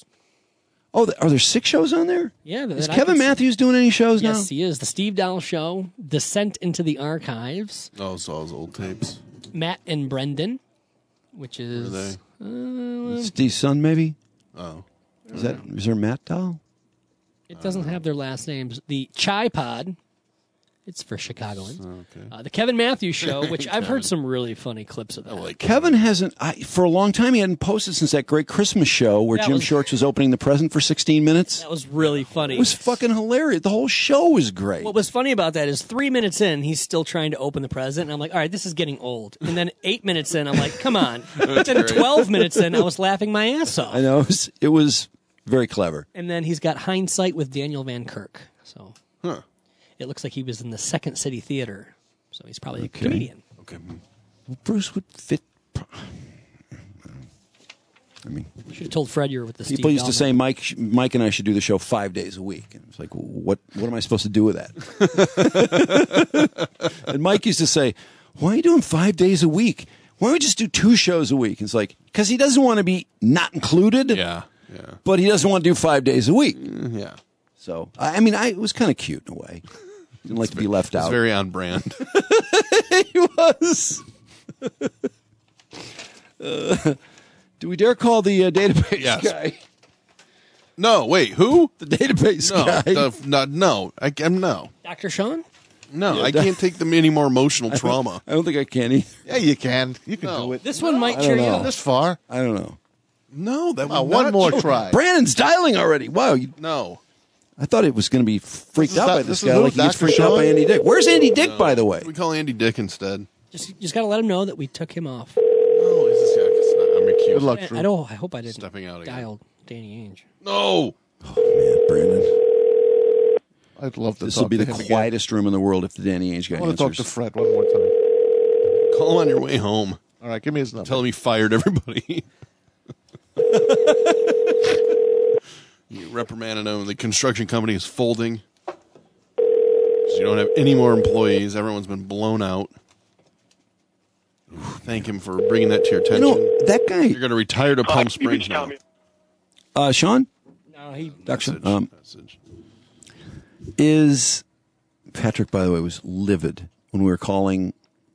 Oh, th- are there six shows on there? Yeah, Is that I Kevin can see. Matthews doing any shows now? Yes, he is. The Steve Dahl Show, Descent into the Archives, Oh, so those old tapes. Matt and Brendan, which is Where are uh, Steve's son, maybe. Oh, Is that is there Matt Dahl? it doesn't have their last names. The Chai Pod, it's for Chicagoans. okay. Uh, the Kevin Matthews Show, which I've Kevin. heard some really funny clips of that. like Kevin hasn't I, for a long time. He hadn't posted since that great Christmas show where That Jim was- Shorts was opening the present for sixteen minutes. That was really funny. It was fucking hilarious. The whole show was great. What was funny about that is three minutes in, he's still trying to open the present, and I'm like, all right, this is getting old. And then eight minutes in, I'm like, come on. But then twelve minutes in, I was laughing my ass off. I know it was, it was very clever. And then he's got Hindsight with Daniel Van Kirk. So Huh. it looks like he was in the Second City Theater. So he's probably Okay. a comedian. Okay. Well, Bruce would fit. I mean, Should have told Fred you were with the people Steve used to Dahl say Mike, sh- Mike and I should do the show five days a week. And it's like, what? What am I supposed to do with that? And Mike used to say, "Why are you doing five days a week? Why don't we just do two shows a week?" It's like because he doesn't want to be not included. Yeah. Yeah. But he doesn't want to do five days a week. Yeah. So I I mean, I it was kind of cute in a way. Didn't like to be left It's out. very on brand. He was. Uh, do we dare call the uh, database Yes. guy? No, wait, who? The database No, guy. the, no, no, I, I'm no, Doctor Sean? no. Yeah, I that- can't take them any more emotional trauma. I don't think I can either. Yeah, you can. You can No. do it. This one might I cheer don't you know. up. This far. I don't know. No, that Uh, would one not more show- try. Brandon's dialing already. Wow. You, No, I thought it was going to be freaked This is out doc- by this this is guy who? like he gets Doctor freaked out Sean? by Andy Dick. Where's Andy Dick, by the way? we call Andy Dick instead. Just just got to let him know that we took him off. Oh, is this guy? It's not- I'm recused. Good luck, I, Drew. I don't. I hope I didn't Stepping out again. dial Danny Ainge. No. Oh, man, Brandon. I'd love to This talk will be to the him again. quietest room in the world if the Danny Ainge guy I want to talk to answers. Fred one more time. Call him on your way home. All right, give me his number. Tell him he fired everybody. You reprimanded him. The construction company is folding. So you don't have any more employees. Everyone's been blown out. Thank him for bringing that to your You attention. know, that guy, You're going to retire to Palm Springs now. uh, Sean, No, he. Doctor Message. um, Message. is Patrick, by the way, was livid when we were calling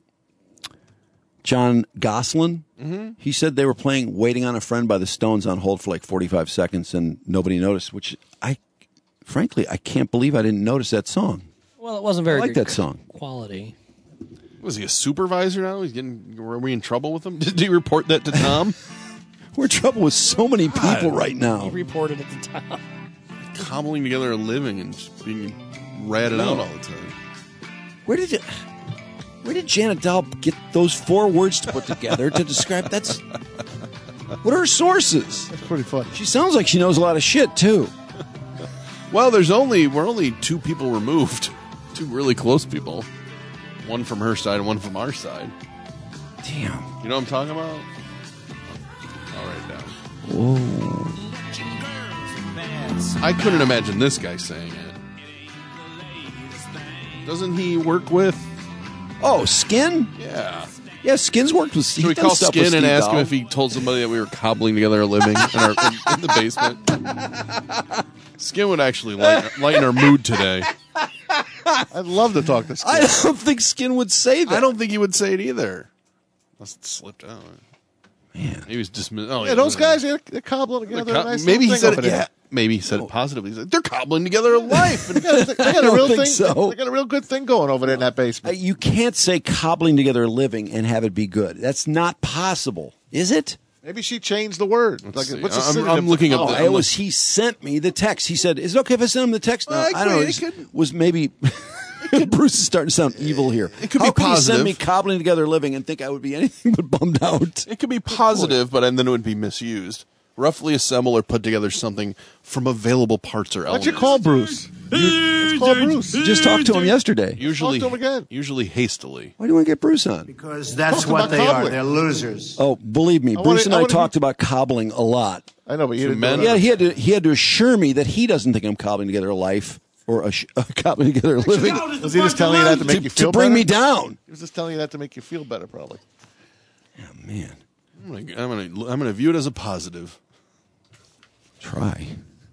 John Goslin. Mm-hmm. He said they were playing Waiting on a Friend by the Stones on hold for like forty-five seconds and nobody noticed, which I, frankly, I can't believe I didn't notice that song. Well, it wasn't very I like good that song. quality. Was he a supervisor now? He's getting. Were we in trouble with him? Did he report that to Tom? We're in trouble with so many people right He now. reported at the top. Cobbling together a living and just being ratted out all the time. Where did it, where did Janet Dahl get those four words to put together to describe that's what are her sources? That's pretty funny. She sounds like she knows a lot of shit too. Well, there's only we're only two people removed, two really close people, one from her side and one from our side. Damn. You know what I'm talking about? I'll write it down. Whoa. I couldn't imagine this guy saying it. Doesn't he work with? Oh, Skin? Yeah. Yeah, Skin's worked with Steve. Should we call Skin and ask him if he told somebody that we were cobbling together a living in, our, in, in the basement? Skin would actually lighten, lighten our mood today. I'd love to talk to Skin. I don't think Skin would say that. I don't think he would say it either. Unless it slipped out. Man. He was dismissed. Oh, yeah, those guys, they're, they're cobbling together. Co- a nice maybe he little said thing it. over Yeah, there. maybe he said it positively. He said, they're cobbling together a life. They got, a- they got I a don't real think thing. so. They got a real good thing going over there in that Uh, basement. you can't say cobbling together a living and have it be good. That's not possible, is it? Maybe she changed the word. Like, see. what's a I'm- synonym I'm for looking up cobbling? the- Oh, it was he sent me the text. He said, "Is it okay if I send him the text?" No, I I don't know. agree. It It could- was maybe Bruce is starting to sound evil here. It could How be can positive. you send me cobbling together a living and think I would be anything but bummed out? It could be positive, but then it would be misused. Roughly assemble or put together something from available parts or Why'd elements. you call Bruce? Let's call Bruce. Just talked to him yesterday. Usually, Talk to him again. usually hastily. Why do you want to get Bruce on? Because that's Talk what about they are. cobbling. They're losers. Oh, believe me, I Bruce wanna- and I I, wanna talked about cobbling a lot. I know, but you To didn't men? do it. Yeah, he had to he had to assure me that he doesn't think I'm cobbling together a life or a, sh- a cobbling together a living Was he just telling you that to make to, you to feel bring better? me down. He was just telling you that to make you feel better, probably. Oh, man, I'm gonna, I'm gonna, I'm gonna view it as a positive. try.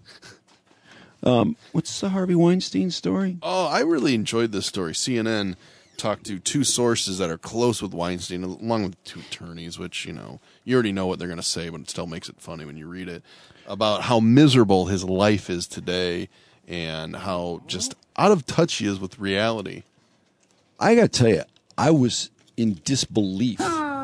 Um, what's the Harvey Weinstein story? Oh, I really enjoyed this story. C N N talked to two sources that are close with Weinstein, along with two attorneys, which, you know, you already know what they're going to say, but it still makes it funny when you read it, about how miserable his life is today and how just out of touch he is with reality. I got to tell you, I was in disbelief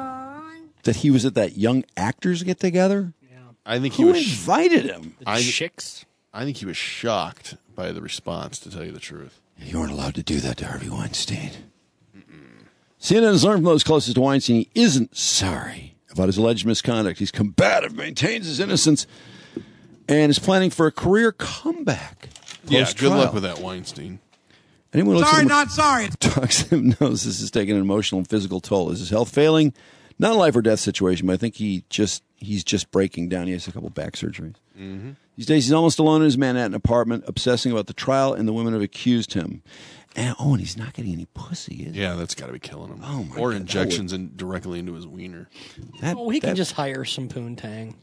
that he was at that young actors get together. I think he Who was invited him? The I- chicks. I think he was shocked by the response, to tell you the truth. You weren't allowed to do that to Harvey Weinstein. Mm-mm. C N N has learned from those closest to Weinstein he isn't sorry about his alleged misconduct. He's combative, maintains his innocence, and is planning for a career comeback. Yeah, good post-trial. luck with that, Weinstein. Anyone who looks Sorry, at him, not sorry. talks to him knows this is taking an emotional and physical toll. Is his health failing? Not a life or death situation, but I think he just he's just breaking down. He has a couple back surgeries. Mm-hmm. These days, he's almost alone in his Manhattan apartment, obsessing about the trial and the women who have accused him. And oh, and he's not getting any pussy, is he? Yeah, that's got to be killing him. Oh, my or God, that injections in, directly into his wiener. That, Oh, he that- can just hire some poontang.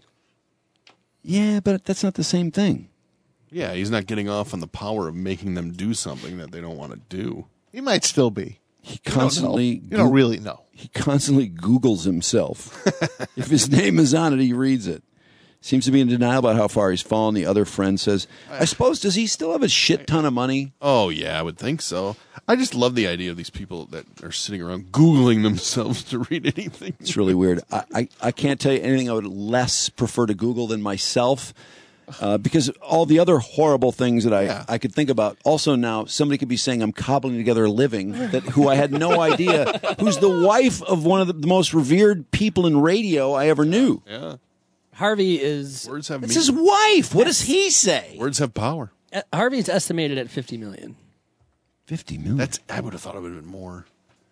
Yeah, but that's not the same thing. Yeah, he's not getting off on the power of making them do something that they don't want to do. He might still be. He You don't know. constantly You don't really know. He constantly Googles himself. If his name is on it, he reads it. Seems to be in denial about how far he's fallen. The other friend says, I suppose, does he still have a shit ton of money? Oh, yeah, I would think so. I just love the idea of these people that are sitting around Googling themselves to read anything. It's really weird. I, I, I can't tell you anything I would less prefer to Google than myself. Uh, because all the other horrible things that I, Yeah. I could think about. Also now, somebody could be saying I'm cobbling together a living that who I had no idea, who's the wife of one of the, the most revered people in radio I ever knew. Yeah. Harvey is Words have It's meaning. his wife. What does he say? Words have power. uh, Harvey's estimated at fifty million. fifty million. That's. I would have thought it would have been more.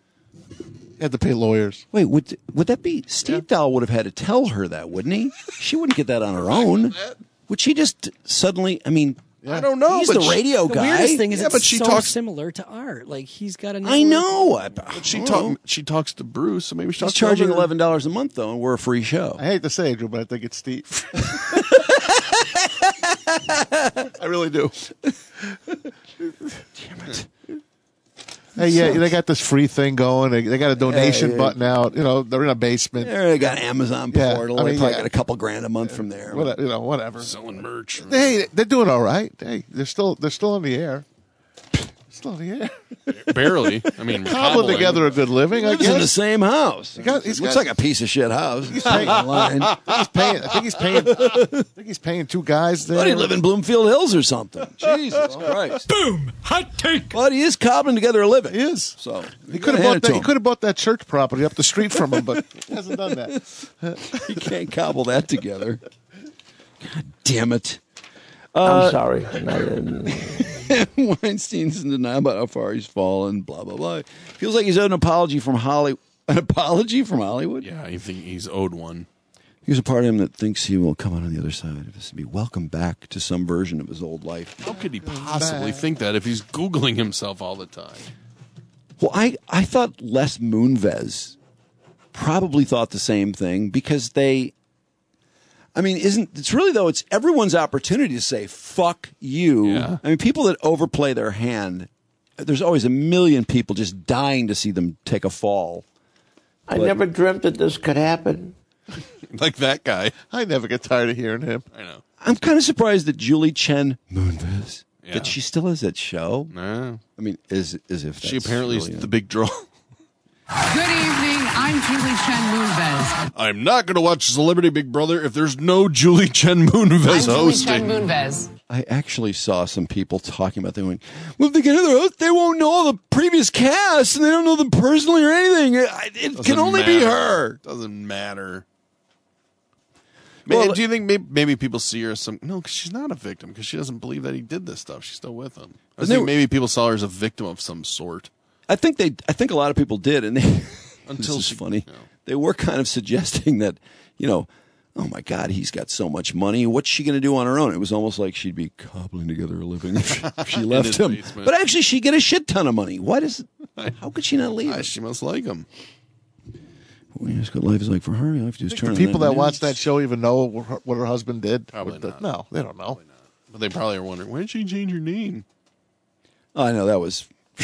You had to pay lawyers. Wait, would would that be Steve Dahl would have had to tell her that, wouldn't he? She wouldn't get that on her own. Would she just suddenly? I mean, I don't know. he's but the she- radio The guy. weirdest thing is Yeah, it's but she so talks- similar to art. Like he's got a. I know. I, But she I don't talk. know. She talks to Bruce, so maybe she She's talks charging to other- eleven dollars a month though, and we're a free show. I hate to say it, Drew, but I think it's Steve. I really do. Damn it! Hey, yeah, they got this free thing going. They, they got a donation yeah. button out. You know, they're in a basement. They got an Amazon Yeah, portal. I mean, they probably yeah. got a couple grand a month from there. What, you know, whatever. selling merch. Hey, they're doing all right. Hey, they're still they're still on the air. Still on the air. Barely. I mean, Cobbling hobbling. together a good living. I Lives in the guess. same house. He got- he's Looks got- like a piece of shit house. He's paying, Line. I think he's paying. I think he's paying. I think he's paying two guys there. But he live in Bloomfield Hills or something. Jesus Christ! Boom! Hot take! But he is cobbling together a living. He is. So He could have bought that. He could have bought that church property up the street from him, but he hasn't done that. He can't cobble that together. God damn it! I'm sorry. I didn't- Weinstein's in denial about how far he's fallen. Blah blah blah. Feels like he's owed an apology from Hollywood. An apology from Hollywood. Yeah, I think he's owed one. Here's a part of him that thinks he will come out on the other side of this and be welcomed back to some version of his old life. How could he possibly think that if he's Googling himself all the time? Well, I, I thought Les Moonves probably thought the same thing because they, I mean, isn't, it's really though, it's everyone's opportunity to say, fuck you. Yeah. I mean, people that overplay their hand there's always a million people just dying to see them take a fall. I But- never dreamt that this could happen. Like that guy. I never get tired of hearing him. I know. I'm kind of surprised that Julie Chen Moonves, Yeah. that she still has that show. No. I mean, as, as if She that's apparently really is the big draw. Good evening. I'm Julie Chen Moonves. I'm not going to watch Celebrity Big Brother if there's no Julie Chen Moonves I'm Julie hosting. Chen Moonves. I actually saw some people talking about them going, well, if they get another host, they won't know all the previous cast, and they don't know them personally or anything. It, it Doesn't can only be matter. her. Doesn't matter. Well, Maybe, do you think maybe, maybe people see her as some... No, because she's not a victim, because she doesn't believe that he did this stuff. She's still with him. I But think they- maybe people saw her as a victim of some sort. I think they. I think a lot of people did, and they. Until this is she- funny. you know. They were kind of suggesting that, you know, oh my God, he's got so much money. What's she going to do on her own? It was almost like she'd be cobbling together a living if she, if she In left his him. basement. But actually, she'd get a shit ton of money. Why does? How could she not leave? Ah, it? she must like him. Well, that's what life is like for her. You have to just turn Do on people that news. watch that show even know what her, what her husband did? Probably With the- not. No, they don't know. But they probably are wondering, why did she change her name? Oh, I know that was.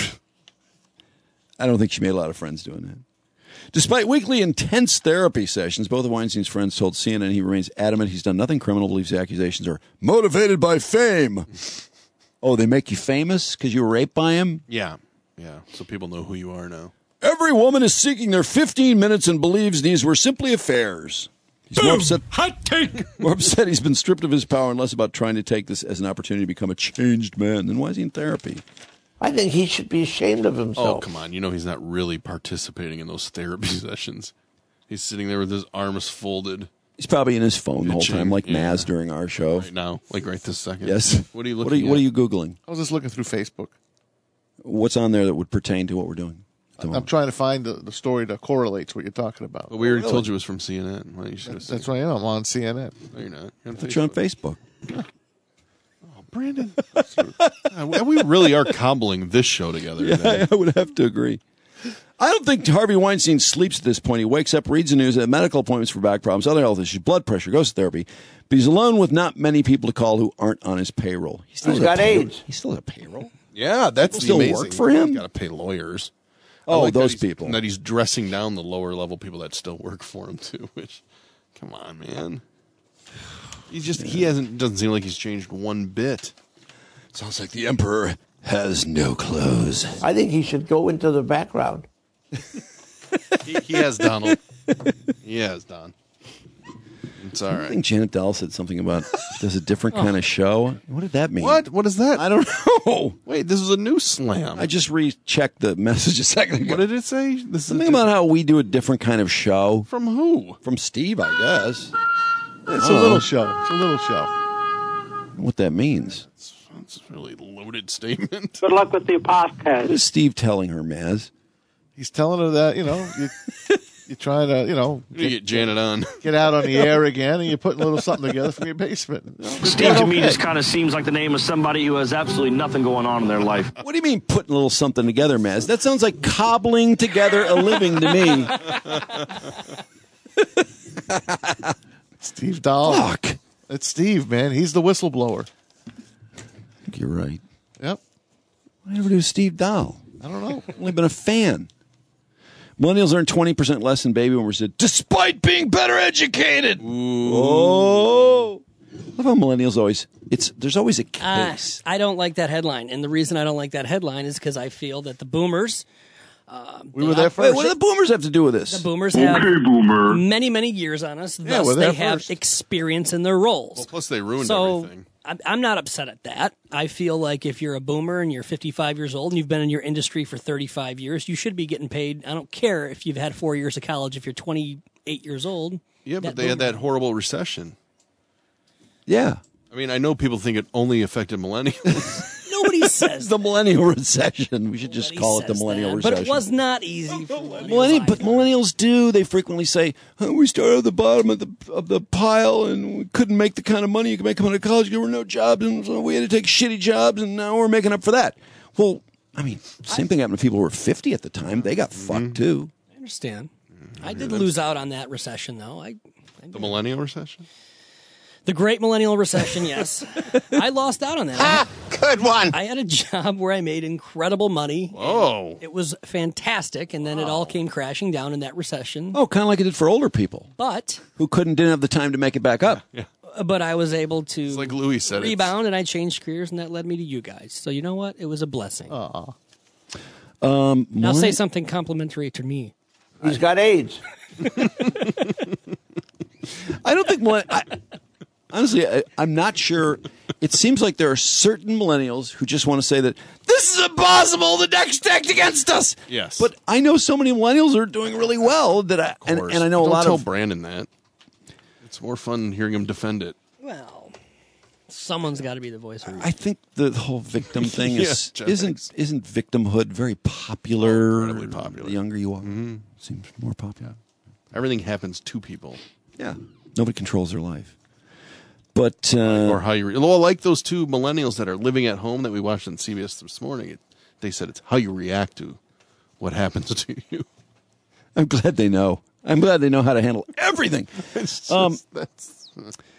I don't think she made a lot of friends doing that. Despite weekly intense therapy sessions, both of Weinstein's friends told C N N he remains adamant he's done nothing criminal, believes the accusations are motivated by fame. Oh, they make you famous because you were raped by him? Yeah. Yeah. So people know who you are now. Every woman is seeking their fifteen minutes and believes these were simply affairs. He's more upset, Hot take. more upset he's been stripped of his power and less about trying to take this as an opportunity to become a changed man. Then why is he in therapy? I think he should be ashamed of himself. Oh, come on. You know he's not really participating in those therapy sessions. He's sitting there with his arms folded. He's probably in his phone the whole Itching, time, like yeah. Maz during our show. Right now. Like right this second. Yes. What are you looking what are you, at? What are you Googling? I was just looking through Facebook. What's on there that would pertain to what we're doing? at the I'm moment? trying to find the, the story that correlates what you're talking about. But we already Really? told you it was from C N N. Why you should have That's what I am. I'm on C N N. No, you're not. You're on But you're on Facebook. Oh, Brandon. Uh, we really are cobbling this show together. Yeah, today. I would have to agree. I don't think Harvey Weinstein sleeps at this point. He wakes up, reads the news, has medical appointments for back problems, other health issues, blood pressure, goes to therapy. But he's alone with not many people to call who aren't on his payroll. He still He's has a got pay- AIDS. He still has a payroll. Yeah, that's People still the amazing. work for him? Got to pay lawyers. I Oh, like that those he's- people. That he's dressing down the lower level people that still work for him too. Which, come on, man. He's just he hasn't doesn't seem like he's changed one bit. Sounds like the emperor has no clothes. I think he should go into the background. He, he has Donald. He has Don. It's all I right. think Janet Dahl said something about does a different kind of show. What did that mean? What? What is that? I don't know. Wait, this was a new slam. I just rechecked the message a second ago. What did it say? This is Something about how we do a different kind of show. from who? From Steve, I guess. It's a Oh. little show. It's a little show. What that means. That's a really loaded statement. Good luck with the podcast. What is Steve telling her, Maz? He's telling her that, you know, you, you're trying to, you know, You get Janet on. get out on the air again, and you're putting a little something together from your basement. Steve to me just kind of seems like the name of somebody who has absolutely nothing going on in their life. What do you mean putting a little something together, Maz? That sounds like cobbling together a living to me. Steve Dahl. Fuck. It's Steve, man. He's the whistleblower. I think you're right. Yep. What did I ever do with Steve Dahl? I don't know. I've only been a fan. Millennials earn twenty percent less than baby boomers did, despite being better educated. Ooh. Oh. I love how millennials always, it's there's always a Uh, case. I don't like that headline. And the reason I don't like that headline is because I feel that the boomers. We were there Wait, first. what do the boomers have to do with this? The boomers have Okay, boomer. many, many years on us. Yeah, Thus, we're there they have first. experience in their roles. Well, plus they ruined so everything. I'm, I'm not upset at that. I feel like if you're a boomer and you're fifty-five years old and you've been in your industry for thirty-five years, you should be getting paid. I don't care if you've had four years of college. If you're twenty-eight years old, Yeah, but that they had boomer- that horrible recession. Yeah. I mean, I know people think it only affected millennials. Nobody says The millennial recession. We should just Nobody call it the says millennial that. recession. But it was not easy for millennials. Millennial, but either. millennials do. They frequently say, oh, "We started at the bottom of the of the pile, and we couldn't make the kind of money you could make coming out of college. There were no jobs, and so we had to take shitty jobs, and now we're making up for that." Well, I mean, same thing happened to people who were fifty at the time. They got fucked too. I understand. I did lose out on that recession, though. I, I The millennial recession? The Great Millennial Recession, yes. I lost out on that. Ah, good one. I had a job where I made incredible money. Whoa. It was fantastic, and then it all came crashing down in that recession. Oh, kind of like it did for older people But who couldn't didn't have the time to make it back up. Yeah. but I was able to It's like Louis said. it's- rebound, and I changed careers, and that led me to you guys. So you know what? It was a blessing. Aw. Um, Now one- say something complimentary to me. He's got AIDS. I don't think millenn- I, honestly, I, I'm not sure. It seems like there are certain millennials who just want to say that this is impossible. The deck's stacked against us. Yes. But I know so many millennials are doing really well that I and, and I know Don't a lot tell of Brandon that. It's more fun hearing him defend it. Well, someone's got to be the voice of reason. I think the whole victim thing Yeah, is Jeff isn't isn't victimhood very popular? Incredibly popular. The younger you are, seems more popular. Everything happens to people. Yeah, nobody controls their life. But uh, Or how you, re- well, like those two millennials that are living at home that we watched on C B S this morning. It, they said it's how you react to what happens to you. I'm glad they know. I'm glad they know how to handle everything. It's just, Um, that's,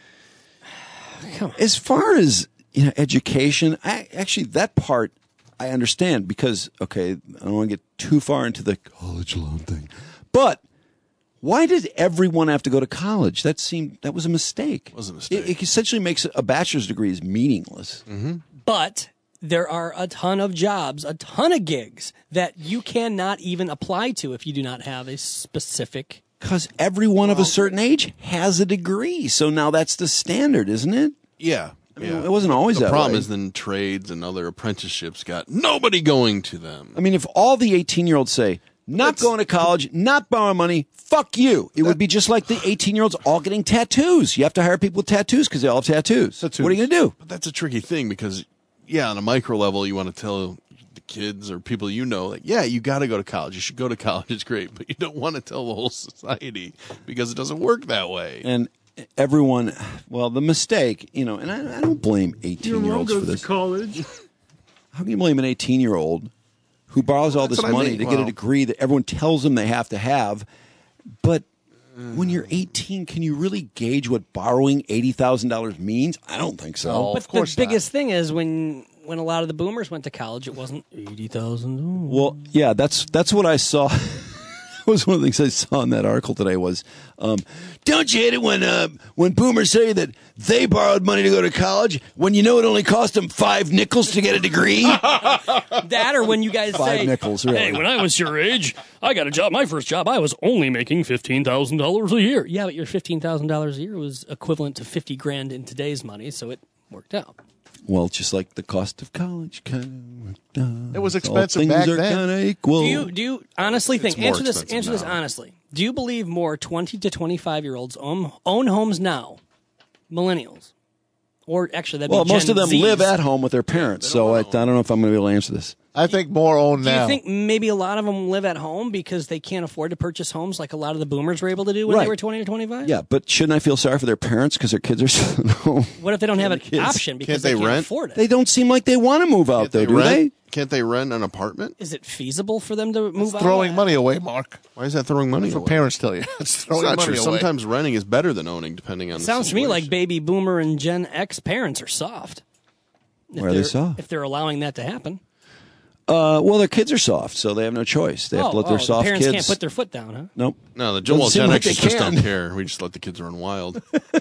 As far as you know, education, I, actually that part I understand because okay, I don't want to get too far into the college loan thing, but why did everyone have to go to college? That seemed that was a mistake. Was a mistake. It, it essentially makes a bachelor's degree is meaningless. Mm-hmm. But there are a ton of jobs, a ton of gigs that you cannot even apply to if you do not have a specific. Because everyone of a certain age has a degree, so now that's the standard, isn't it? yeah. I mean, yeah. it wasn't always the that problem way. is then trades and other apprenticeships got nobody going to them. I mean, if all the eighteen-year-olds say, not That's- going to college, not borrowing money, fuck you. It would be just like the eighteen-year-olds all getting tattoos. You have to hire people with tattoos because they all have tattoos. Tattoos. What are you going to do? But that's a tricky thing because, yeah, on a micro level, you want to tell the kids or people you know, like, yeah, you got to go to college. You should go to college. It's great. But you don't want to tell the whole society because it doesn't work that way. And everyone, well, the mistake, you know, and I, I don't blame eighteen-year-olds for this. college. How can you blame an eighteen-year-old who borrows all That's this what I money mean. to get a Well- degree that everyone tells them they have to have? But when you're eighteen, can you really gauge what borrowing eighty thousand dollars means? I don't think so. But the biggest thing is when when a lot of the boomers went to college, it wasn't eighty thousand. Well, yeah, that's that's what I saw. That was one of the things I saw in that article today was, um, don't you hate it when uh, when boomers say that they borrowed money to go to college when you know it only cost them five nickels to get a degree? That or when you guys Five say, nickels, really. hey, when I was your age, I got a job. My first job, I was only making fifteen thousand dollars a year. Yeah, but your fifteen thousand dollars a year was equivalent to fifty grand in today's money, so it worked out. Well, just like the cost of college kind of worked out. It was All expensive things back are then. kind of equal. Do you do you honestly think? It's more Answer this. expensive Answer this now. honestly. Do you believe more twenty to twenty-five year olds own own homes now, millennials, or actually that'd well, be Gen most of them Zs. live at home with their parents, so I, I don't know if I'm going to be able to answer this. I think more own Do now. you think maybe a lot of them live at home because they can't afford to purchase homes like a lot of the boomers were able to do when Right. they were twenty or twenty-five? Yeah, but shouldn't I feel sorry for their parents because their kids are still at home? What if they don't have an Kids. option because Can't they can't rent? afford it? They don't seem like they want to move out Can't there, they do rent? Can't they rent an apartment? Is it feasible for them to move out? throwing money away, Mark. Why is that throwing money That's what away? parents tell you. It's It's throwing not money true. away. Sometimes renting is better than owning, depending on the Sounds to me like situation. baby boomer and Gen X parents are soft. If Where are they they're- soft? If they're allowing that to happen. Uh, well, their kids are soft, so they have no choice. They have oh, to let their oh, soft the parents kids. can't put their foot down, huh? Nope. No, the Doesn't well, seem Gen like Xers they just can. don't care. We just let the kids run wild.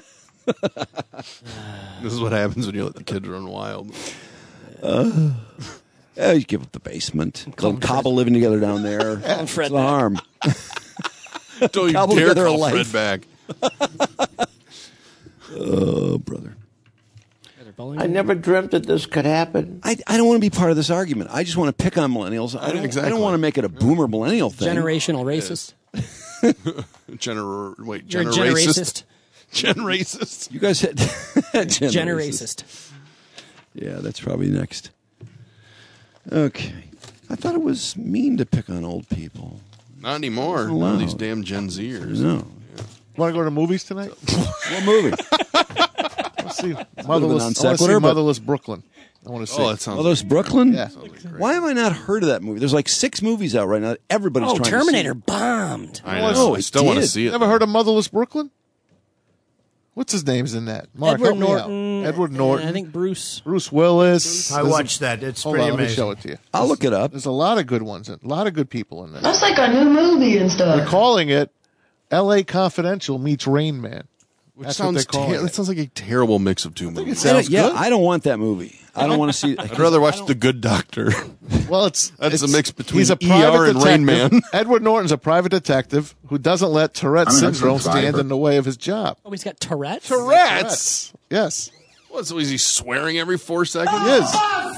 This is what happens when you let the kids run wild. Uh, yeah, you give up the basement. Let them cobble living together down there. Call Fred What's the harm? Don't you Cobble dare together a call life. Fred back. Oh, brother. I never dreamt that this could happen. I, I don't want to be part of this argument. I just want to pick on millennials. I don't, I Exactly. don't want to make it a boomer millennial thing. Generational racist. Gener- wait, You're a gener- generacist. Gen racist. You guys had Gen Generacist. Yeah, that's probably next. Okay. I thought it was mean to pick on old people. Not anymore. It's None of allowed. these damn Gen Zers. No. Want to go to the movies tonight? What movie? Let's see. non Motherless, I want to sequitur, see but- Motherless Brooklyn. I want to see. Oh, that sounds. Oh, those Brooklyn? Yeah. Why have I not heard of that movie? There's like six movies out right now. Everybody's Oh, trying Terminator to see. bombed. I know. Oh, I it still want to did. see it. Never heard of Motherless Brooklyn? What's his name's in that? Mark, Edward help me out. Norton. Edward Norton. I think Bruce. Bruce Willis. I There's watched a- that. It's Hold pretty on, let me amazing. show it to you. I'll look it up. There's a lot of good ones. A lot of good people in there. That's like a new movie and stuff. They're calling it L A Confidential meets Rain Man. Which That's sounds what they call ter- it. that sounds like a terrible mix of two movies. it sounds yeah, good. I don't want that movie. I don't want to see. I'd rather watch The Good Doctor. Well, it's That's it's, a mix between he's a E private R and Rain detective. Man. Edward Norton's a private detective who doesn't let Tourette I'm an syndrome excellent stand driver. in the way of his job. Oh, he's got Tourette's? Tourette's. Yes. What, so is he swearing every four seconds? Yes.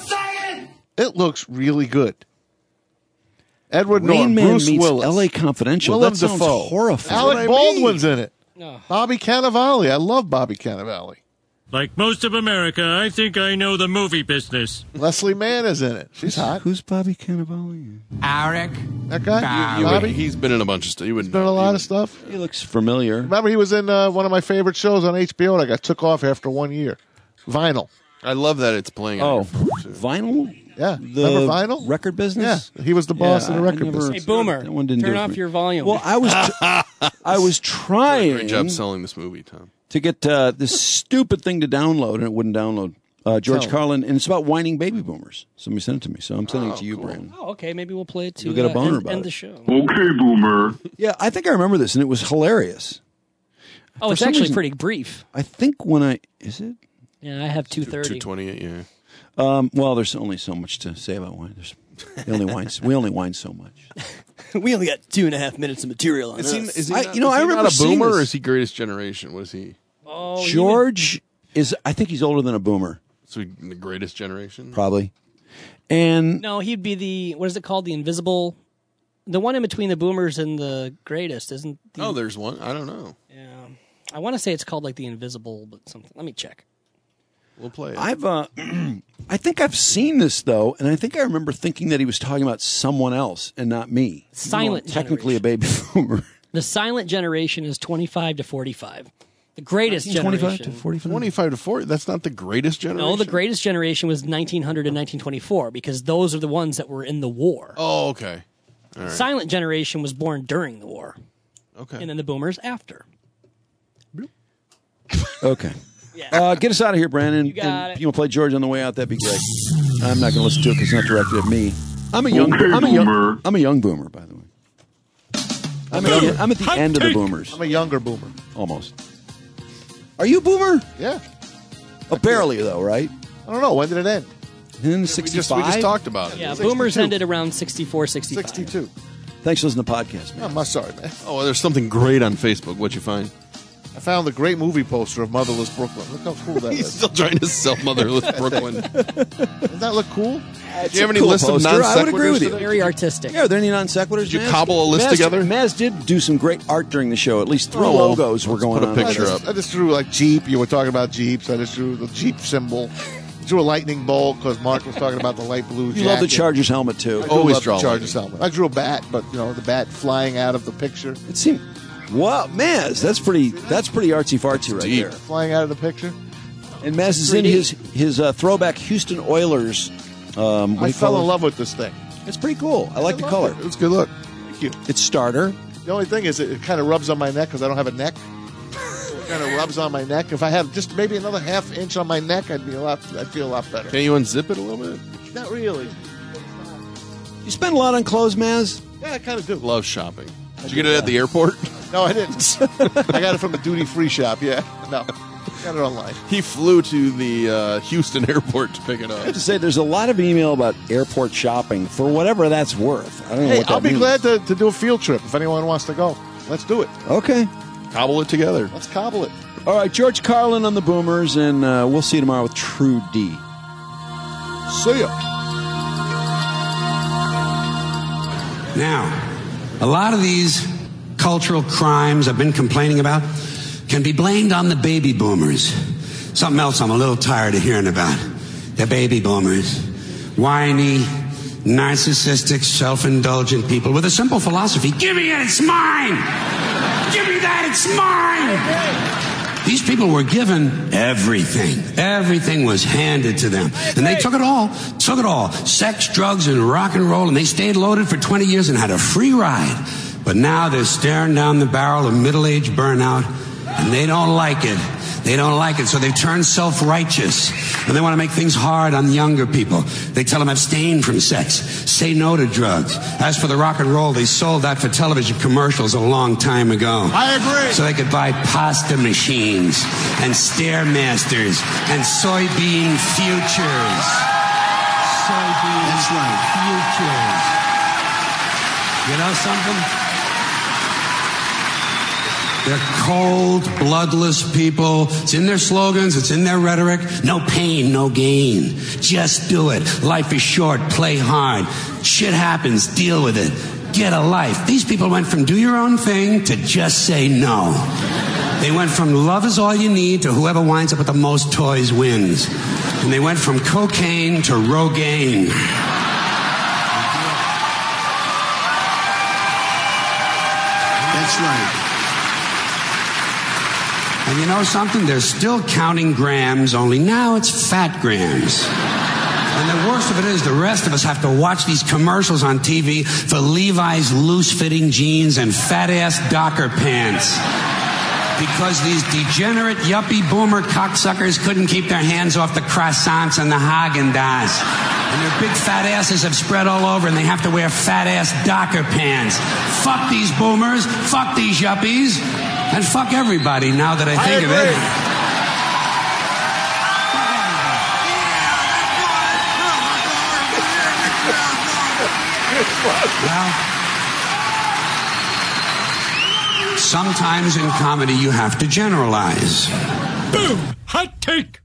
It looks really good. Edward Rain Norton, Man Bruce meets Willis, L A Confidential. Willem That sounds Dafoe, horrifying. Alec That's what I Baldwin's in it. No. Bobby Cannavale. I love Bobby Cannavale. Like most of America, I think I know the movie business. Leslie Mann is in it. She's hot. Who's Bobby Cannavale? Eric. That guy? You would- Bobby? he's been in a bunch of stuff. You would He's been in a lot of stuff. He looks familiar. Remember, he was in uh, one of my favorite shows on H B O that got took off after one year. Vinyl. I love that it's playing. Oh, on your phone, too. Vinyl? Yeah. The Remember Vinyl? record business? Yeah. He was the boss Yeah, of the I record never- business. Hey, Boomer, That one didn't turn do it off for me. your volume. Well, I was I was trying Great job selling this movie, Tom. to get uh, this stupid thing to download, and it wouldn't download. Uh, George Tell 'em. Carlin, and it's about whining baby boomers. Somebody sent it to me, so I'm sending it to you, Brandon. Oh, okay. Maybe we'll play it to You'll get a uh, boner end, about end it. the show. Okay, Boomer. Yeah, I think I remember this, and it was hilarious. Oh, For it's some actually reason- pretty brief. I think when I is it. Yeah, I have two thirty. two twenty-eight, yeah. Um, well, there's only so much to say about wine. There's, we only wine. We only wine so much. We only got two and a half minutes of material on Is he, this. is he I- not, you know, is I he remember not a seeing boomer, this. or is he Greatest Generation? What is he? Oh, he George is. I think he's older than a boomer, So he, the Greatest Generation? probably. And would- no, he'd be the what is it called? The invisible, the one in between the boomers and the greatest, isn't? The, Oh, there's one. I don't know. yeah. I want to say it's called like the invisible, but something. Let me check. We'll play it. I've. Uh, I think I've seen this though, and I think I remember thinking that he was talking about someone else and not me. Silent Even though I'm technically a baby boomer. The silent generation is twenty-five to forty-five. The greatest twenty-five generation. to forty-five. twenty-five to forty. That's not the Greatest Generation? No, the greatest generation was nineteen hundred and nineteen twenty-four because those are the ones that were in the war. Oh, okay. All right. Silent generation was born during the war, Okay. and then the boomers after. Okay. Uh, get us out of here, Brandon. You got and it. You want to play George on the way out? That'd be great. I'm not going to listen to it because it's not directed at me. I'm a young. Okay, I'm a young. boomer. I'm a young boomer, by the way. I'm, at, I'm at the end of the boomers, I'm a younger boomer. almost. Are you a boomer? Yeah. Oh, barely though, right? I don't know. When did it end? In we, just, we sixty-five. just talked about it. Yeah, sixty-two. boomers ended around sixty-four, sixty-five. sixty-two. Thanks for listening to the podcast, man. I'm sorry, man. Oh, well, there's something great on Facebook. What'd you find? I found the great movie poster of Motherless Brooklyn. Look how cool that He's is. still trying to sell Motherless Brooklyn. Doesn't that look cool? Do you have any list of non I would agree with you. sequiturs? Very artistic. Yeah, are there any non sequiturs? Did you Maz? cobble a list Maz- together? Maz did do some great art during the show. At least three Oh, well, logos were let's going put a on. picture I just, up. I just drew like Jeep. You were talking about Jeeps. I just drew the Jeep symbol. Drew a lightning bolt because Mark was talking about the light blue You jacket. love the Chargers helmet too. I do Always love draw the Chargers lightning. helmet. I drew a bat, but you know the bat flying out of the picture. It seemed. Wow, Maz, that's pretty. That's pretty artsy fartsy right Deep. there. Flying out of the picture. And Maz is in his his uh, throwback Houston Oilers. Um, what do I you fell call in it? love with this thing. It's pretty cool. I like the love color. It. It was a good look. Thank you. It's starter. The only thing is it, it kind of rubs on my neck because I don't have a neck. It kind of rubs on my neck. If I had just maybe another half inch on my neck, I'd be a lot. I'd feel a lot better. Can you unzip it a little bit? Not really. You spend a lot on clothes, Maz. Yeah, I kind of do. Love shopping. Did you get it at the airport? No, I didn't. I got it from the duty free shop. Yeah, no, got it online. He flew to the uh, Houston airport to pick it I have up. to say, there's a lot of email about airport shopping for whatever that's worth. I don't know Hey, what that I'll be means. glad to, to do a field trip if anyone wants to go. Let's do it. Okay. Cobble it together. Let's cobble it. All right, George Carlin on the Boomers, and uh, we'll see you tomorrow with True D. See ya. Now, a lot of these cultural crimes I've been complaining about can be blamed on the baby boomers. Something else I'm a little tired of hearing about. The baby boomers. Whiny, narcissistic, self-indulgent people with a simple philosophy. Give me it, it's mine! Give me that, it's mine! These people were given everything. Everything was handed to them. And they took it all. Took it all. Sex, drugs, and rock and roll. And they stayed loaded for twenty years and had a free ride. But now they're staring down the barrel of middle-aged burnout. And they don't like it. They don't like it, so they've turned self-righteous. And they want to make things hard on younger people. They tell them abstain from sex, say no to drugs. As for the rock and roll, they sold that for television commercials a long time ago. I agree. So they could buy pasta machines and Stairmasters and soybean futures. Soybean That's right. futures. You know something? They're cold, bloodless people. It's in their slogans. It's in their rhetoric. No pain, no gain. Just do it. Life is short. Play hard. Shit happens. Deal with it. Get a life. These people went from do your own thing to just say no. They went from love is all you need to whoever winds up with the most toys wins. And they went from cocaine to Rogaine. That's right. And you know something? They're still counting grams, only now it's fat grams. And the worst of it is the rest of us have to watch these commercials on T V for Levi's loose-fitting jeans and fat-ass Docker pants. Because these degenerate yuppie boomer cocksuckers couldn't keep their hands off the croissants and the Haagen-Dazs. And their big fat asses have spread all over and they have to wear fat-ass Docker pants. Fuck these boomers, fuck these yuppies, and fuck everybody now that I think I of it. Well, sometimes in comedy you have to generalize. Boom! Hot take!